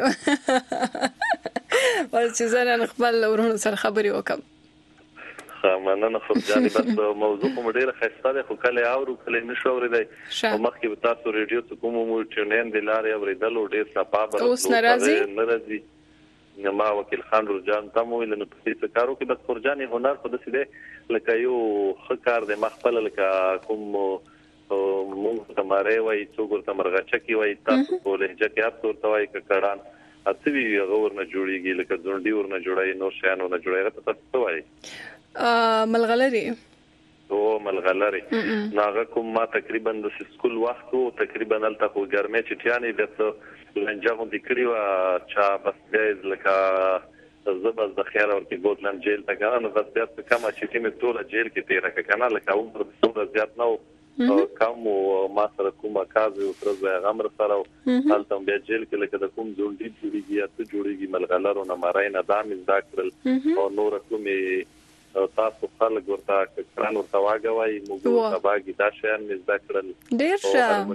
ورته ځان خپل ورونو سره خبري وکم مننه خو ځاني بس موضوع کوم ډیره خسته ده خو کله اورو کله نشو اوریدای او مخکې تاسو ریډیو ته کوم مو ټرینین د لارې اوریدل او ډیر صفابه اوس ناراضي ناراضي نما وکیل خان رجان تاسو ویل نو په دې کارو کې د فرجاني هنر په دې ده لکه یو خکار د مخبل لکه کوم مونږ ته ماره وای څوګر ته مرغچکی وای تاسو کولې چې تاسو ورته وای کړهان اته وی غور نه جوړیږي لکه ځونډي ور نه جوړای نو شانو نه جوړای تاسو وای ا ملغلري او ملغلري ناغه کوم ما تقریبا د سکول وخت او تقریبا الته خو ګرمه چټیانې د لنجاو د کړیو چا بس بیز لکه زبر د خیر او کې ګوتلند جیل ته کنه بس بیا کومه چې تیمه ټوله جیل کې تیر کنه لکه عمر څومره زیات نو کوم ما سره کومه کاز او تر زه غمر سره حالت بیا جیل کې لکه د کوم جوړ دي جوړیږي یا ته جوړیږي ملغلرو نه مارای نه دام ذکرل او نور کومه تاسو خلک ورته کړان ورته واغوي موږ ته باګي دا شیان ذکرل ډیر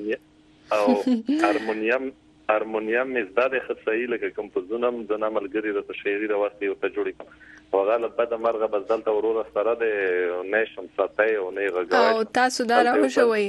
ښه او هارمونیم هارمونیم مزداد خصایی لکه کمپوزونم د ناملګری د شاعري راوستي او ته جوړی او غالب بعد مرغه بدلته ورور سره د نشم ساتي او نه غږوي او تاسو دا راوښوي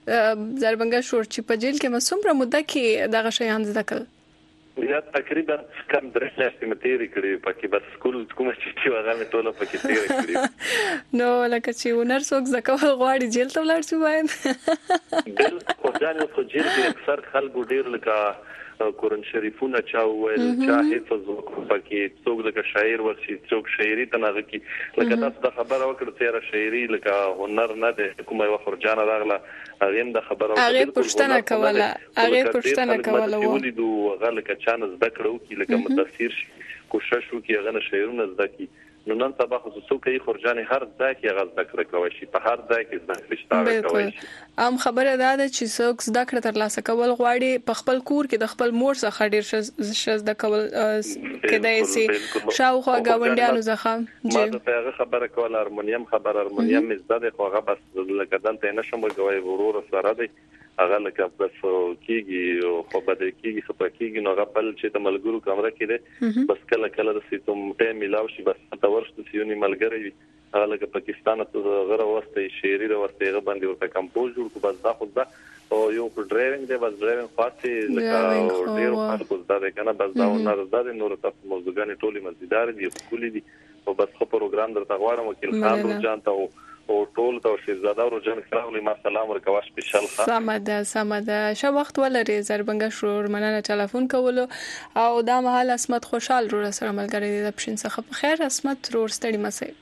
زربنګا شور چې په جیل کې مسومره مده کې دغه شیان زده کړل یا تقریبا کم درې میاشتې متېری کړی پکې بس سکول کوم چې هغه مې ټوله پکې تیر کړی نو لکه چې ونر څوک زکول غواړي جیل ته ولاړ شي باید بل خو ځان خو جیل کې اکثر خلکو ډیر لکه قرآن شریفونه چا ویل چا حفظ وکړ پکې څوک لکه شاعر ورشي څوک شاعري تنغه کی لکه تاسو د خبره وکړه چې شاعري لکه هنر نه ده کومه یو خرجانه راغله هغه د خبره هغه پښتنه کوله هغه پښتنه کوله و ولیدو هغه لکه چانه زده کړو کی لکه متاثر شي کوشش وکي هغه شاعرونه زده کی نو نن سبا خو څوک یې خرجانه هر ځای کې هغه زده کړ کوي شي په هر ځای کې زده کړ کوي ام خبره ده چې څوک زده کړ تر لاسه کول غواړي په خپل کور کې د خپل مور څخه ډیر شز د کول کېدای شي شاوخوا گاونډیانو څخه ما ته هغه خبره کول هارمونیم خبر هارمونیم زده خو هغه بس لکه دلته نشم کوي ورور سره دی هغه لکه بس کیږي او په بده کیږي خو کیږي نو غبل چې د ملګرو کمره کې ده بس کله کله د سیتوم ټیم ملاو شي بس دا ورشته سيونی ملګری هغه لکه پاکستان ته غره واسطه شيري واسطه هغه باندې ورته کمپوز جوړ کو بس دا خو دا او یو ډرایوینګ دی بس ډرایوینګ خاصه لکه ډیر خلکو زده کنه بس دا نور زده نور تاسو موضوعګانی ټولي مزیدار دي خولي دي او بس خو پروګرام درته غواړم وکیل خان جان ته او ټول د شهزاده او جن کراولي ما سلام ورکوا سپیشل ښه سمده سمده شو وخت ولري زربنګ شور مننه ټلیفون کولو او دا مهال اسمت خوشحال رو سره ملګری د پښین څخه په خیر اسمت رو ستړي مسي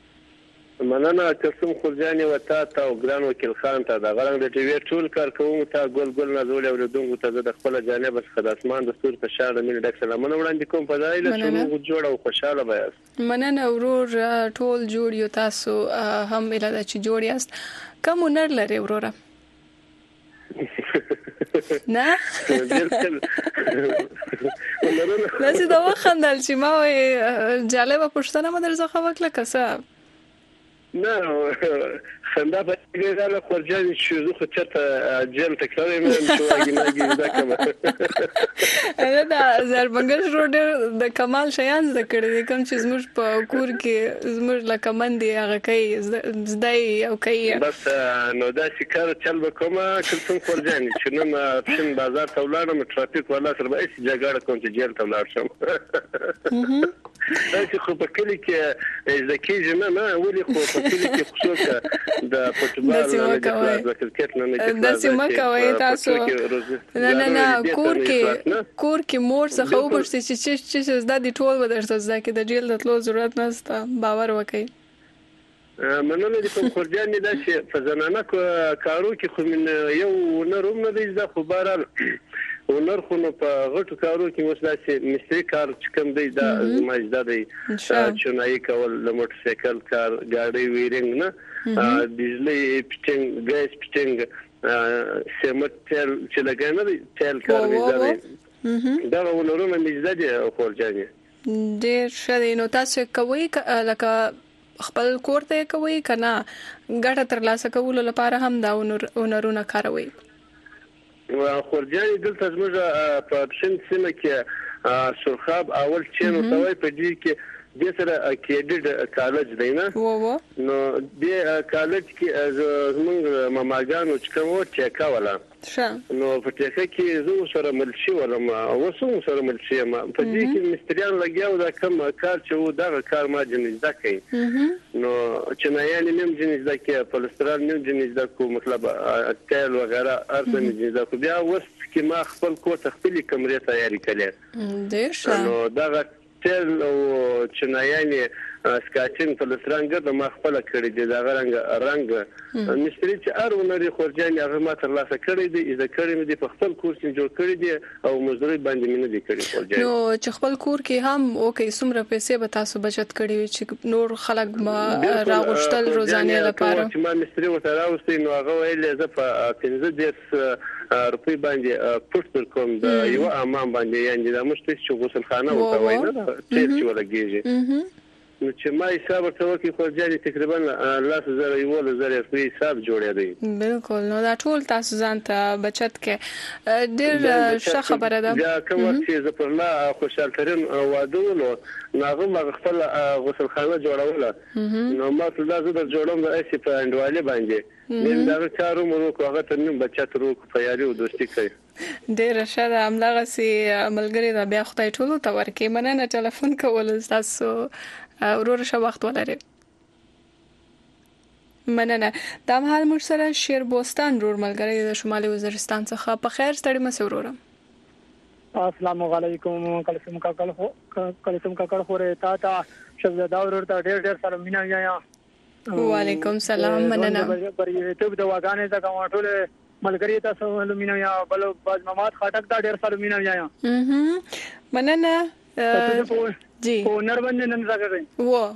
مننه قسم خورجاني وتا تا او ګران وکیل خان ته د غرنګ د ټي وي ټول کار کوم ته ګل ګل نازول او دغه ته د خپل جانب څخه د اسمان د ستور په شاړه مين ډک سلامونه وړاندې کوم په ځای له ټول جوړ او خوشاله بیاست مننه ورور ټول جوړ یو تاسو هم اراده چې جوړ یاست کوم نر لري وروره نه لاسه دا وخندل چې ما جالبه پښتنه مدرسه خو وکړه کسه نه خندا په دې ډول خورجاني چې زه خو چرته جیم تکرار یم چې واګي ماګي دا کوم انا دا زربنګ شروډر د کمال شیان ذکر دي کوم چې زموږ په کور کې زموږ لکه مندي هغه کوي زدای او کوي بس نو دا شکر چل وکما کوم خورجاني چې نن پښین بازار ته ولاړم ټرافیک ولا سره به هیڅ جګړه کوم چې جیل ته ولاړ شم دا چې خو په کلی کې ځکه نه نه ولي خو په کلی کې خصوصا د فوټبال د کرکټ نه نه د سیمه کوي تاسو نه نه نه کور کې کور کې مور څخه وبښتي چې چې چې د ټول ودرته ځکه د جیل د تلو ضرورت نشته باور وکړي مننه دي په خورجاني دا چې په زنانه کارو کې خو من یو نه روم نه دي دا خو بارال ونر خو نو په غټو کارو کې وسلاسي مستری کار چې کوم دی دا زماجدا دی چونای کول د موټر سایکل کار ګاډي ویرنګ نه بجلی پټنګ ګیس پټنګ سیمټ تل چې لګنه دی تل کار ویزاري دا ونرونه مزدا دي خورجاني ډیر شری نو تاسو کوي لکه خپل کور ته کوي کنه ګټه تر لاسه کول لپاره هم دا ونرونه کاروي خورجاني دلته زموږ په پښین سیمه کې سرخاب اول چینو توای په دې کې د سره کېډډ کالج دی نه نو د کالج کې زموږ ماماګانو چې کوم چې کاوله نو په دې کې زه سره ملشي ولم او سم سره ملشي ما په دې کې مستریان لګیاو دا کوم کار چې و دا کار ما جنځ دا کوي نو چې نه یعنی نیم جنځ دا کې پلسترال نیم جنځ دا کو مطلب تیل وغیرہ ارته جنځ دا کو بیا وس کې ما خپل کوټه خپل کمرې تیاری کړې ډیر ښه نو دا تل او چنایانه سکاچینګ په لسرانګ د ما خپل کړی دی دا رنګ رنګ مستری چې ارونه خورجان هغه ما تر لاسه کړی دی اذا کړی مې په خپل کورس جوړ کړی دی او مزدوري باندې مې نه دی کړی خورجان نو چې خپل کور کې هم اوکې څومره پیسې به تاسو بچت کړی چې نور خلک ما راغشتل روزانه لپاره چې ما مستری وته راوستي نو هغه ویل زه په پنځه دېرش روپۍ باندې پورت کوم د یو امام باندې یعنی دا مشته چې غسل خانه وته وای نه څه چې ولګیږي نو چې ما حساب ورته وکړ خو ځای تقریبا لاس زره یو له زره په حساب جوړې دی بالکل نو دا ټول تاسو ځان ته بچت کې ډېر ښه خبره ده دا کوم چې زه پر لا خوشحال ترين واده ولو ناغه ما خپل غسل خانه جوړوله نو ما ټول دا زه جوړوم د اسی په انډوالي باندې نن دا کارو مو کوغه ته نیم بچت رو په یاري او دوستي کوي ډېر ښه ده همدغه سي ملګری دا بیا خدای ټول ته ورکې مننه ټلیفون کول تاسو ورور شه وخت ولري مننه د مهال مرسره شیر بوستان رور ملګری د شمالي وزیرستان څخه په خیر ستړي مسورورم السلام علیکم کلسم کاکل خو کلسم کاکل خو تا تا شهزاده ورور ته ډېر ډېر سلام مینا یا وعلیکم سلام مننه پرې ته د واغانې ته کوم ټول ملګری تاسو مینا یا بل باز محمد خاټک دا ډېر سلام مینا یا مننه جی او نر باندې نن راغی و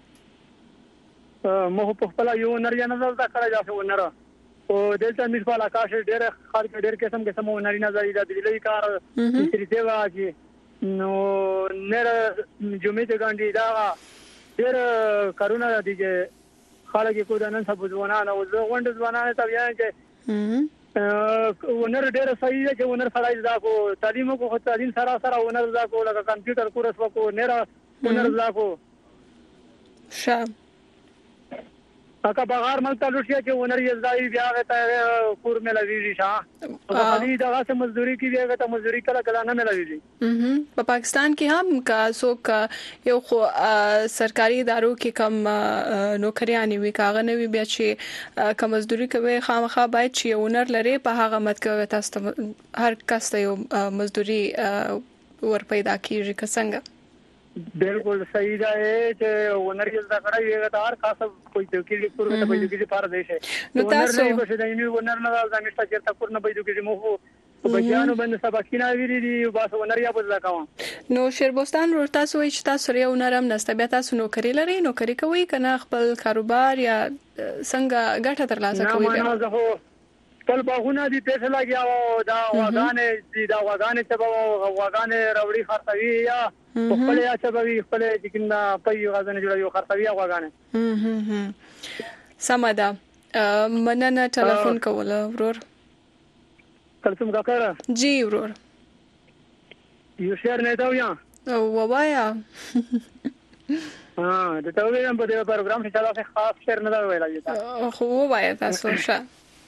مو په خپل یو نر یا نظر دا کړی دا څو نر او دلته مې په علاقه کې ډېر خلک ډېر قسم قسم نری نظر دا بجلی کار چې دی واجی نو نر جمعې ته ګاندي دا ډېر کارونه دي چې خلک کو د نن سبو ځوانان او ځوان ځوانان ته بیا چې ونر ډېر صحیح دی چې ونر سره دا کو تعلیم کو تعلیم سره سره ونر دا کو لکه کمپیوټر کورس وکړو نه ونر دا کو شه اګه بغیر مل تعلق چې ونر یې ځای بیا ته کور ملوي شه او خالي دغه څه مزدوري کې بیا ته مزدوري کله کله نه ملوي په پاکستان کې هم کا څوک یو خو سرکاري ادارو کې کم نوکریان وي کاغه نه وي بیا چې کم مزدوري کوي خامخا باید چې ونر لري په هغه مت کوي تاسو هر کس ته یو مزدوري ور پیدا کیږي څنګه بالکل صحیح ده چې ونر یې زده کړی وي دا هر خاصه کوئی توکي کور ته بيدو کې پاره دی شي نو تاسو ونر به د یو ونر نه د نشته چې کور نه بيدو کې مو په بجانو باندې سبقینا ویری دي بس ونر یا بدلا کوم نو شیربوستان ور تاسو چې تاسو یو نرم نسته بیا تاسو نوکری لري نوکری کوي کنه خپل کاروبار یا څنګه ګټه ترلاسه کوي بیا نه زه خپل باغونه دي پیسې لګیا او دا واغانې دي دا واغانې ته به واغانې راوړي خرڅوي یا خپل یا چې به خپل چې کنه په غزنه جوړوي خرڅوي یا واغانې سمدا مننه ټلیفون کوله ورور کلسم کاکړه جی ورور یو شهر نه دا یا او وایا ها د توګه په دې پروګرام کې چلا څه خاص شهر نه دا ویلا خو وایا تاسو ښه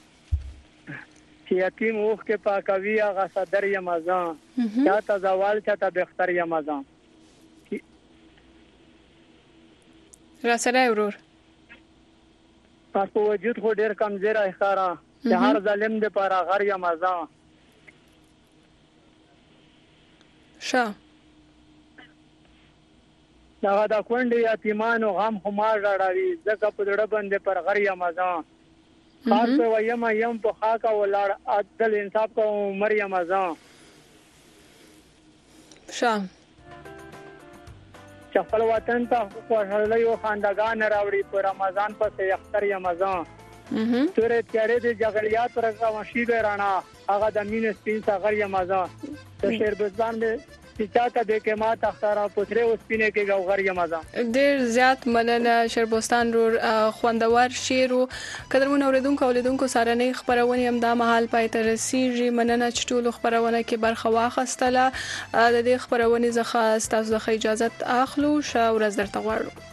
چې یتیم اوخ کې پاکوي هغه صدر یمازان چاته زوال چاته بختر یمازان را سره ورور تاسو وجود خو ډیر کمزور ښکارا چې هر ظالم دې پر غر یمازان شه دا دا کونډې یتیمانو غم خو ما راړوي ځکه په ډړه باندې پر غر یمازان خاص ویم یم په خاکا ولړ عدل انصاف کو مریم ازان شاه چې خپل وطن ته خوشاله یو خاندان راوړي په رمضان پسې اختر یمزان تورې تیارې د جګړیات پر غوښې بیرانا هغه د مين سپین څنګه یمزان د شیربزان دې چې چاته به کې ما تختاره پوتره وسپینه کې غوغر یمزان ډېر زیات مننه شیربوستان رور خوندور شیرو قدرمن اوریدونکو اولیدونکو سره نه خبرونه هم د محل پای ته رسیږي مننه چې ټول خبرونه کې برخه واخستله د دې خبرونه زخه تاسو د اجازه اخلو شاو ورځ درته غواړو